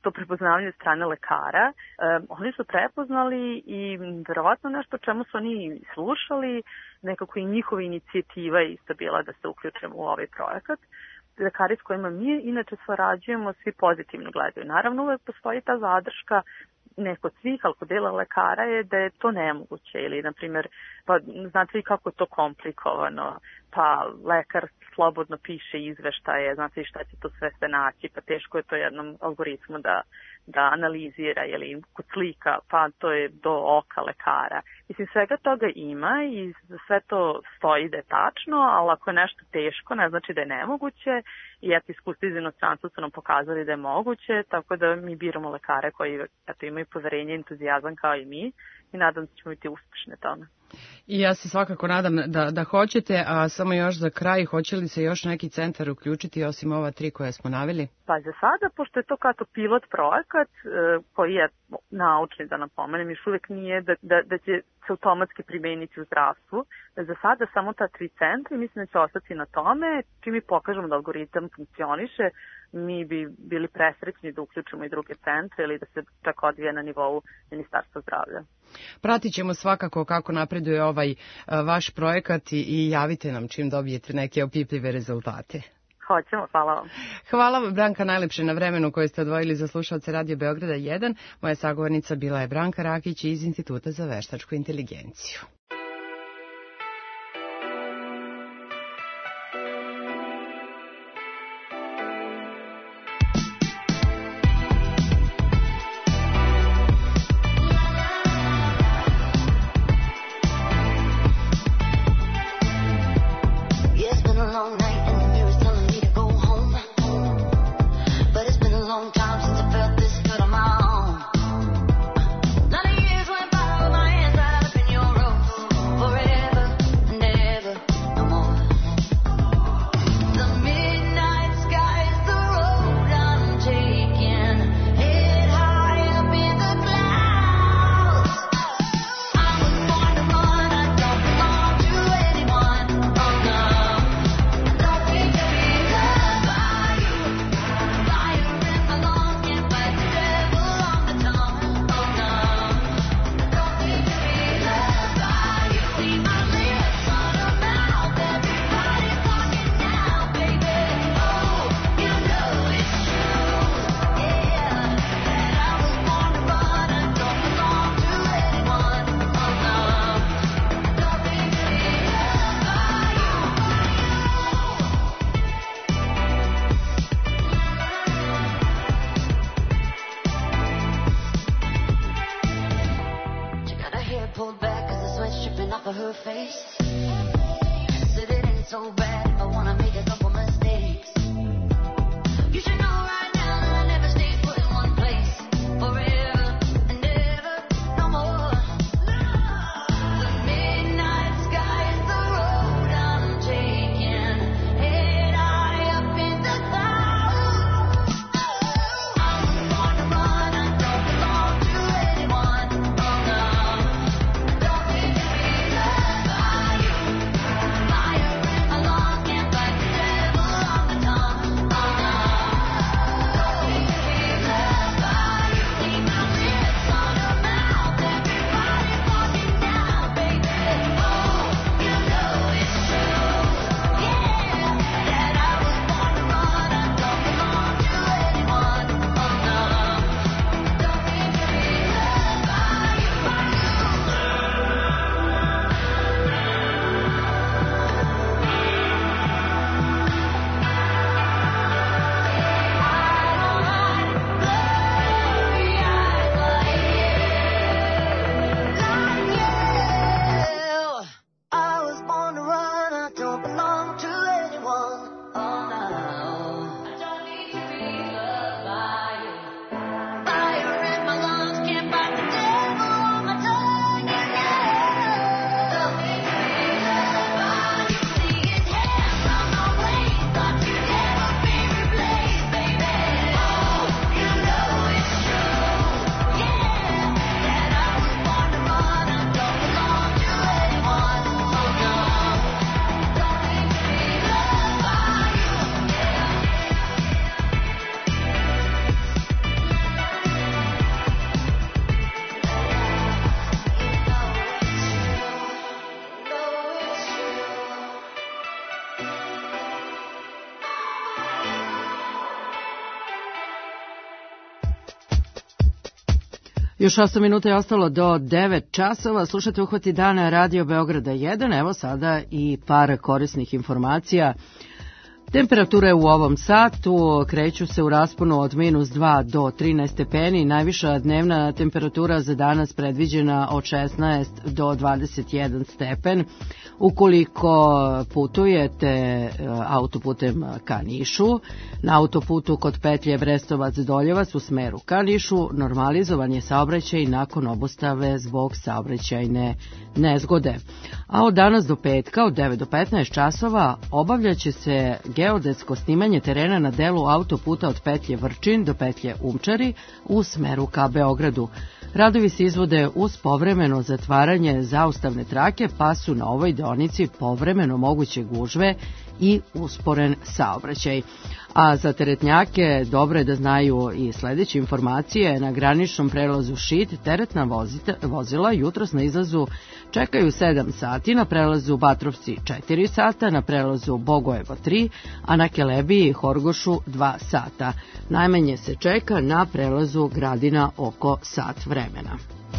to prepoznavanje strane lekara. Um, oni su prepoznali i verovatno nešto čemu su oni slušali, nekako i njihova inicijativa je isto bila da se uključimo u ovaj projekat. Lekari s kojima mi inače sarađujemo svi pozitivno gledaju. Naravno, uvek postoji ta zadrška neko od svih, ali kod dela lekara je da je to nemoguće ili, na primjer, pa znate vi kako je to komplikovano, pa lekar slobodno piše izveštaje, znate vi šta će to sve se naći, pa teško je to jednom algoritmu da, da analizira, ili kod slika, pa to je do oka lekara. Mislim, svega toga ima i sve to stoji da je tačno, ali ako je nešto teško, ne znači da je nemoguće, i eto, iskustvo iz inostranstva su nam pokazali da je moguće, tako da mi biramo lekare koji eto, imaju poverenje i entuzijazam kao i mi i nadam se da ćemo biti uspešne tome. I ja se svakako nadam da, da hoćete, a samo još za kraj, hoće li se još neki centar uključiti osim ova tri koje smo naveli? Pa za sada, pošto je to kao to pilot projekat koji je naučni, da napomenem, još uvijek nije da, da, da će se automatski primeniti u zdravstvu. Za sada samo ta tri centra i mislim da će ostati na tome. Čim mi pokažemo da algoritam funkcioniše, mi bi bili presrećni da uključimo i druge centre ili da se čak odvije na nivou Ministarstva zdravlja. Pratit ćemo svakako kako napreduje ovaj vaš projekat i, i javite nam čim dobijete neke opipljive rezultate. Hoćemo, hvala vam. Hvala vam, Branka, najlepše na vremenu koje ste odvojili za slušalce Radio Beograda jedan. Moja sagovornica bila je Branka Rakić iz Instituta za veštačku inteligenciju. Along Još osam minuta je ostalo do devet časova. Slušate Uhvati dana Radio Beograda jedan. Evo sada i par korisnih informacija. Temperature u ovom satu kreću se u rasponu od minus dva do trinaest stepeni. Najviša dnevna temperatura za danas predviđena od šesnaest do dvadeset jedan stepen. Ukoliko putujete autoputem ka Nišu, na autoputu kod petlje Brestovac-Doljevac u smeru ka Nišu normalizovan je saobraćaj nakon obustave zbog saobraćajne nezgode. A od danas do petka od devet do petnaest časova obavljaće se geodetsko snimanje terena na delu autoputa od petlje Vrčin do petlje Umčari u smeru ka Beogradu. Radovi se izvode uz povremeno zatvaranje zaustavne trake, pa su na ovoj deonici povremeno moguće gužve i usporen saobraćaj. A za teretnjake dobro je da znaju i sledeće informacije. Na graničnom prelazu Šid teretna vozita, vozila jutros na izlazu čekaju sedam sati, na prelazu Batrovci četiri sata, na prelazu Bogojevo tri, a na Kelebiji i Horgošu dva sata. Najmanje se čeka na prelazu Gradina oko sat vremena.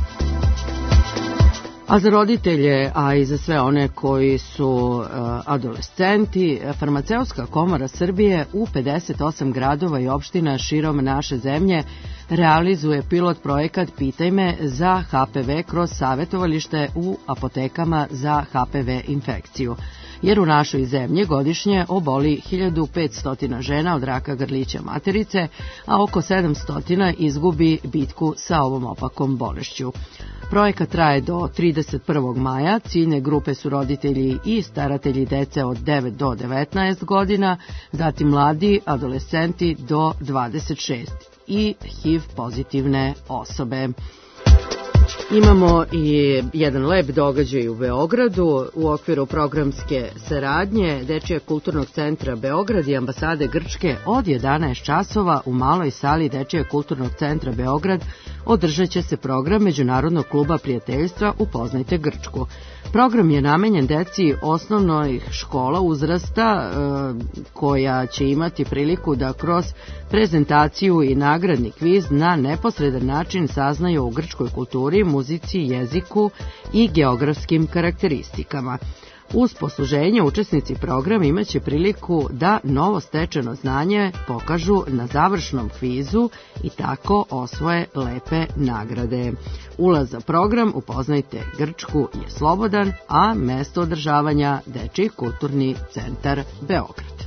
A za roditelje, a i za sve one koji su uh, adolescenti, Farmaceutska komora Srbije u pedeset osam gradova i opština širom naše zemlje realizuje pilot projekat Pitaj me za H P V kroz savjetovalište u apotekama za H P V infekciju. Jer u našoj zemlji godišnje oboli hiljadu petsto žena od raka grlića materice, a oko sedamsto izgubi bitku sa ovom opakom bolešću. Projekat traje do trideset prvog maja, ciljne grupe su roditelji i staratelji dece od devet do devetnaest godina, zatim mladi adolescenti do dvadeset šest i H I V pozitivne osobe. Imamo i jedan lep događaj u Beogradu u okviru programske saradnje Dečijeg kulturnog centra Beograd i ambasade Grčke od jedanaest časova u maloj sali Dečijeg kulturnog centra Beograd održat će se program Međunarodnog kluba prijateljstva Upoznajte Grčku. Program je namenjen deci osnovnih škola uzrasta e, koja će imati priliku da kroz prezentaciju i nagradni kviz na neposredan način saznaju o grčkoj kulturi, muzici, jeziku i geografskim karakteristikama. Uz posluženje učesnici programa imaće priliku da novo stečeno znanje pokažu na završnom kvizu i tako osvoje lepe nagrade. Ulaz za program Upoznajte Grčku je slobodan, a mesto održavanja Dečiji kulturni centar Beograd.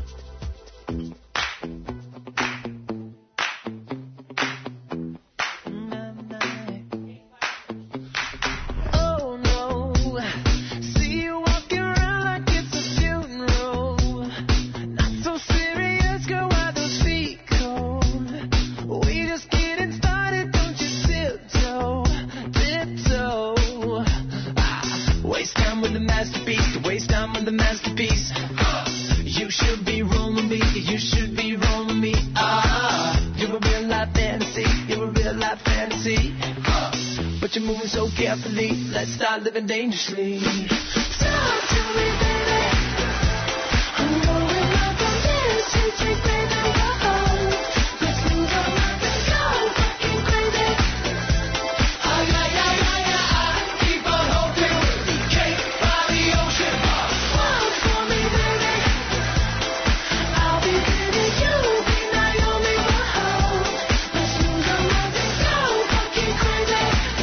Let's start living dangerously. Talk to me, baby. I'm going up on this street, baby. Whoa. Let's lose our minds and go fucking crazy. Oh yeah, yeah, yeah, yeah. Keep on hoping we'll be cake by the ocean. Walk for me, baby. I'll be baby, you'll be Naomi. Whoa. Let's lose our minds and go fucking crazy.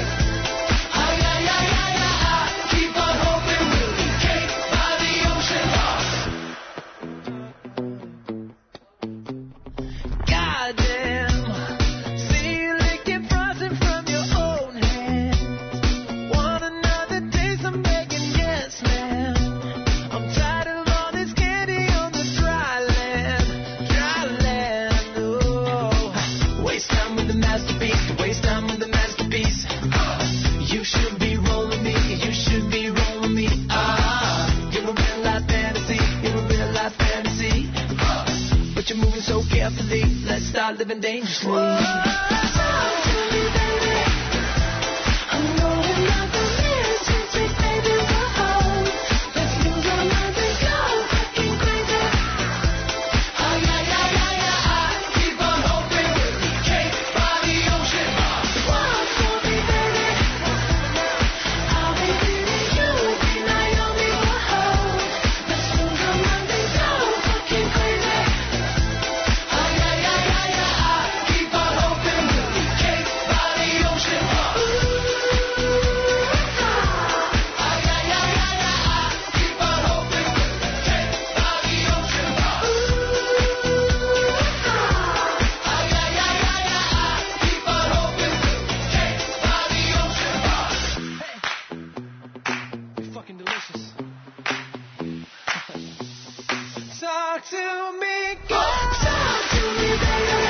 Let's start living dangerously. Keep on hoping we'll be cake by the ocean. Walk for me, talk to me, talk to me, baby.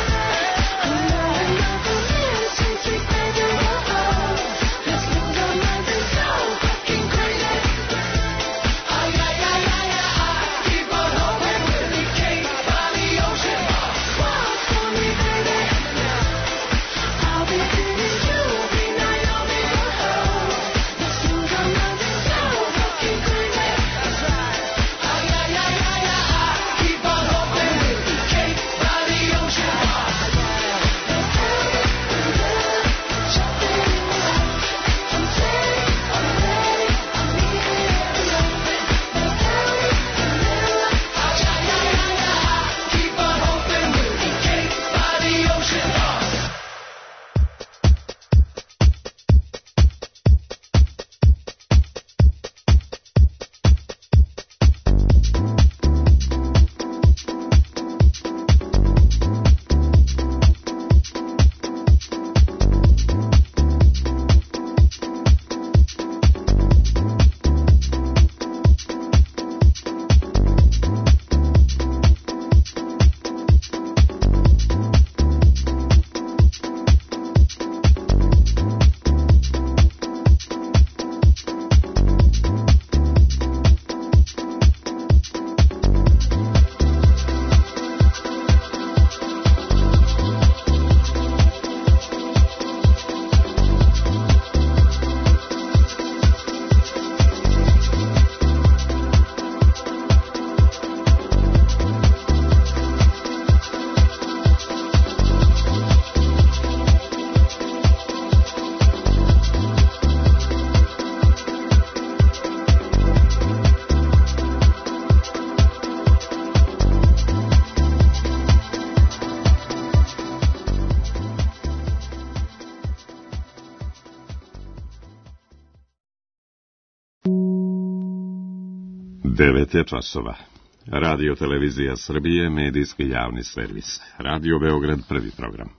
devet je časova. Radio Televizija Srbije, medijski javni servis. Radio Beograd, prvi program.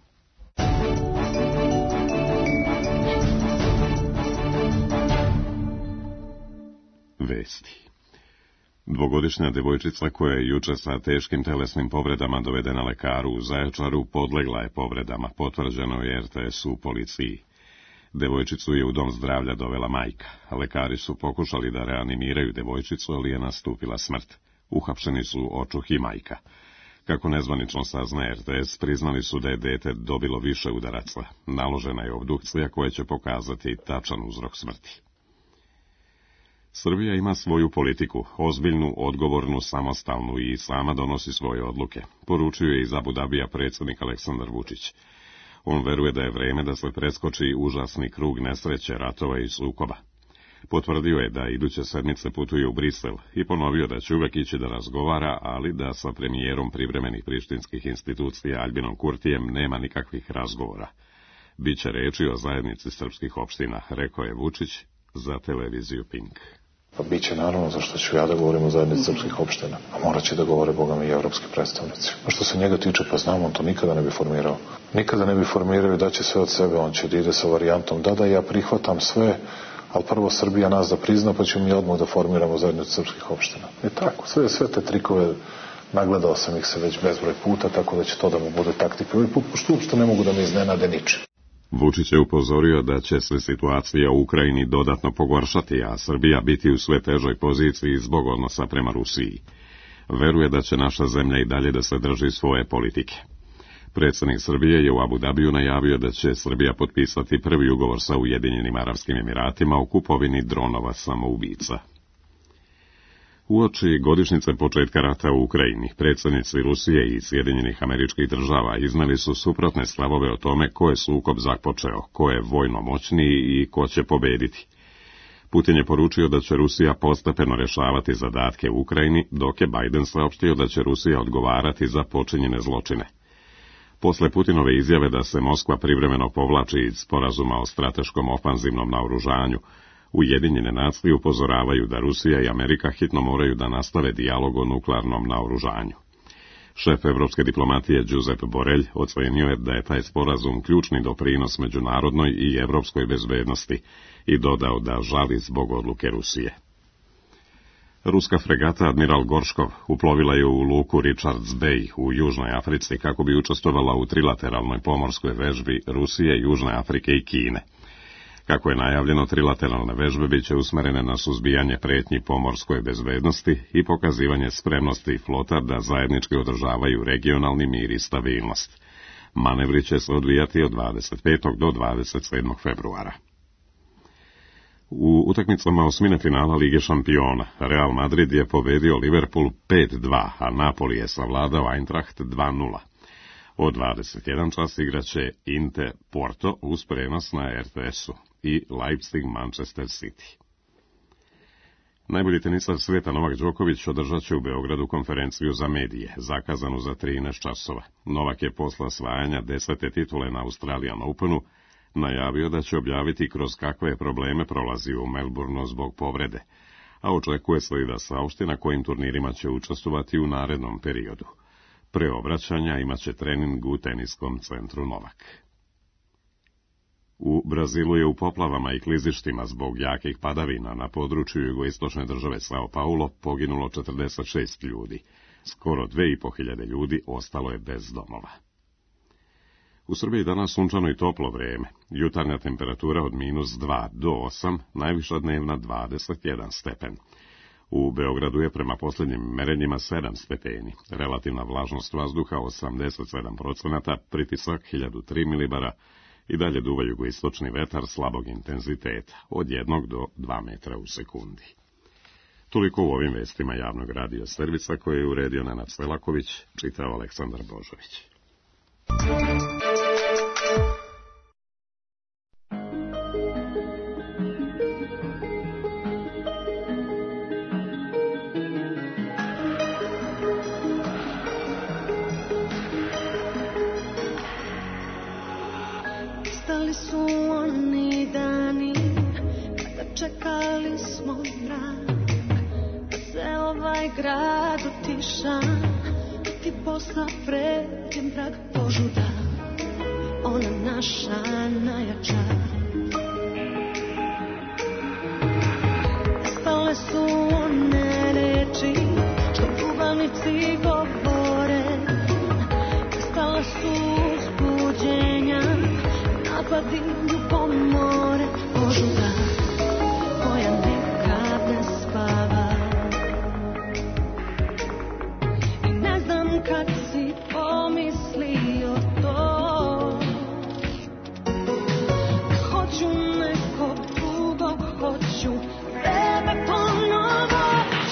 Vesti. Dvogodišnja devojčica koja je juče sa teškim telesnim povredama dovedena lekaru u Zaječaru podlegla je povredama, potvrđeno je R T S-u u policiji. Devojčicu je u dom zdravlja dovela majka. Lekari su pokušali da reanimiraju devojčicu, ali je nastupila smrt. Uhapšeni su očuh i majka. Kako nezvanično saznaje R T S, priznali su da je dete dobilo više udaraca. Naložena je obdukcija koja će pokazati tačan uzrok smrti. Srbija ima svoju politiku, ozbiljnu, odgovornu, samostalnu i sama donosi svoje odluke, poručio je iz Abu Dabija predsjednik Aleksandar Vučić. On veruje da je vreme da se preskoči užasni krug nesreće, ratova i sukoba. Potvrdio je da iduće sedmice putuje u Brisel i ponovio da će uvek ići da razgovara, ali da sa premijerom privremenih prištinskih institucija Albinom Kurtijem nema nikakvih razgovora. Biće reči o zajednici srpskih opština, rekao je Vučić za televiziju Pink. Pa biće naravno, zašto ću ja da govorim o zajednici srpskih opština, a morat će da govore, boga mi, i evropski predstavnici. A što se njega tiče, pa znam, on to nikada ne bi formirao. Nikada ne bi formirao i daće sve od sebe, on će da ide sa varijantom, da, da, ja prihvatam sve, ali prvo Srbija nas da prizna, pa ćemo mi odmah da formiramo zajednicu srpskih opština. I tako, sve, sve te trikove, nagledao sam ih se već bezbroj puta, tako da će to da mu bude taktika. Ovaj put, pošto uopšte ne mogu da me iznenade ničim. Vučić je upozorio da će se situacija u Ukrajini dodatno pogoršati, a Srbija biti u sve težoj poziciji zbog odnosa prema Rusiji. Veruje da će naša zemlja i dalje da se drži svoje politike. Predsjednik Srbije je u Abu Dabiju najavio da će Srbija potpisati prvi ugovor sa Ujedinjenim Arapskim Emiratima o kupovini dronova samoubica. Uoči godišnjice početka rata u Ukrajini, predsjednici Rusije i Sjedinjenih Američkih Država izneli su suprotne stavove o tome ko je sukob započeo, ko je vojno moćniji i ko će pobediti. Putin je poručio da će Rusija postepeno rešavati zadatke u Ukrajini, dok je Biden saopštio da će Rusija odgovarati za počinjene zločine. Posle Putinove izjave da se Moskva privremeno povlači iz sporazuma o strateškom ofanzivnom naoružanju, Ujedinjene nacije upozoravaju da Rusija i Amerika hitno moraju da nastave dijalog o nuklearnom naoružanju. Šef evropske diplomatije Josep Borrell ocenio je da je taj sporazum ključni doprinos međunarodnoj i evropskoj bezbednosti i dodao da žali zbog odluke Rusije. Ruska fregata Admiral Gorškov uplovila je u luku Richards Bay u Južnoj Africi kako bi učestvovala u trilateralnoj pomorskoj vežbi Rusije, Južne Afrike i Kine. Kako je najavljeno, trilateralne vežbe bit će usmerene na suzbijanje pretnji pomorskoj bezbednosti i pokazivanje spremnosti flota da zajednički održavaju regionalni mir i stabilnost. Manevri će se odvijati od dvadeset petog do dvadeset sedmog februara. U utakmicama osmine finala Lige šampiona Real Madrid je pobedio Liverpool pet dva, a Napoli je savladao Eintracht dva nula. Od dvadeset jedan čas igraće Inter Porto uz prenos na R T S-u i Leipzig Manchester City. Najbolji tenisar sveta Novak Đoković održat će u Beogradu konferenciju za medije, zakazanu za trinaest časova. Novak je posle osvajanja desete titule na Australian Openu najavio da će objaviti kroz kakve probleme prolazi u Melbourneu zbog povrede, a očekuje se i da saopšti na kojim turnirima će učestvovati u narednom periodu. Pre obraćanja imaće trening u teniskom centru Novak. U Brazilu je u poplavama i klizištima zbog jakih padavina na području jugoistočne države São Paulo poginulo četrdeset šest ljudi. Skoro dve i po hiljade ljudi ostalo je bez domova. U Srbiji danas sunčano i toplo vreme. Jutarnja temperatura od minus dva do osam, najviša dnevna dvadeset jedan stepen. U Beogradu je prema posljednjim merenjima sedam stepeni, relativna vlažnost vazduha osamdeset sedam procenata, pritisak hiljadu tri milibara i dalje duva jugoistočni vetar slabog intenziteta, od jednog do dva metra u sekundi. Toliko u ovim vestima javnog radio servisa koje je uredio Nenad Selaković, čitao Aleksandar Božović. Stali su oni dani kada čekali smo mrak, da se ovaj grad utiša, ti posla pređem prag požuda, ona naša najjača. Stale su one reči što pugavnici govore, stale su uzbuđenja, napadi ljubomore, požuda koja nekad ne spava. I ne znam kad si pomislio to, hoću nekog drugog, hoću tebe ponovo.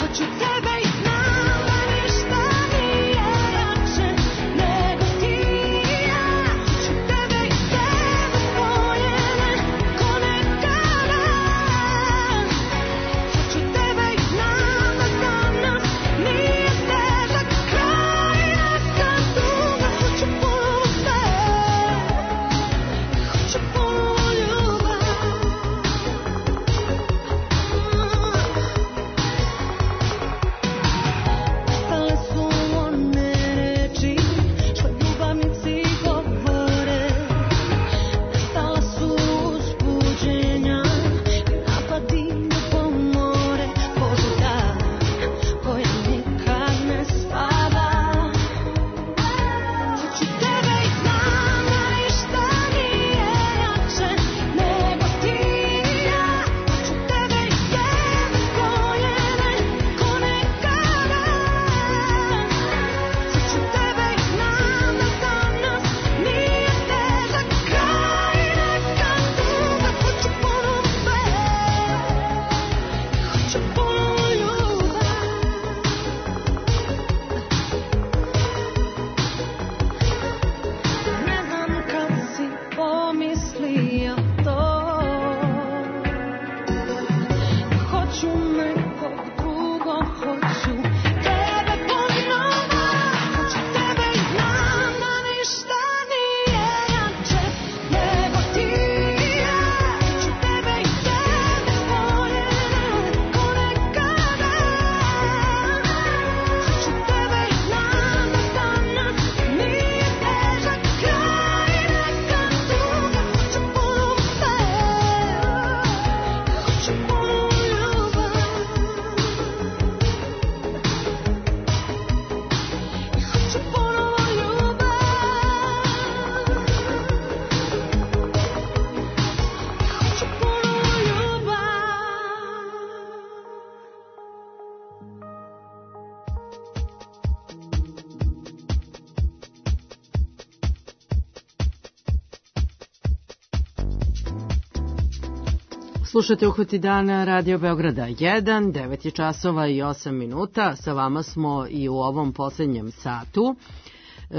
Slušate Uhvati dana Radio Beograda jedan, devet je časova i osam minuta. Sa vama smo i u ovom posljednjem satu. E,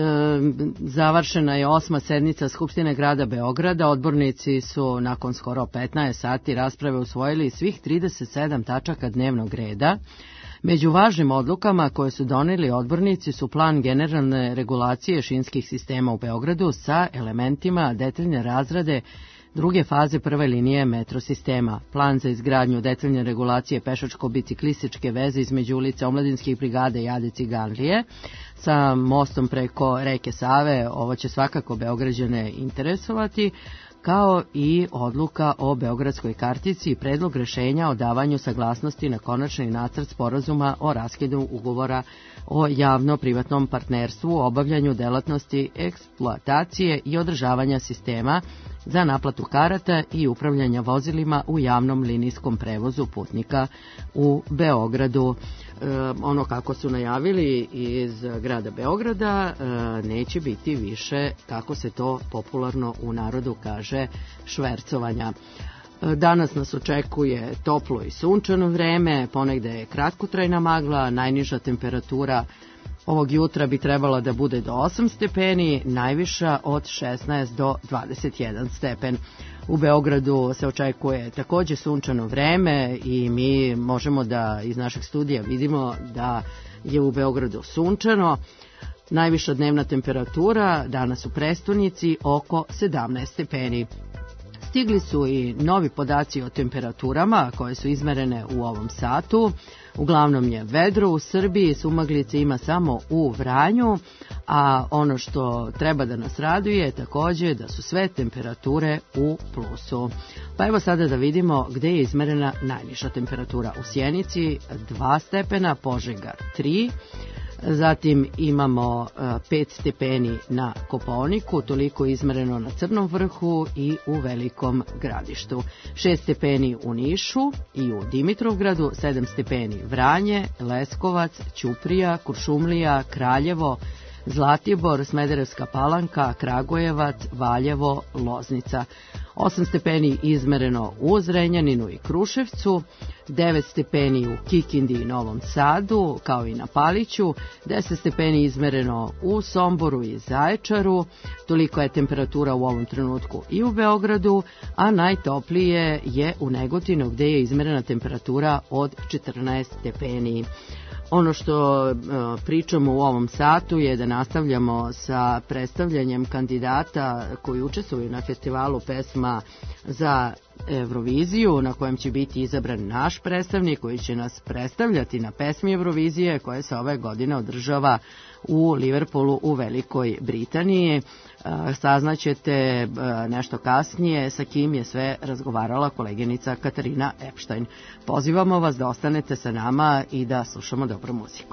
završena je osma sednica Skupštine grada Beograda. Odbornici su nakon skoro petnaest sati rasprave usvojili svih trideset sedam tačaka dnevnog reda. Među važnim odlukama koje su doneli odbornici su plan generalne regulacije šinskih sistema u Beogradu sa elementima detaljne razrade druge faze prve linije metro sistema, plan za izgradnju detaljne regulacije pešačko-biciklističke veze između ulice Omladinskih brigade i Ade Ciganlije sa mostom preko reke Save. Ovo će svakako Beograđane interesovati, kao i odluka o Beogradskoj kartici i predlog rešenja o davanju saglasnosti na konačni nacrt sporazuma o raskidu ugovora o javno-privatnom partnerstvu u obavljanju delatnosti eksploatacije i održavanja sistema za naplatu karata i upravljanja vozilima u javnom linijskom prevozu putnika u Beogradu. E, ono kako su najavili iz grada Beograda, e, neće biti više, kako se to popularno u narodu kaže, švercovanja. E, danas nas očekuje toplo i sunčano vreme, ponegde je kratkotrajna magla, najniža temperatura ovog jutra bi trebala da bude do osam stepeni, najviša od šesnaest do dvadeset jedan stepen. U Beogradu se očekuje takođe sunčano vreme i mi možemo da iz našeg studija vidimo da je u Beogradu sunčano. Najviša dnevna temperatura danas u prestonici oko sedamnaest stepeni. Stigli su i novi podaci o temperaturama koje su izmerene u ovom satu. Uglavnom je vedro u Srbiji, sumaglice ima samo u Vranju, a ono što treba da nas raduje je takođe da su sve temperature u plusu. Pa evo sada da vidimo gde je izmerena najniža temperatura. U Sjenici dva stepena, Požega tri, zatim imamo pet stepeni na Kopaoniku, toliko izmereno na Crnom vrhu i u Velikom Gradištu. šest stepeni u Nišu i u Dimitrovgradu, sedam stepeni Vranje, Leskovac, Ćuprija, Kuršumlija, Kraljevo, Zlatibor, Smederevska Palanka, Kragujevac, Valjevo, Loznica. osam stepeni izmereno u Zrenjaninu i Kruševcu, devet stepeni u Kikindi i Novom Sadu, kao i na Paliću, deset stepeni izmereno u Somboru i Zaječaru, toliko je temperatura u ovom trenutku i u Beogradu, a najtoplije je u Negotinu gde je izmerena temperatura od četrnaest stepeni. Ono što uh, pričamo u ovom satu je da nastavljamo sa predstavljanjem kandidata koji učestvuju na festivalu pesma za Euroviziju, na kojem će biti izabran naš predstavnik koji će nas predstavljati na pesmi Eurovizije koja se ove godine održava u Liverpoolu u Velikoj Britaniji. Saznaćete nešto kasnije sa kim je sve razgovarala koleginica Katarina Epstein. Pozivamo vas da ostanete sa nama i da slušamo dobru muziku.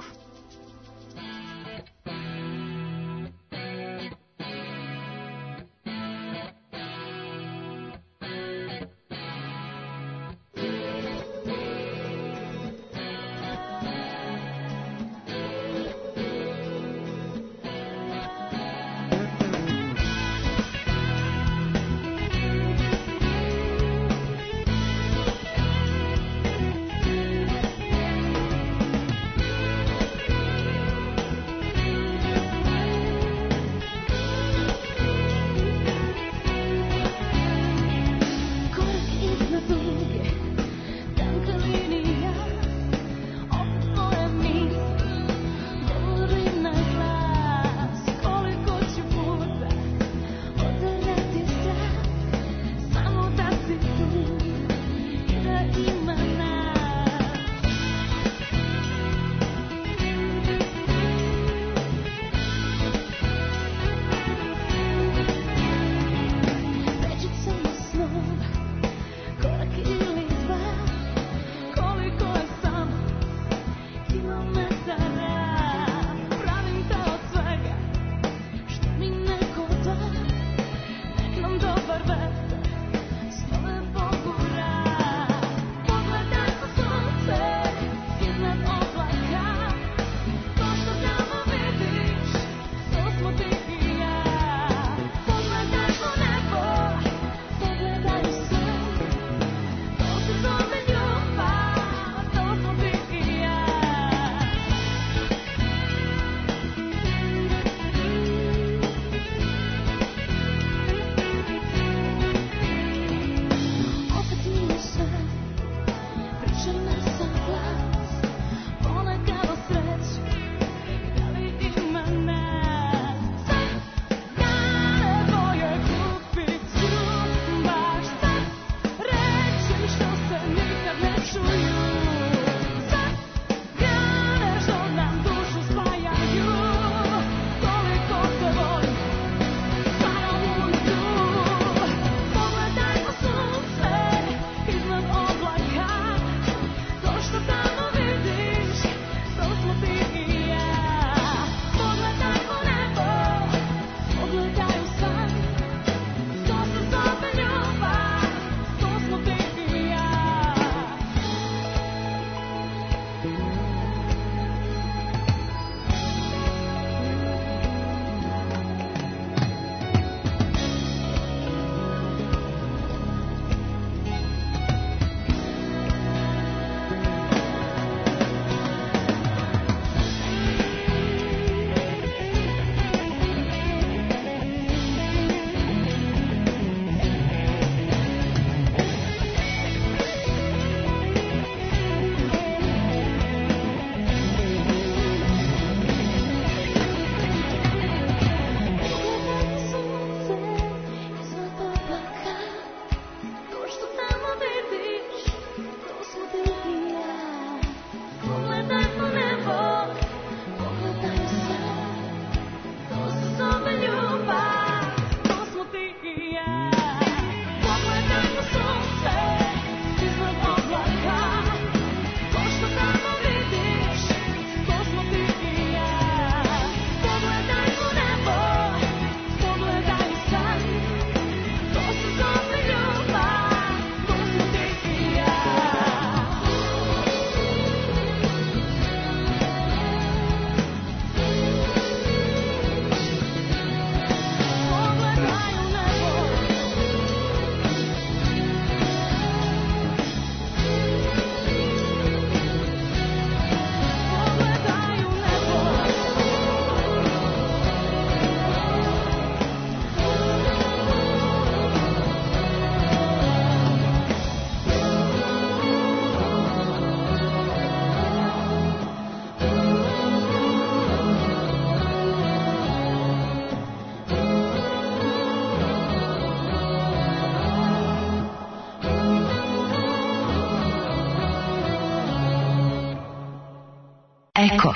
Eko.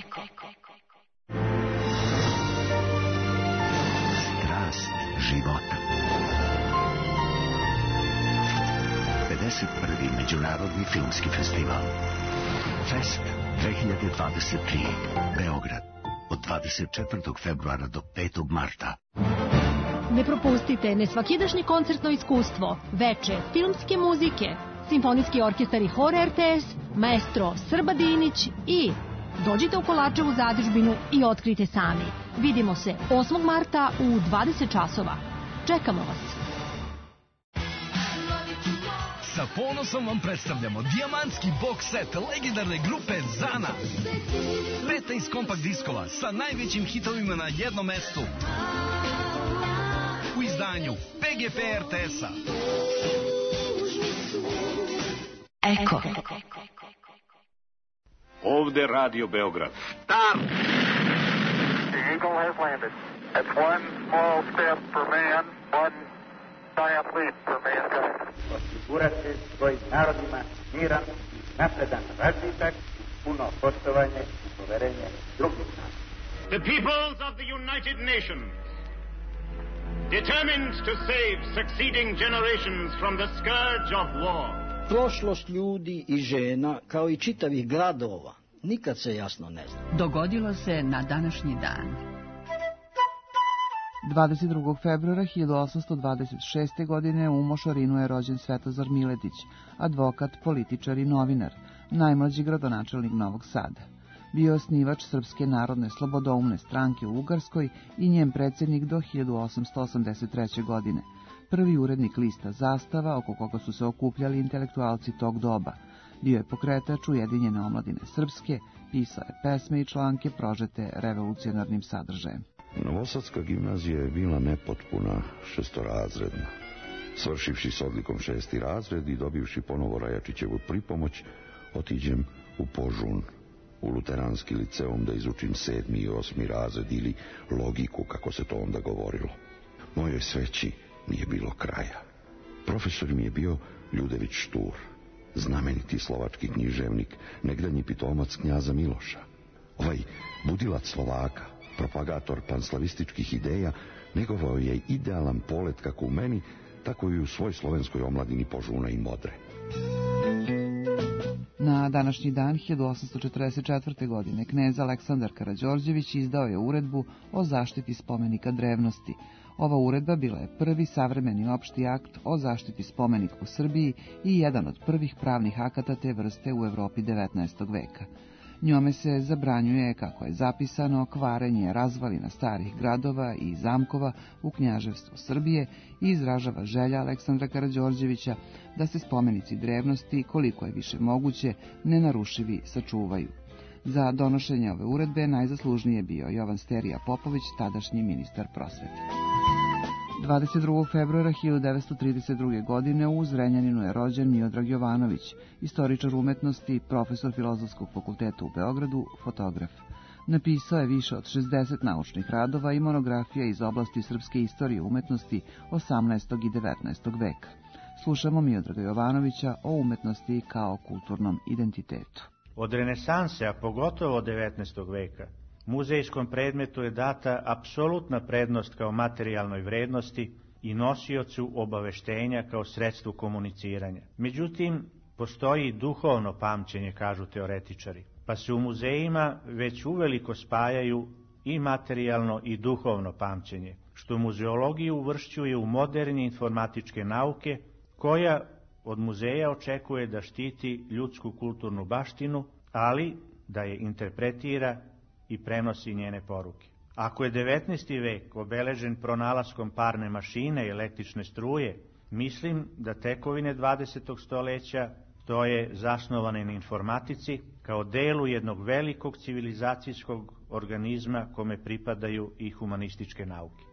Strast života. pedeset prvi Međunarodni filmski festival. Fest dve hiljade dvadeset tri. Beograd. Od dvadeset četvrtog februara do petog marta. Ne propustite nesvakidašnje koncertno iskustvo, veče filmske muzike, simfonijski orkestar i hor R T S, maestro Srba Dinić i dođite u Kolačevu zadužbinu i otkrite sami. Vidimo se osmog marta u dvadeset časova. Čekamo vas. Sa ponosom vam predstavljamo dijamantski box set legendarne grupe Zana. petnaest kompakt diskova sa najvećim hitovima na jednom mestu. U izdanju P G P R T S-a. Eko. Ovde Radio Beograd. Start! The Eagle has landed. It's one small step for man, one giant leap for mankind. Osigurati svojim narodima miran, napredan razvitak, puno poštovanje i poverenje drugih naroda. The peoples of the United Nations, determined to save succeeding generations from the scourge of war. Prošlost ljudi i žena, kao i čitavih gradova, nikad se jasno ne zna. Dogodilo se na današnji dan. dvadeset drugog februara hiljadu osamsto dvadeset šeste. godine u Mošorinu je rođen Svetozar Miletić, advokat, političar i novinar, najmlađi gradonačelnik Novog Sada. Bio je osnivač Srpske narodne slobodoumne stranke u Ugarskoj i njen predsjednik do hiljadu osamsto osamdeset treće. godine. Prvi urednik lista Zastava, oko koga su se okupljali intelektualci tog doba. Bio je pokretač Ujedinjene omladine Srpske, pisao je pesme i članke prožete revolucionarnim sadržajem. Novosadska gimnazija je bila nepotpuna, šestorazredna. Svršivši s odlikom šesti razred i dobivši ponovo Rajačićevu pripomoć, otiđem u Požun, u luteranski liceum da izučim sedmi i osmi razred ili logiku, kako se to onda govorilo. Mojoj sveći nije bilo kraja. Profesor mi je bio Ljudević Štur, znameniti slovački književnik, negdanji pitomac knjaza Miloša. Ovaj budilac Slovaka, propagator panslavističkih ideja, negovao je idealan polet kako u meni, tako i u svoj slovenskoj omladini Požuna i Modre. Na današnji dan hiljadu osamsto četrdeset četvrte. godine knez Aleksandar Karađorđević izdao je uredbu o zaštiti spomenika drevnosti. Ova uredba bila je prvi savremeni opšti akt o zaštiti spomenika u Srbiji i jedan od prvih pravnih akata te vrste u Evropi devetnaestog. veka. Njome se zabranjuje, kako je zapisano, kvarenje razvalina starih gradova i zamkova u knjaževstvu Srbije i izražava želja Aleksandra Karađorđevića da se spomenici drevnosti, koliko je više moguće, nenarušivi sačuvaju. Za donošenje ove uredbe najzaslužniji je bio Jovan Sterija Popović, tadašnji ministar prosvete. dvadeset drugog februara hiljadu devetsto trideset druge. godine u Zrenjaninu je rođen Miodrag Jovanović, istoričar umetnosti, profesor Filozofskog fakulteta u Beogradu, fotograf. Napisao je više od šezdeset naučnih radova i monografija iz oblasti srpske istorije umetnosti osamnaestog i devetnaestog. veka. Slušamo Miodraga Jovanovića o umetnosti kao kulturnom identitetu. Od renesanse, a pogotovo od devetnaestog. veka, muzejskom predmetu je data apsolutna prednost kao materijalnoj vrednosti i nosiocu obaveštenja kao sredstvu komuniciranja. Međutim, postoji duhovno pamćenje, kažu teoretičari, pa se u muzejima već uveliko spajaju i materijalno i duhovno pamćenje, što muzeologiju uvršćuje u moderne informatičke nauke, koja od muzeja očekuje da štiti ljudsku kulturnu baštinu, ali da je interpretira i prenosi njene poruke. Ako je devetnaesti. vek obeležen pronalaskom parne mašine i električne struje, mislim da tekovine dvadesetog. stoljeća stoje zasnovane na informatici kao delu jednog velikog civilizacijskog organizma kome pripadaju i humanističke nauke.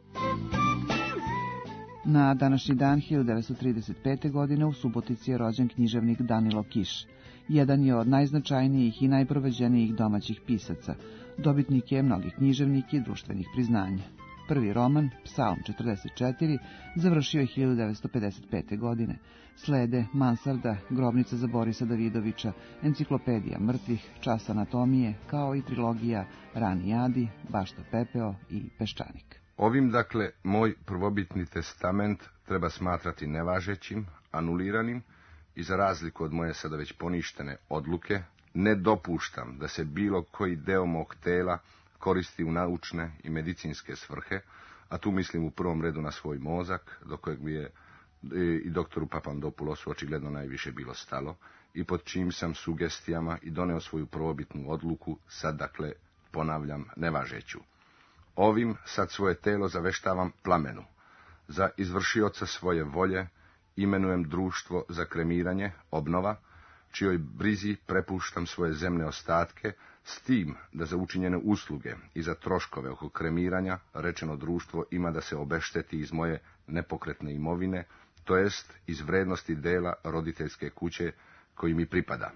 Na današnji dan hiljadu devetsto trideset pete. godine u Subotici je rođen književnik Danilo Kiš. Jedan je od najznačajnijih i najproveđenijih domaćih pisaca. Dobitnik je mnogih književnih i društvenih priznanja. Prvi roman, Psalm četrdeset četiri, završio je hiljadu devetsto pedeset pete. godine. Slede Mansarda, Grobnica za Borisa Davidovića, Enciklopedija mrtvih, Čas anatomije, kao i trilogija Rani Jadi, Bašta pepeo i Peščanik. Ovim, dakle, moj prvobitni testament treba smatrati nevažećim, anuliranim i za razliku od moje sada već poništene odluke, ne dopuštam da se bilo koji deo mog tela koristi u naučne i medicinske svrhe, a tu mislim u prvom redu na svoj mozak, do kojeg bi je i doktoru Papandopulosu očigledno najviše bilo stalo, i pod čijim sam sugestijama i doneo svoju prvobitnu odluku, sad dakle ponavljam nevažeću. Ovim sad svoje telo zaveštavam plamenu. Za izvršioca svoje volje imenujem društvo za kremiranje, obnova, čijoj brizi prepuštam svoje zemne ostatke, s tim da za učinjene usluge i za troškove oko kremiranja rečeno društvo ima da se obešteti iz moje nepokretne imovine, to jest iz vrednosti dela roditeljske kuće koji mi pripada.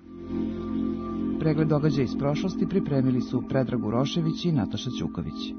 Pregled događaja iz prošlosti pripremili su Predrag Urošević i Nataša Ćuković.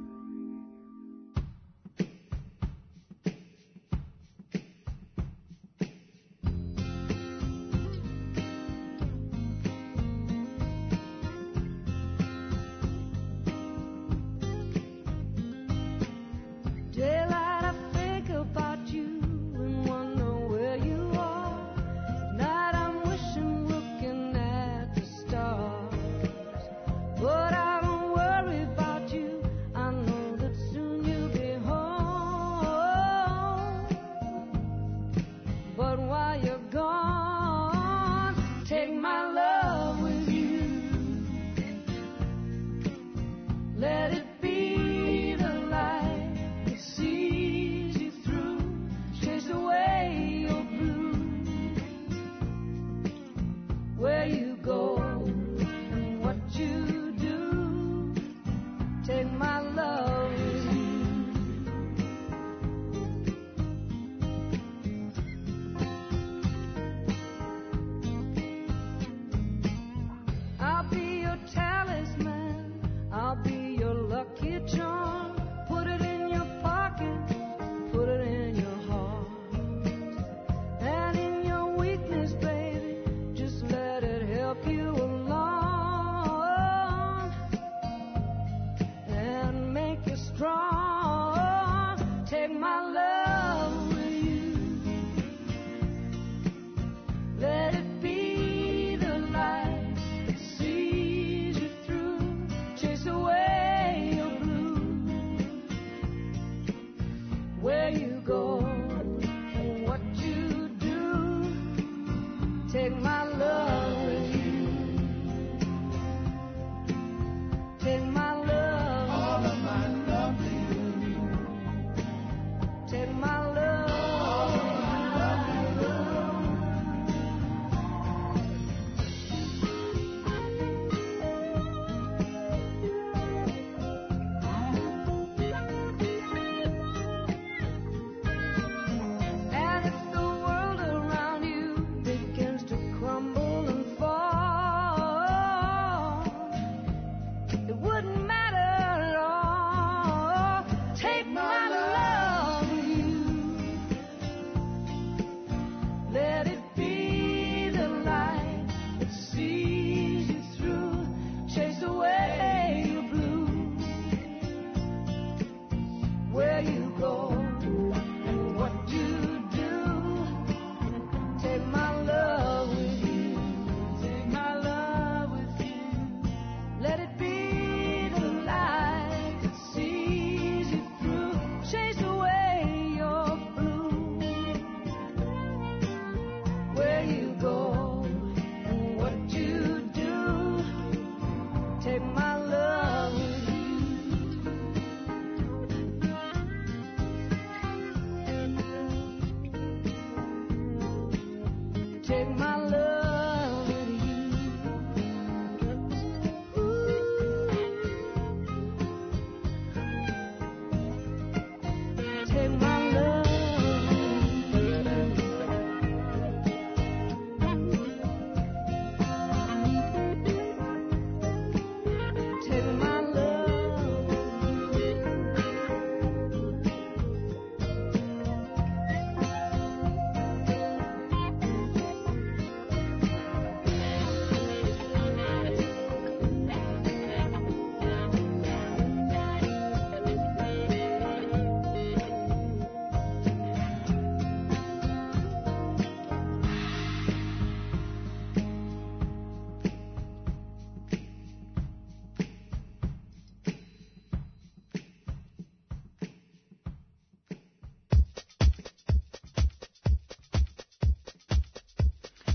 Take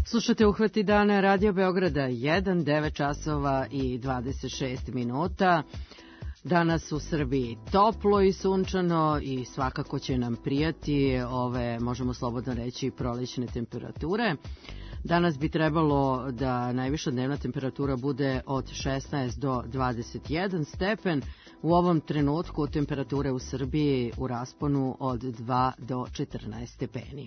Slušate Uhvati dana Radio Beograda jedan, devet časova i dvadeset šest minuta. Danas u Srbiji toplo i sunčano i svakako će nam prijati ove, možemo slobodno reći, prolećne temperature. Danas bi trebalo da najviša dnevna temperatura bude od šesnaest do dvadeset jedan stepen. U ovom trenutku temperature u Srbiji u rasponu od dva do četrnaest stepeni.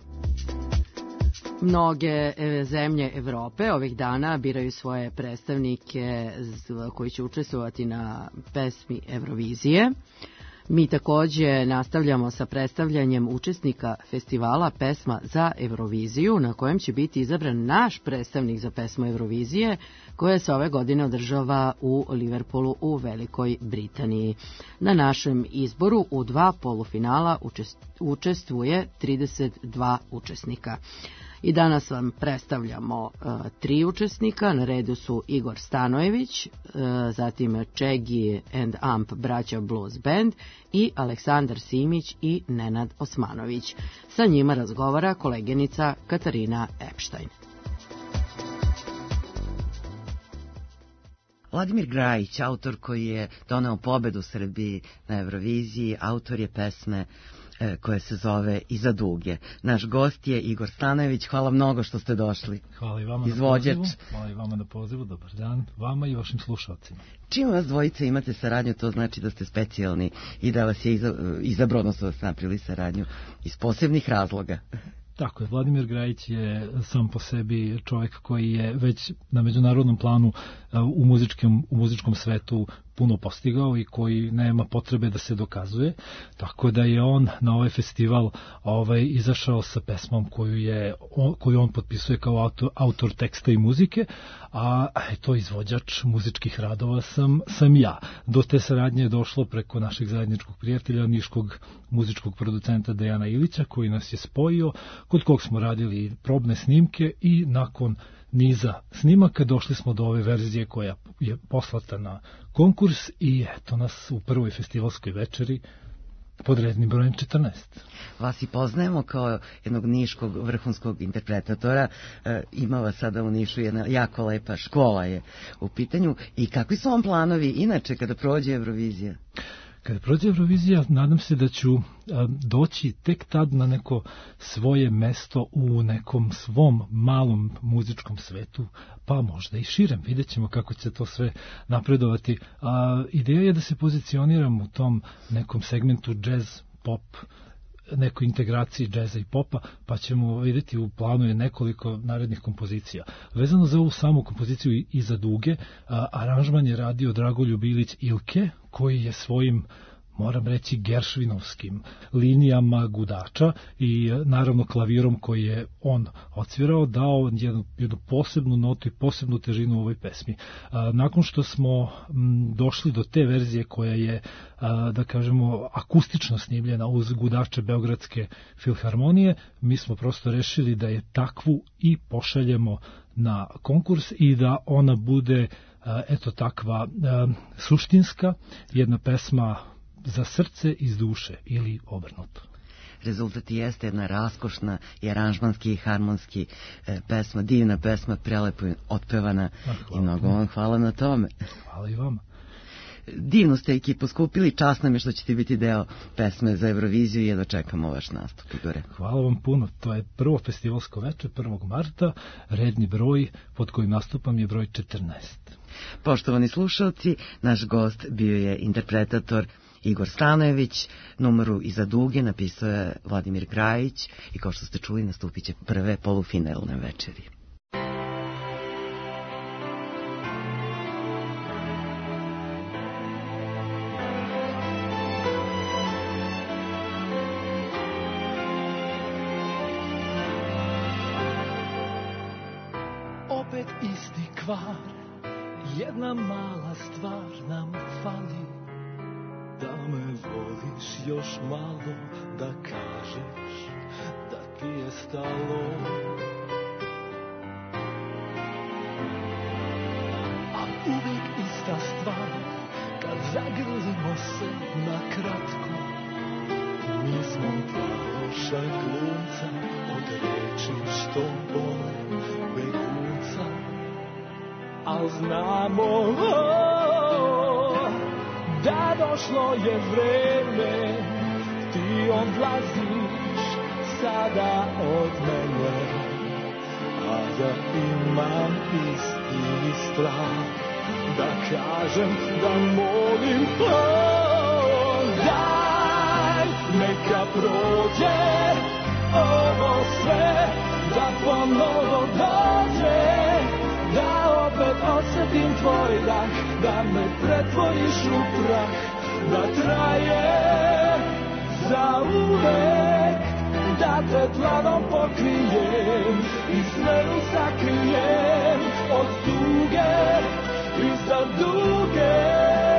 Mnoge zemlje Evrope ovih dana biraju svoje predstavnike koji će učestvovati na pesmi Eurovizije. Mi takođe nastavljamo sa predstavljanjem učesnika festivala Pesma za Euroviziju, na kojem će biti izabran naš predstavnik za pesmu Eurovizije, koja se ove godine održava u Liverpoolu u Velikoj Britaniji. Na našem izboru u dva polufinala učestvuje trideset dva učesnika. I danas vam predstavljamo uh, tri učesnika. Na redu su Igor Stanojević, uh, zatim Čegi and Amp braća Blues Band i Aleksandar Simić i Nenad Osmanović. Sa njima razgovara koleginica Katarina Epštajn. Vladimir Grajić, autor koji je doneo pobedu Srbiji na Euroviziji, autor je pesme koje se zove Iza duge. Naš gost je Igor Stanojević. Hvala mnogo što ste došli. Hvala i vama Izvođač. na pozivu. Hvala i vama na pozivu. Dobar dan vama i vašim slušalcima. Čim vas dvojice imate saradnju, to znači da ste specijalni i da vas je izabrao, odnosno da ste napravili saradnju iz posebnih razloga. Tako je, Vladimir Grajić je sam po sebi čovjek koji je već na međunarodnom planu u muzičkom, u muzičkom svetu puno postigao i koji nema potrebe da se dokazuje, tako da je on na ovaj festival ovaj, izašao sa pesmom koju, je, on, koju on potpisuje kao autor, autor teksta i muzike, a to izvođač muzičkih radova sam, sam ja. Do te saradnje je došlo preko našeg zajedničkog prijatelja, niškog muzičkog producenta Dejana Ilića, koji nas je spojio, kod kog smo radili probne snimke i nakon niza snimaka došli smo do ove verzije koja je poslata na konkurs i eto nas u prvoj festivalskoj večeri pod rednim brojem četrnaest. Vas i poznajemo kao jednog niškog vrhunskog interpretatora. E, ima vas sada u Nišu jedna jako lepa škola je u pitanju. I kakvi su vam planovi inače kada prođe Eurovizija? Kada prođe Eurovizija, nadam se da ću a, doći tek tad na neko svoje mesto u nekom svom malom muzičkom svetu, pa možda i širem. Vidjet ćemo kako će to sve napredovati. A, ideja je da se pozicioniram u tom nekom segmentu jazz, pop, nekoj integraciji džeza i popa, pa ćemo vidjeti u planu je nekoliko narednih kompozicija. Vezano za ovu samu kompoziciju Iza duge, a, aranžman je radio Dragoljub Ilić Ilke, koji je svojim, moram reći, geršvinovskim linijama gudača i naravno klavirom koji je on odsvirao, dao jednu, jednu posebnu notu i posebnu težinu u ovoj pesmi. A, nakon što smo m, došli do te verzije koja je, a, da kažemo, akustično snimljena uz gudače Beogradske filharmonije, mi smo prosto rešili da je takvu i pošaljemo na konkurs i da ona bude a, eto takva a, suštinska, jedna pesma za srce iz duše ili obrnuto. Rezultat jeste jedna raskošna i aranžmanski i harmonski e, pesma, divna pesma, prelepo otpevana i mnogo vam hvala na tome. Hvala i vama. Divnu ste ekipu skupili, čast nam je što ćete biti deo pesme za Euroviziju i jedva čekamo vaš nastup, Igore. Hvala vam puno, to je prvo festivalsko večer, prvog marta, redni broj pod kojim nastupam je broj četrnaest. Poštovani slušalci, naš gost bio je interpretator Igor Stanojević, numeru Iza duge napisao je Vladimir Grajić i kao što ste čuli nastupit će prve polufinalne večeri. Opet isti kvar, jedna mala stvar nam fali. Da me voliš još malo, da kažeš da ti je stalo. A uvijek ista stvar, kad zagrlimo se na kratko, nismo pravo loša glumca, od reči što bole begunca. Al znamo oh, da došlo je vreme, ti odlaziš sada od mene, a ja imam isti strah da kažem, da molim, oh, daj, neka prođe ovo sve, da ponovo dođe, da opet osjetim tvoj dah, da me pretvoriš u prah, da traje zauvek, da te dlanom pokrijem i smenu sakrijem od tuge i za duge.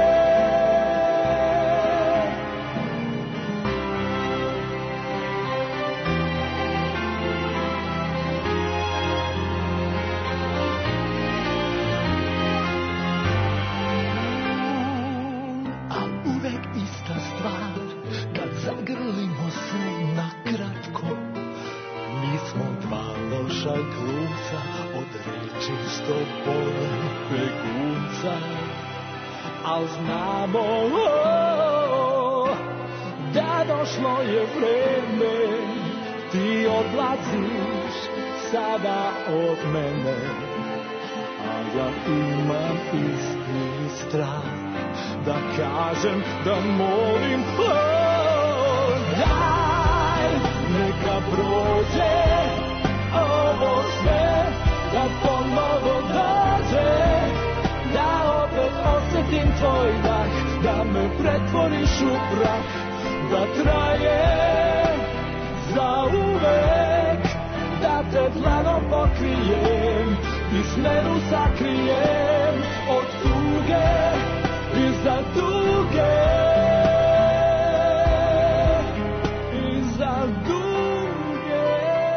A uvek ista stvar, kad zagrlimo se na kratko, mi smo dva loša glumca, od reči što bole begunca. Al znamo oh, da došlo je vreme, ti odlaziš sada od mene, a ja imam isti strah da kažem, da molim, oh, daj, neka prođe ovo sve, da ponovo dođe, da opet osjetim tvoj dah, da me pretvoriš u prah, da traje zauvek, da te dlanom pokrijem i smenu sakrijem od tuge i za duge, i za duge.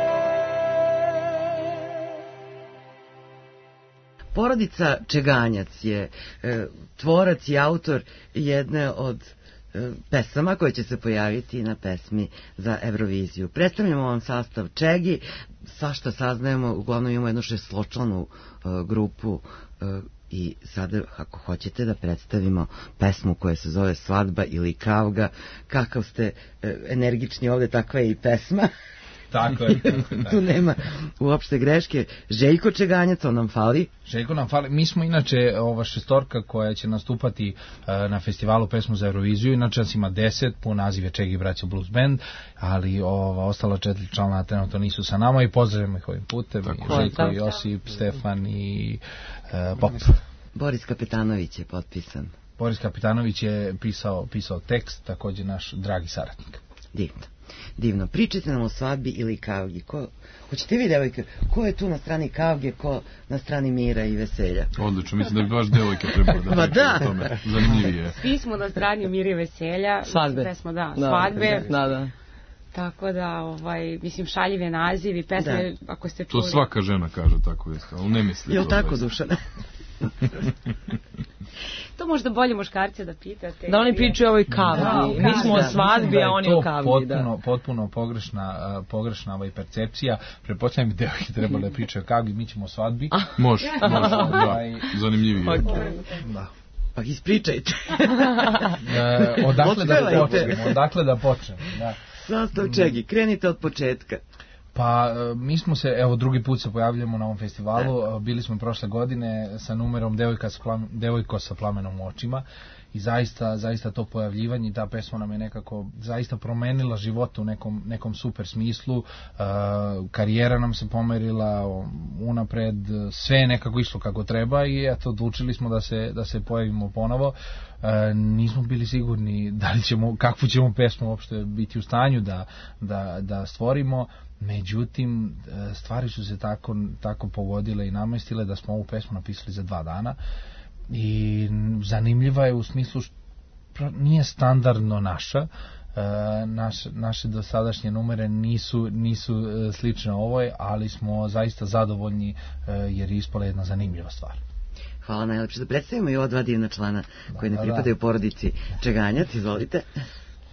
Porodica Čeganjac je e, tvorac i autor jedne od e, pesama koje će se pojaviti na pesmi za Euroviziju. Predstavljamo vam sastav Čegi, svašta saznajemo, uglavnom imamo jednu šestločlanu e, grupu e, i sada ako hoćete da predstavimo pesmu koja se zove Svadba ili Kavga. Kakav ste e, energični ovde, takva je i pesma. Tako je. Tu nema uopšte greške. Željko Čeganjac, on nam fali. Željko nam fali. Mi smo inače ova šestorka koja će nastupati uh, na festivalu pesmu za Euroviziju. Inače nas ima deset, pun naziv je Čegi braća Blues Band, ali ova ostala četiri člana trenutno nisu sa nama i pozdravljamo ih ovim putem. Željko, Josip, Stefan i uh, Pop. Boris Kapetanović je potpisan. Boris Kapetanović je pisao, pisao tekst, također naš dragi saradnik. Divno. Divno. Pričajte nam o svadbi ili kavgi. Ko, hoćete vi, devojke, ko je tu na strani kavge, ko na strani mira i veselja? Odlično, mislim da bi baš devojke trebalo da pričaju da. o tome. Zanimljivije. Svi smo na strani mira i veselja. Svadbe. Pesmo, da, da, svadbe. Da, da. Tako da, ovaj, mislim, šaljive nazivi, pesme, da. Ako ste čuli. To svaka žena kaže tako, isto, ali ne misli. Jel tako, Dušana? To možda bolje muškarce da pitate. Da oni pričaju o ovoj kavgi. Da, mi smo o svadbi, a oni o kavgi. Potpuno, potpuno pogrešna, pogrešna ovaj percepcija. Pretpostavljam da devojke trebale da pričaju o kavgi, mi ćemo o svadbi. Može, može, da, zanimljivije. Okay. Da. Pa ispričajte. e, odakle, da počnemo, odakle da počnemo? Da. Sastav Čegi, krenite od početka. Pa mi smo se, evo drugi put se pojavljamo na ovom festivalu, da. Bili smo prošle godine sa numerom Devojka sa plamen, Devojko sa plamenom u očima i zaista, zaista to pojavljivanje i ta pesma nam je nekako zaista promenila život u nekom, nekom super smislu, uh, karijera nam se pomerila unapred, sve je nekako išlo kako treba i eto, odlučili smo da se, da se pojavimo ponovo. Uh, nismo bili sigurni da li ćemo, kakvu ćemo pesmu uopšte biti u stanju da, da, da stvorimo. Međutim, stvari su se tako, tako pogodile i namestile da smo ovu pesmu napisali za dva dana i zanimljiva je u smislu što nije standardno naša. Naš, naše dosadašnje numere nisu, nisu slične ovoj, ali smo zaista zadovoljni jer je ispala jedna zanimljiva stvar. Hvala najlepše. Da predstavimo i ova dva divna člana koji ne pripadaju porodici Čeganjac. Izvolite.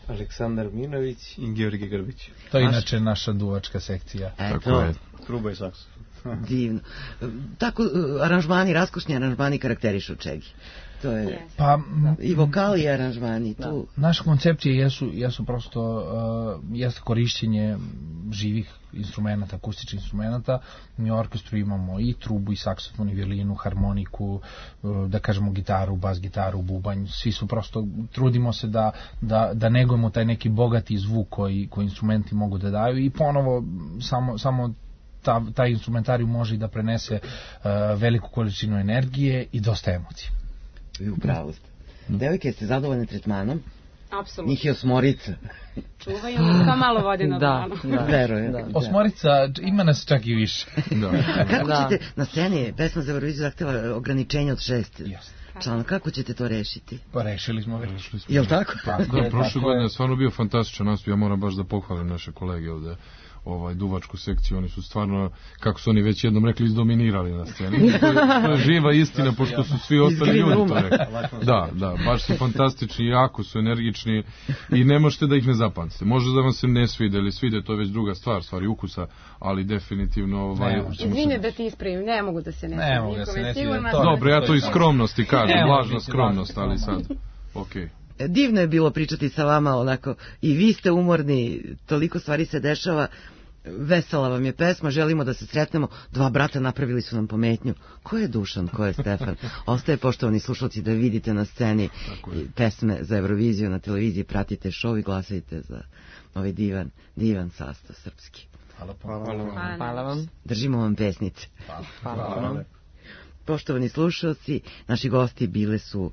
Aleksandar Minović i Georgi Grbić. To je inače naša duvačka sekcija. Tako je. Truba i saksofon. Divno. Tako aranžmani, raskošni aranžmani karakterišu Čegi. To je pa, i vokali i aranžmani tu. Naše koncepcije jesu, jesu prosto uh, jeste korišćenje živih instrumenta, akustičnih instrumenta. Mi u orkestru imamo i trubu, i saksofon, i violinu, harmoniku, uh, da kažemo gitaru, bas gitaru, bubanj. Svi su prosto, trudimo se da, da, da negujemo taj neki bogati zvuk koji, koji instrumenti mogu da daju i ponovo samo, samo ta, taj instrumentarij može da prenese uh, veliku količinu energije i dosta emocije. I upravo ste. Devojke, ste zadovoljne tretmanom? Apsolutno. Njih je osmorica. Čuvaju kao malo vode na dlanu. Da, da. Verujem. Da. Osmorica, ima nas čak i više. Da. Kako da. ćete, na sceni, pesma za Euroviziju zahteva ograničenje od šest članova, kako ćete to rešiti? Pa rešili smo već. Jel' tako? Pa, da, prošle godine je stvarno bio fantastičan nastup, ja moram baš da pohvalim naše kolege ovde. Ovaj duvačku sekciju, oni su stvarno, kako su oni već jednom rekli, izdominirali na sceni. To je živa istina, pošto su svi ostali ljudi to rekli. Da, da, baš su fantastični, jako su energični i ne možete da ih ne zapamtite. Možda da vam se ne svide ili svide, to je već druga stvar, stvari ukusa, ali definitivno... Ovaj, Izvine da ti ispravim, ne mogu da se ne svide. Ne mogu da se ne svide. Dobro, ja to iz skromnosti kažem, lažna skromnost, ali sad, okej. Divno je bilo pričati sa vama onako, i vi ste umorni, toliko stvari se dešava, vesela vam je pesma, želimo da se sretnemo, dva brata napravili su nam pometnju. Ko je Dušan, ko je Stefan? Ostaje, poštovani slušalci, da vidite na sceni pesme za Euroviziju na televiziji, pratite show i glasajte za ovaj divan, divan sastav srpski. Hvala, hvala, hvala, hvala vam. Držimo vam pesnice. Hvala, hvala, hvala. Poštovani slušalci, naši gosti bile su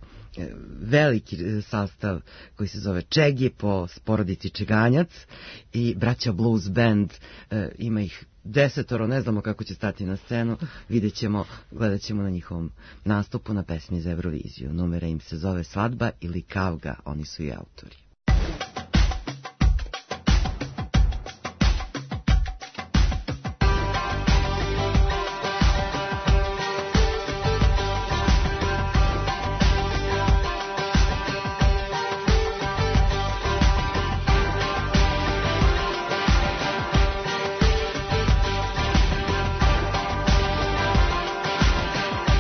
veliki sastav koji se zove Čegi po porodici Čeganjac i braća Blues Band, ima ih desetoro, ne znamo kako će stati na scenu, vidjet ćemo, gledat ćemo na njihovom nastupu na pesmi za Euroviziju. Numera im se zove Svadba ili Kavga, oni su i autori.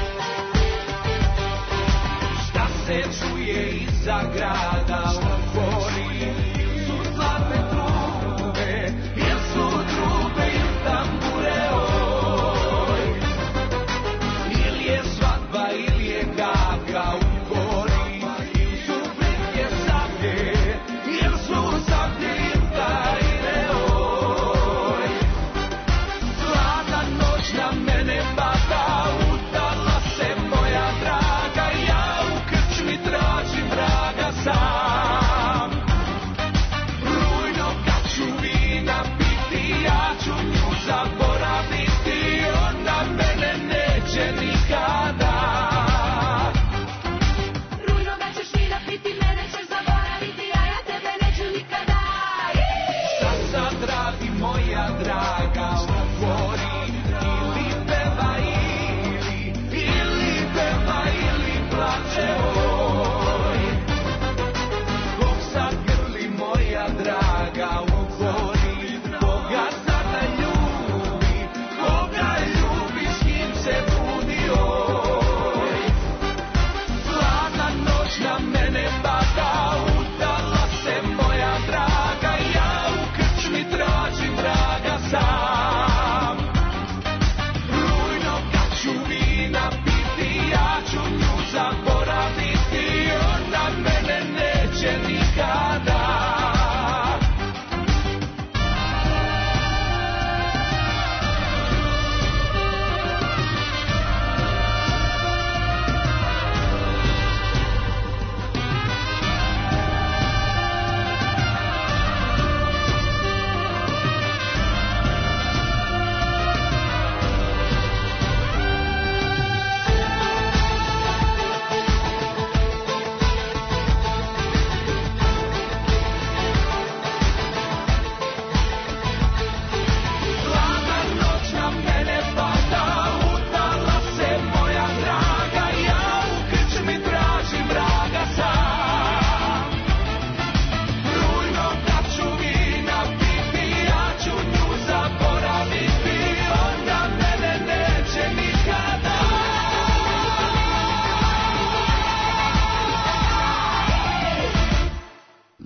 Čuje iza grada,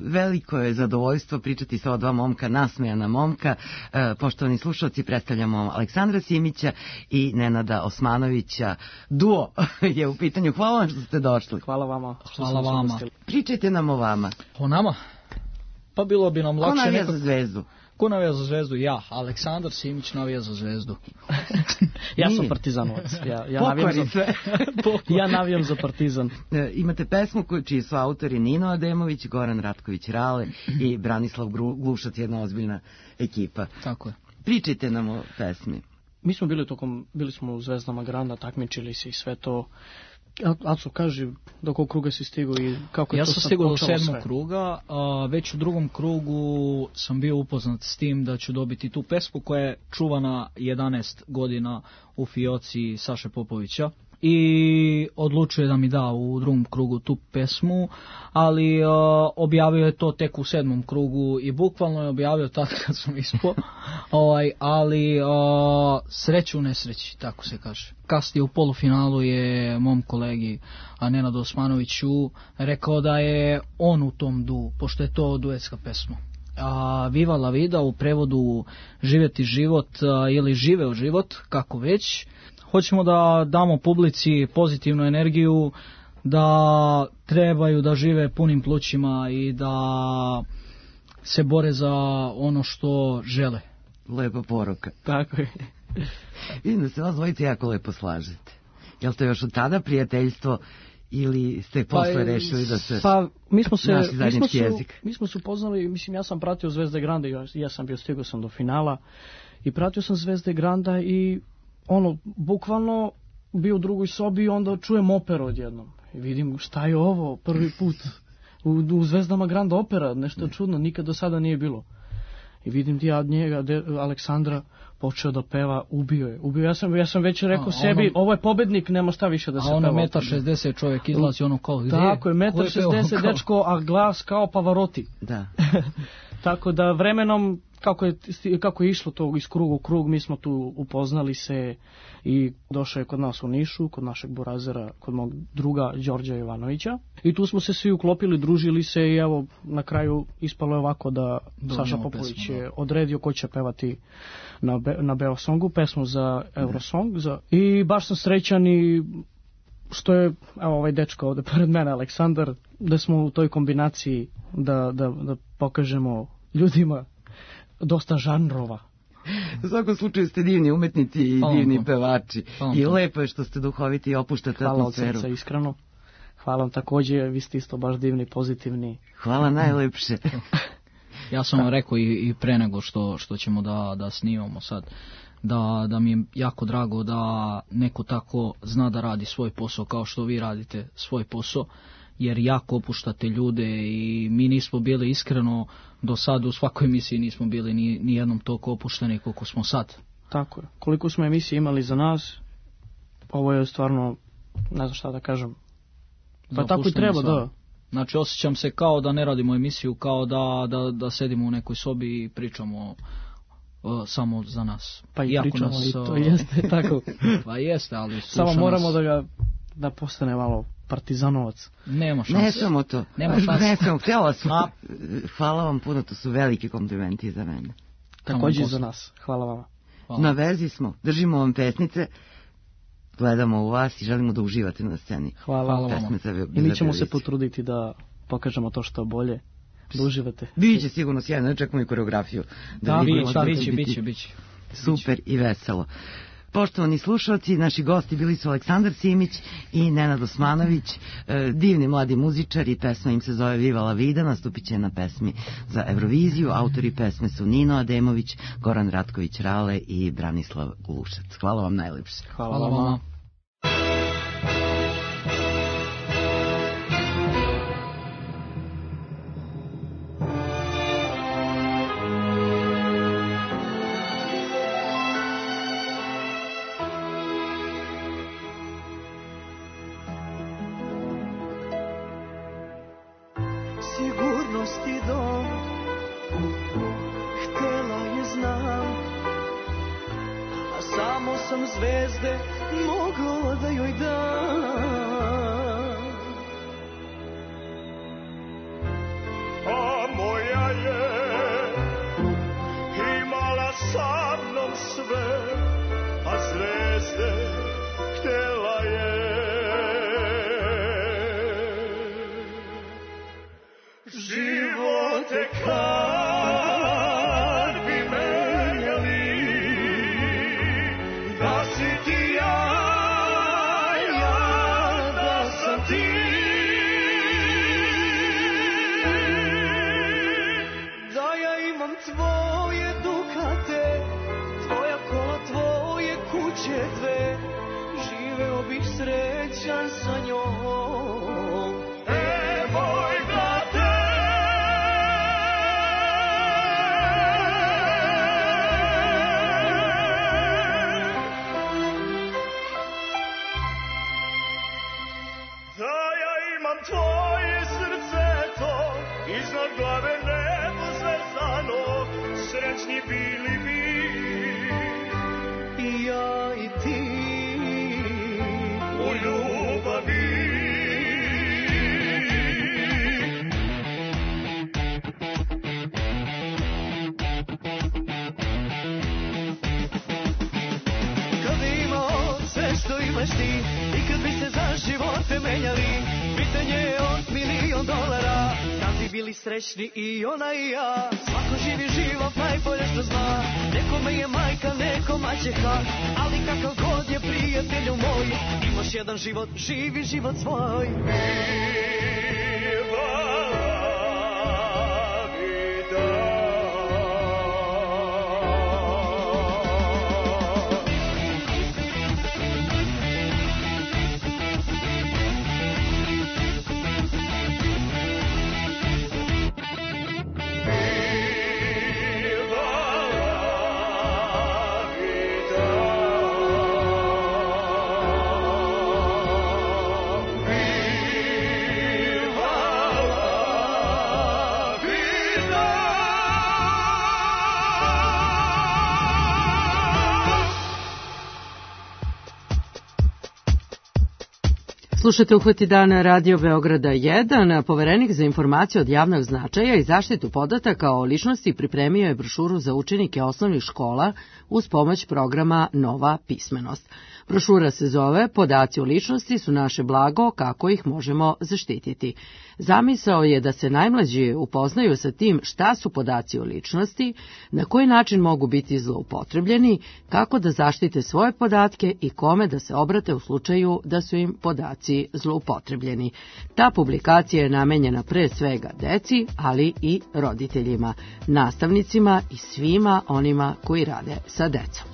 veliko je zadovoljstvo pričati sa ova dva momka, nasmejana momka. E, poštovani slušalci, predstavljamo Aleksandra Simića i Nenada Osmanovića. Duo je u pitanju. Hvala vam što ste došli. Hvala vama. Hvala vama. Pričajte nam o vama. O nama? Pa bilo bi nam lakše... Ko navija nekak... za Zvezdu? Ko navija za Zvezdu? Ja. Aleksandar Simić navija za Zvezdu. Ja sam partizanovac. Ja, ja, navijam za... ja navijam za Partizan. E, imate pesmu koju, čiji su autori Nino Ademović, Goran Ratković Rale i Branislav Glušac, jedna ozbiljna ekipa. Tako je. Pričajte nam o pesmi. Mi smo bili tokom, bili smo u Zvezdama Granda, takmičili se i sve to. Aco, kaži do kog kruga si stigao i kako je ja to sam sad stigao do počelo sedmog sve? kruga, a već u drugom krugu sam bio upoznat s tim da ću dobiti tu pesmu koja je čuvana jedanaest godina u fioci Saše Popovića. I odlučuje da mi da u drugom krugu tu pesmu, ali uh, objavio je to tek u sedmom krugu i bukvalno je objavio tad kad sam ispao, ovaj, ali uh, sreću u nesreći, tako se kaže. Kasnije u polufinalu je mom kolegi Nenadu Osmanoviću rekao da je on u tom du, pošto je to duetska pesma. A Viva la vida u prevodu živjeti život a, ili živeo život, kako već. Hoćemo da damo publici pozitivnu energiju, da trebaju da žive punim plućima i da se bore za ono što žele. Lepa poruka. Tako je. Vidim da se vas dvojice jako lepo slažete. Je li to još od tada prijateljstvo ili ste posle pa, rešili da se pa, mi smo se, našli zajednički mi smo jezik? Su, mi smo se upoznali, mislim, ja sam pratio Zvezde Granda, ja, ja sam bio, stigao sam do finala i pratio sam Zvezde Granda i ono, bukvalno bio u drugoj sobi i onda čujem operu odjednom. I vidim šta je ovo, prvi put u, u Zvezdama Granda opera, nešto čudno, nikad do sada nije bilo. I vidim ti ja od njega, de, Aleksandra, počeo da peva, ubio je. Ubio. Ja sam, ja sam već rekao a, sebi, ono, ovo je pobednik, nema šta više da se peva. A ono metar šezdeset čovjek izlazi ono kao gdje? Tako je, metar šezdeset dečko, a glas kao Pavarotti. Da. Tako da vremenom, kako je, kako je išlo to iz kruga u krug, mi smo tu upoznali se i došao je kod nas u Nišu, kod našeg burazera, kod mog druga Đorđa Jovanovića. I tu smo se svi uklopili, družili se i evo na kraju ispalo je ovako da Dobre, Saša Popović pesmu, je odredio ko će pevati na, Be, na Beosongu, pesmu za Eurosong. Za, I baš sam srećan i što je, evo ovaj dečko ovde pored mene, Aleksandar, da smo u toj kombinaciji da, da, da pokažemo ljudima dosta žanrova. U svakom slučaju ste divni umetnici i Hvala divni vam. pevači. Hvala I vam. lepo je što ste duhoviti i opuštate Hvala atmosferu. od srca, iskreno. Hvala vam takođe, vi ste isto baš divni, pozitivni. Hvala najlepše. Ja sam vam rekao i, i pre nego što, što ćemo da, da snimamo sad, da, da mi je jako drago da neko tako zna da radi svoj posao kao što vi radite svoj posao, jer jako opuštate ljude i mi nismo bili iskreno do sad u svakoj emisiji nismo bili ni, ni jednom toliko opušteni koliko smo sad. Tako je. Koliko smo emisije imali za nas, ovo je stvarno, ne znam šta da kažem, pa tako i treba, da. Znači osjećam se kao da ne radimo emisiju, kao da, da, da sedimo u nekoj sobi i pričamo uh, samo za nas. Pa i Iako pričamo nas, i to jeste tako. Pa jeste, ali samo moramo nas... da ga, da postane malo partizanovac. Nema šanse. Ne samo to. Nema šanse. Ne samo, htjela sam. Hvala vam puno, to su veliki komplimenti za mene. Također za nas. Hvala vama. Hvala. Na vezi smo. Držimo vam pesnice. Gledamo u vas i želimo da uživate na sceni. Hvala vam. I mi ćemo se potruditi da pokažemo to što bolje. Da uživate. Biće sigurno sjajno, ne čekamo i koreografiju. Da, biće, biće, biće, biće. Super i veselo. Poštovani slušalci, naši gosti bili su Aleksandar Simić i Nenad Osmanović, divni mladi muzičari, pesma im se zove Viva la vida, nastupit će na pesmi za Euroviziju, autori pesme su Nino Ademović, Goran Ratković Rale i Branislav Glušac. Hvala vam najlepše. Hvala, Hvala vama. Zvezde moglo da joj dam. srećan sa njom. Devojka te da ja imam tvoje srce to iznad glave nebo zvezano, srećni bili bi i ja i ti u ljubavi. Kad bi imao sve što imaš ti i kad bi se za živote menjali, pitanje je od milion dolara, da bi bili srećni i ona i ja. Svako živi život najbolje što zna, nekome je majka, neko maćeha, ali kakav god je prijatelju moj, imaš jedan život, živi život svoj. Slušajte Uhvati dana Radio Beograda jedan. Poverenik za informacije od javnog značaja i zaštitu podataka o ličnosti pripremio je brošuru za učenike osnovnih škola uz pomoć programa Nova pismenost. Brošura se zove Podaci o ličnosti su naše blago, kako ih možemo zaštititi. Zamisao je da se najmlađi upoznaju sa tim šta su podaci o ličnosti, na koji način mogu biti zloupotrebljeni, kako da zaštite svoje podatke i kome da se obrate u slučaju da su im podaci zloupotrebljeni. Ta publikacija je namenjena pre svega deci, ali i roditeljima, nastavnicima i svima onima koji rade sa decom.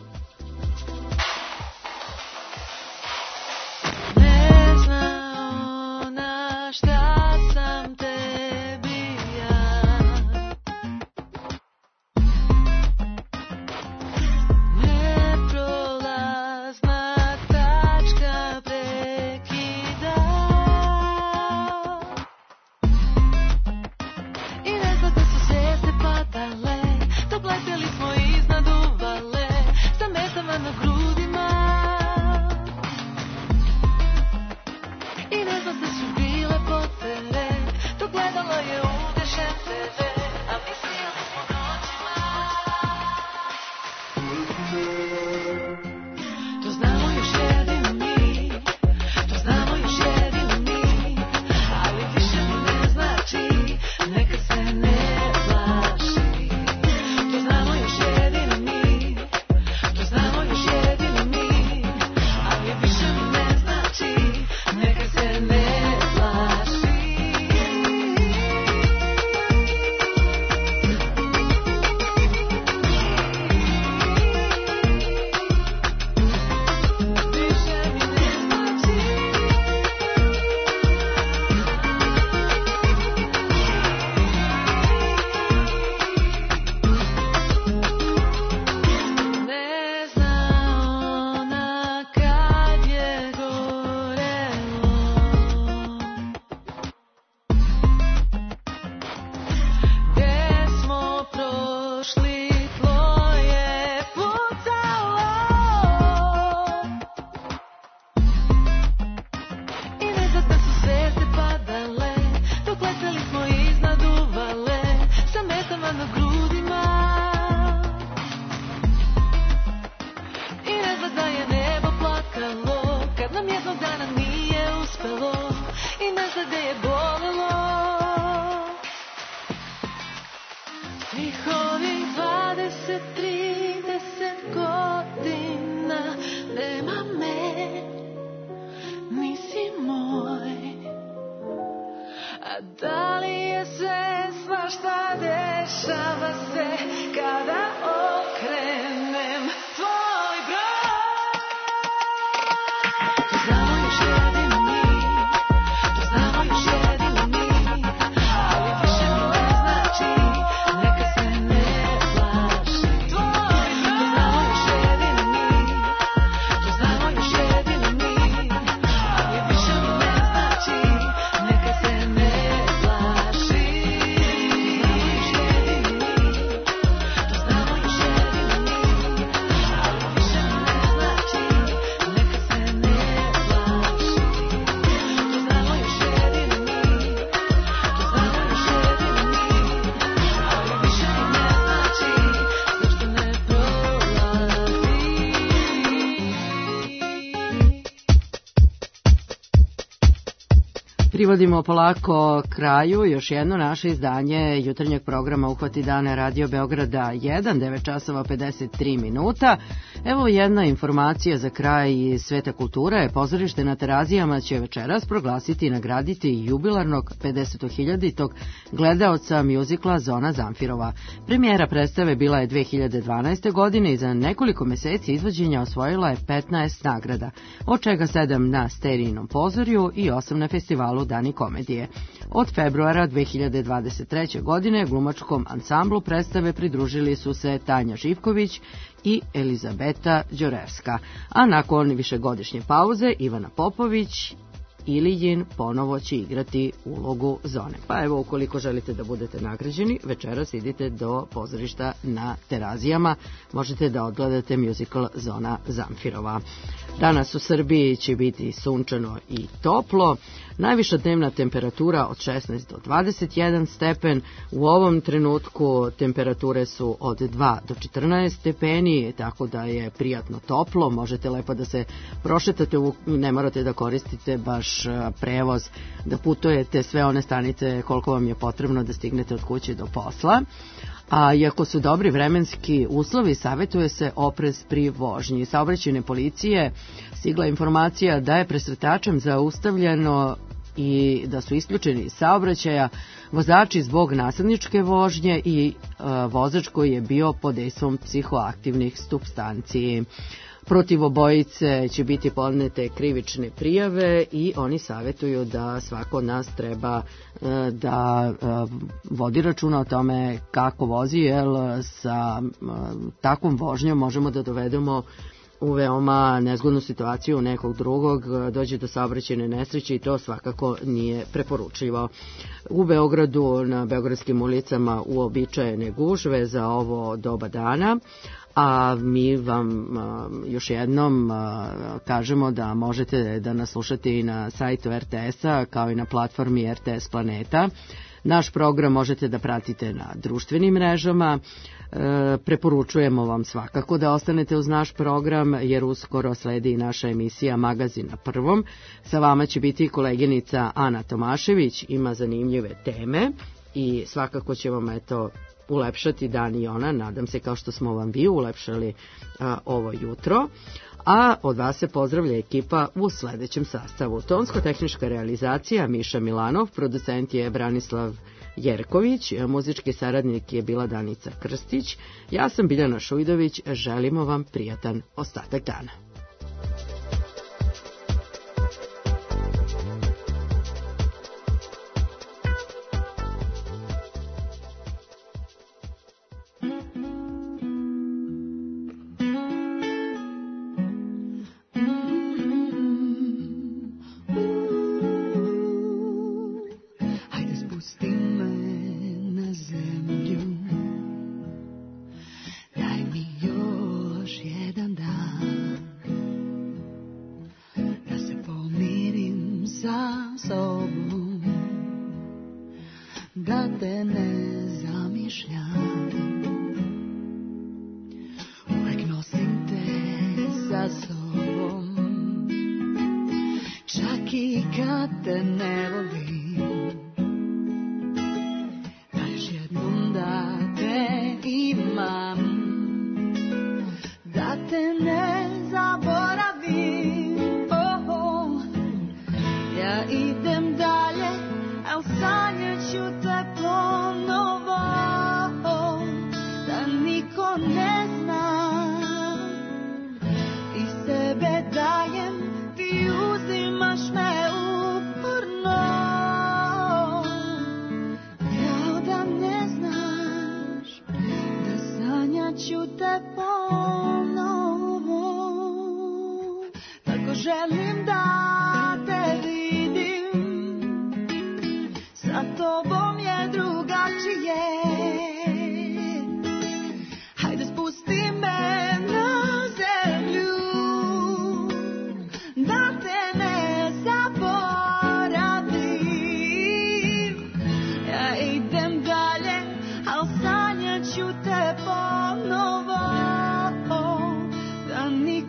Znamo još jedino Privodimo polako kraju još jedno naše izdanje jutarnjeg programa Uhvati dane Radio Beograda jedan, devet časova pedeset tri minuta. Evo jedna informacija za kraj iz sveta kulture. Pozorište na Terazijama će večeras proglasiti i nagraditi jubilarnog pedesethiljaditog gledaoca mjuzikla Zona Zamfirova. Premijera predstave bila je dve hiljade dvanaeste. godine i za nekoliko meseci izvođenja osvojila je petnaest nagrada, od čega sedam na Sterijinom pozorju i osam na festivalu Dani komedije. Od februara dve hiljade dvadeset treće. godine glumačkom ansamblu predstave pridružili su se Tanja Živković i Elizabeta Đorevska, a nakon višegodišnje pauze Ivana Popović Ilijin ponovo će igrati ulogu Zone. Pa evo, ukoliko želite da budete nagrađeni, večeras idite do pozorišta na Terazijama. Možete da odgledate mjuzikl Zona Zamfirova. Danas u Srbiji će biti sunčano i toplo. Najviša dnevna temperatura od šesnaest do dvadeset jedan stepen. U ovom trenutku temperature su od dva do četrnaest stepeni, tako da je prijatno toplo. Možete lepo da se prošetate, ne morate da koristite baš prevoz, da putujete sve one stanice koliko vam je potrebno da stignete od kuće do posla. A iako su dobri vremenski uslovi, savjetuje se oprez pri vožnji. Saobraćajne policije stigla informacija da je presretačem zaustavljeno i da su isključeni iz saobraćaja vozači zbog nasilničke vožnje i e, vozač koji je bio pod dejstvom psihoaktivnih supstanci. Protiv obojice će biti podnete krivične prijave i oni savjetuju da svako od nas treba e, da e, vodi računa o tome kako vozi, jer sa e, takvom vožnjom možemo da dovedemo u veoma nezgodnu situaciju nekog drugog, dođe do saobraćajne nesreće i to svakako nije preporučljivo. U Beogradu na beogradskim ulicama uobičajene gužve za ovo doba dana, a mi vam još jednom kažemo da možete da nas slušate i na sajtu er te es-a kao i na platformi er te es Planeta. Naš program možete da pratite na društvenim mrežama. E, preporučujemo vam svakako da ostanete uz naš program, jer uskoro sledi i naša emisija Magazin na prvom. Sa vama će biti koleginica Ana Tomašević, ima zanimljive teme i svakako će vam eto ulepšati dan i ona, nadam se kao što smo vam vi ulepšali a, ovo jutro. A od vas se pozdravlja ekipa u sledećem sastavu. Tonsko-tehnička realizacija Miša Milanov, producent je Branislav Jerković, muzički saradnik je bila Danica Krstić, ja sam Biljana Šujdović, želimo vam prijatan ostatak dana.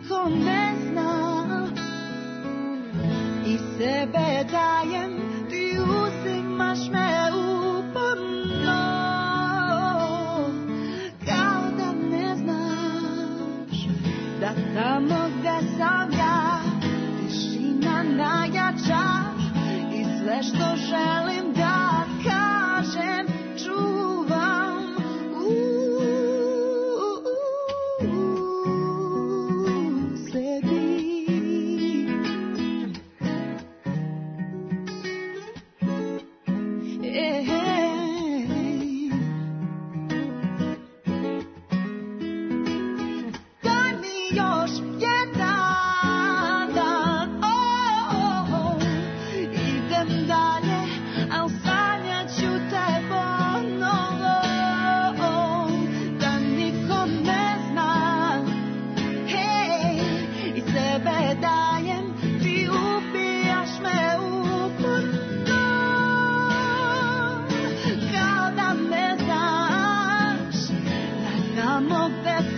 Sebe dajem, ti sam ja, tišina najjača i sve što želim da kažem čuvam u sebi. Daj mi još jedan dan, oh, oh, oh. Idem dalje, al sanjat ću te ponovo, da niko ne zna, hej, i sebe dajem, ti ubijaš me uporno, kao da ne znaš da tamo gde